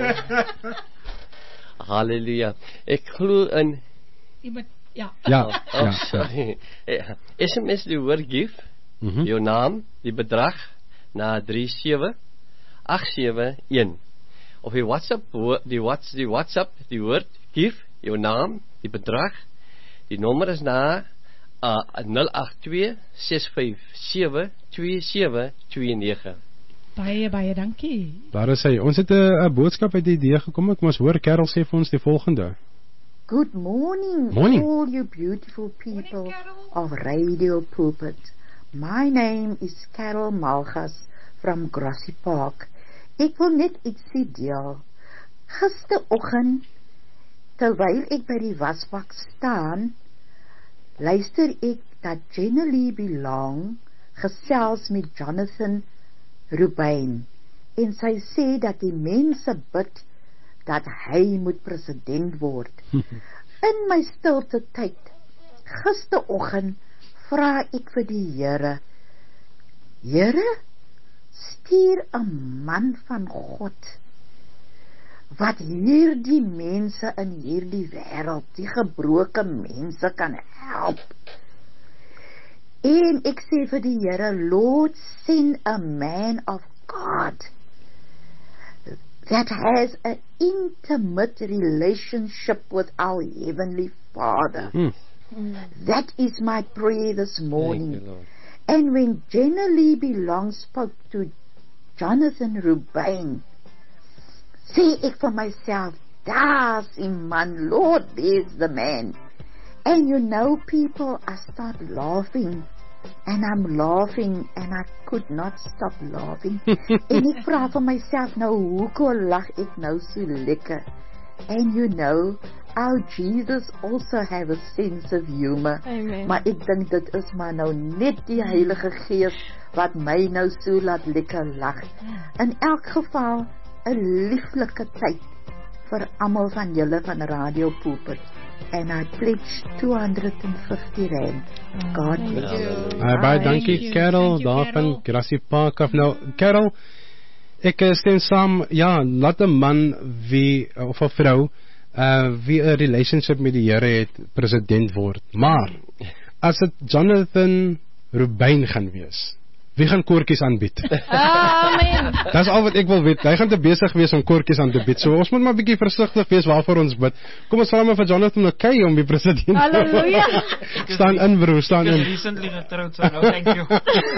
Hallelujah. Ek glo in Ja. Ja. Oh, oh, ja. Sorry. S M S die woord give, mm-hmm. jou naam, die bedrag na drie sewe agt sewe een. Of die WhatsApp, die WhatsApp, die WhatsApp, die woord give, jou naam, die bedrag. Die nommer is na uh, nul agt twee ses vyf sewe twee sewe twee nege. Baie baie dankie. Daar is hy. Ons het 'n boodskap uit die idee gekom. Ek moes hoor Carol sê vir ons die volgende. Good morning, morning, all you beautiful people morning, of Radio Pulpit. My name is Carol Malgas from Grassy Park. Ek wil net ietsie deel. Gisteroggend, terwyl ek by die wasbak staan, luister ek dat Jenny Belong gesels met Jonathan Rubin, en sy sê dat die mense bid dat hy moet president word. In my stilte tyd, gisteroggend, vra ek vir die Here, Here, stuur 'n man van God, wat hierdie mense in hierdie wêreld, die gebroke mense kan help. En ek sê vir die Here, Lord, send a man of God that has an intimate relationship with our Heavenly Father. Mm. That is my prayer this morning. You, and when Jenna Lee Belong spoke to Jonathan Rubin, say ek vir myself, daar's die man, Lord, there's the man. And you know, people, I start laughing, and I'm laughing, and I could not stop laughing. En ek vra vir myself, nou, hoekom lag ek nou so lekker? And you know, our Jesus also have a sense of humor. Amen. Maar ek dink dit is maar nou net die Heilige Gees wat my nou so laat lekker lag. In elk geval, 'n lieflike tyd vir almal van julle van Radio Pulpit. And I pledge two hundred fifty rand. God bless you. Uh, baie dankie Carol, daar van Grassy Park af. Nou, Carol, ek stem saam, ja, laat 'n man wie, of 'n vrou, uh, wie 'n relationship met die Here het, president word. Maar, as dit Jonathan Rubin gaan wees, wie gaan koortjies aanbied? Amen. Dis al wat ek wil weet. Hy gaan te besig wees om koortjies aan te bied. So ons moet maar 'n bietjie versigtig wees waarvoor ons bid. Kom ons vra maar vir Jonathan McKay om die president. Halleluja. Staan in broer, staan in. Ek is recently getroud, so no thank you.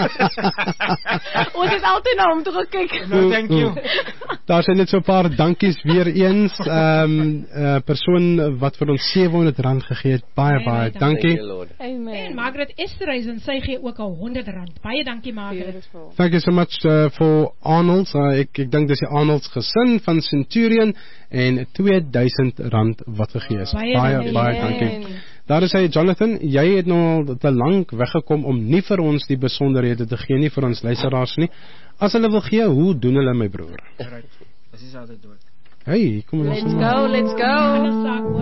Ons het altyd na hom toe gekyk. No thank you. Daar zijn net so 'n paar dankies weer eens. Ehm um, uh, persoon wat vir ons sewehonderd rand gegee het. Baie baie dankie. Amen. En Margaret Esterhuizen, sy gee ook al honderd rand. Baie dankie Margaret. Beautiful. Thank you so much uh, for Arnold's. Uh, ek ek dink dis die Arnold's gesin van Centurion en tweeduisend rand wat gegee is. Baie baie, baie dankie. Daar is hy, Jonathan, jy het nou te lank weggekom om nie vir ons die besonderhede te gee nie vir ons luisteraars nie. As hulle wil gee, hoe doen hulle my broer? Right. Dis is altyd dood. Hey, kom ons. Let's go, let's go.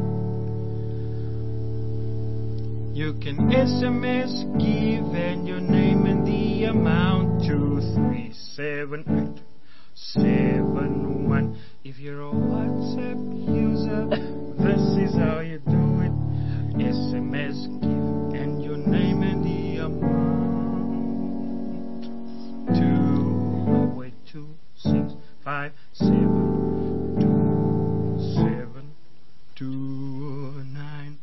You can S M S give and your name and the amount to three seven eight seven one. If you're a WhatsApp user, this is how you do it. S M S give and your name and the amount to oh wait two six five seven two seven two nine.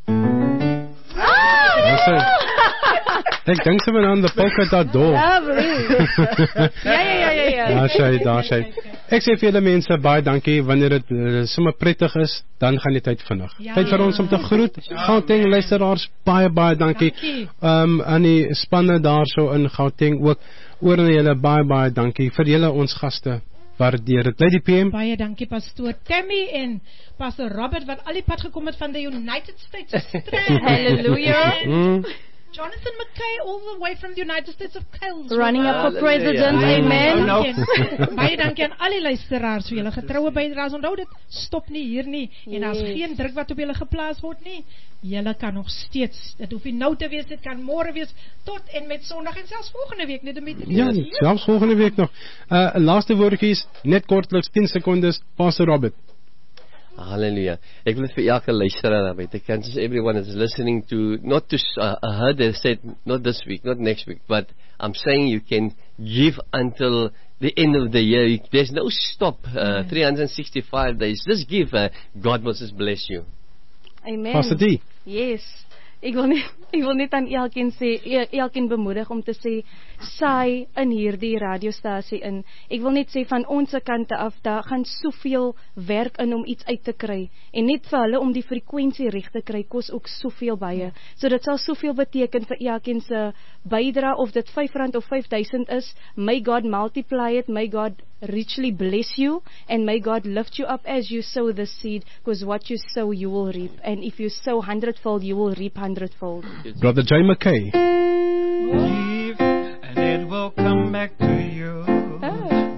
Ek dink sy men aan die polka dot door. Ja, ja, ja, ja, ja. Daar sy, daar sy. Ek sê vir julle mense, baie dankie. Wanneer dit uh, sommer prettig is, dan gaan die tyd vinnig. Ja, tyd vir ons om te groet. Gauteng luisteraars, baie baie dankie. Um, aan die spanne daar so in Gauteng ook. Oor aan julle, baie baie dankie. Vir julle ons gaste. Waardeer dit. Lady P M. Baie dankie pastoor Tammy en pastor Robert wat al die pad gekom het van die United States of Strand. Hallelujah. Mm. Jonathan McKay all the way from the United States of Wales. Running up for president. Amen. Oh, no. Baie dankie aan al die luisteraars vir julle getroue bydraes. Onthou dit, stop nie hier nie. En daar's yes. geen druk wat op julle geplaas word nie. Julle kan nog steeds, dit hoef nie nou te wees, dit kan môre wees, tot en met Sondag en selfs volgende week, net met Ja, selfs volgende week nog. Uh, laaste woordjies, net kortliks tien sekondes, Pastor Robert. Hallelujah. Ek wil vir elke luisteraar naby te kan, since everyone is listening to, not to, uh, I heard they said, not this week, not next week, but I'm saying you can give until the end of the year. There's no stop, uh, three hundred sixty-five days. Just give, uh, God must just bless you. Amen. Pastor D. Yes. Ek wil net ek wil net aan elkeen sê, elkeen bemoedig om te sê saai in hierdie radiostasie in. Ek wil net sê van ons kante af, daar gaan soveel werk in om iets uit te kry. En net vir hulle om die frekwensie reg te kry, kos ook soveel baie. So dit sal soveel beteken vir elkeen se bydra, of dit vyf rand of vyf duisend is. May God multiply it, may God richly bless you, and may God lift you up as you sow the seed, because what you sow you will reap, and if you sow hundredfold you will reap hundredfold. Brother J. McKay. Give and it will come back to you.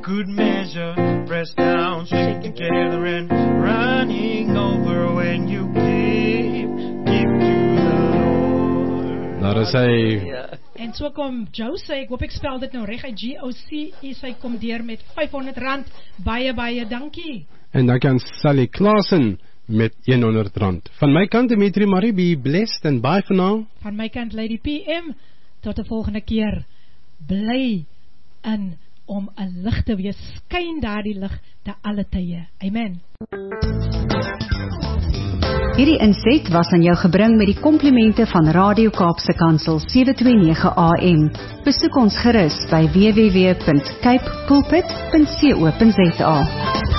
good measure, pressed down, shaken together and running over when you give, give to the Lord. Daar is hy. En so kom Joe sê, ek hoop ek spel dit nou reg, uit G O C E, sy kom deur met vyfhonderd rand, baie baie dankie. En dan kan Sally Klaasen met honderd rand. Van my kant, Dimitri Marie, be blessed and bye for now. Van my kant, Lady P M, tot die volgende keer. Bly in om 'n lig te wees, skyn daardie lig te alle tye. Amen. Hierdie inset was aan jou gebring met die komplimente van Radio Kaapse Kansel sewe twee nege A M. Besoek ons gerus by w w w punt cape pulpit punt co punt za.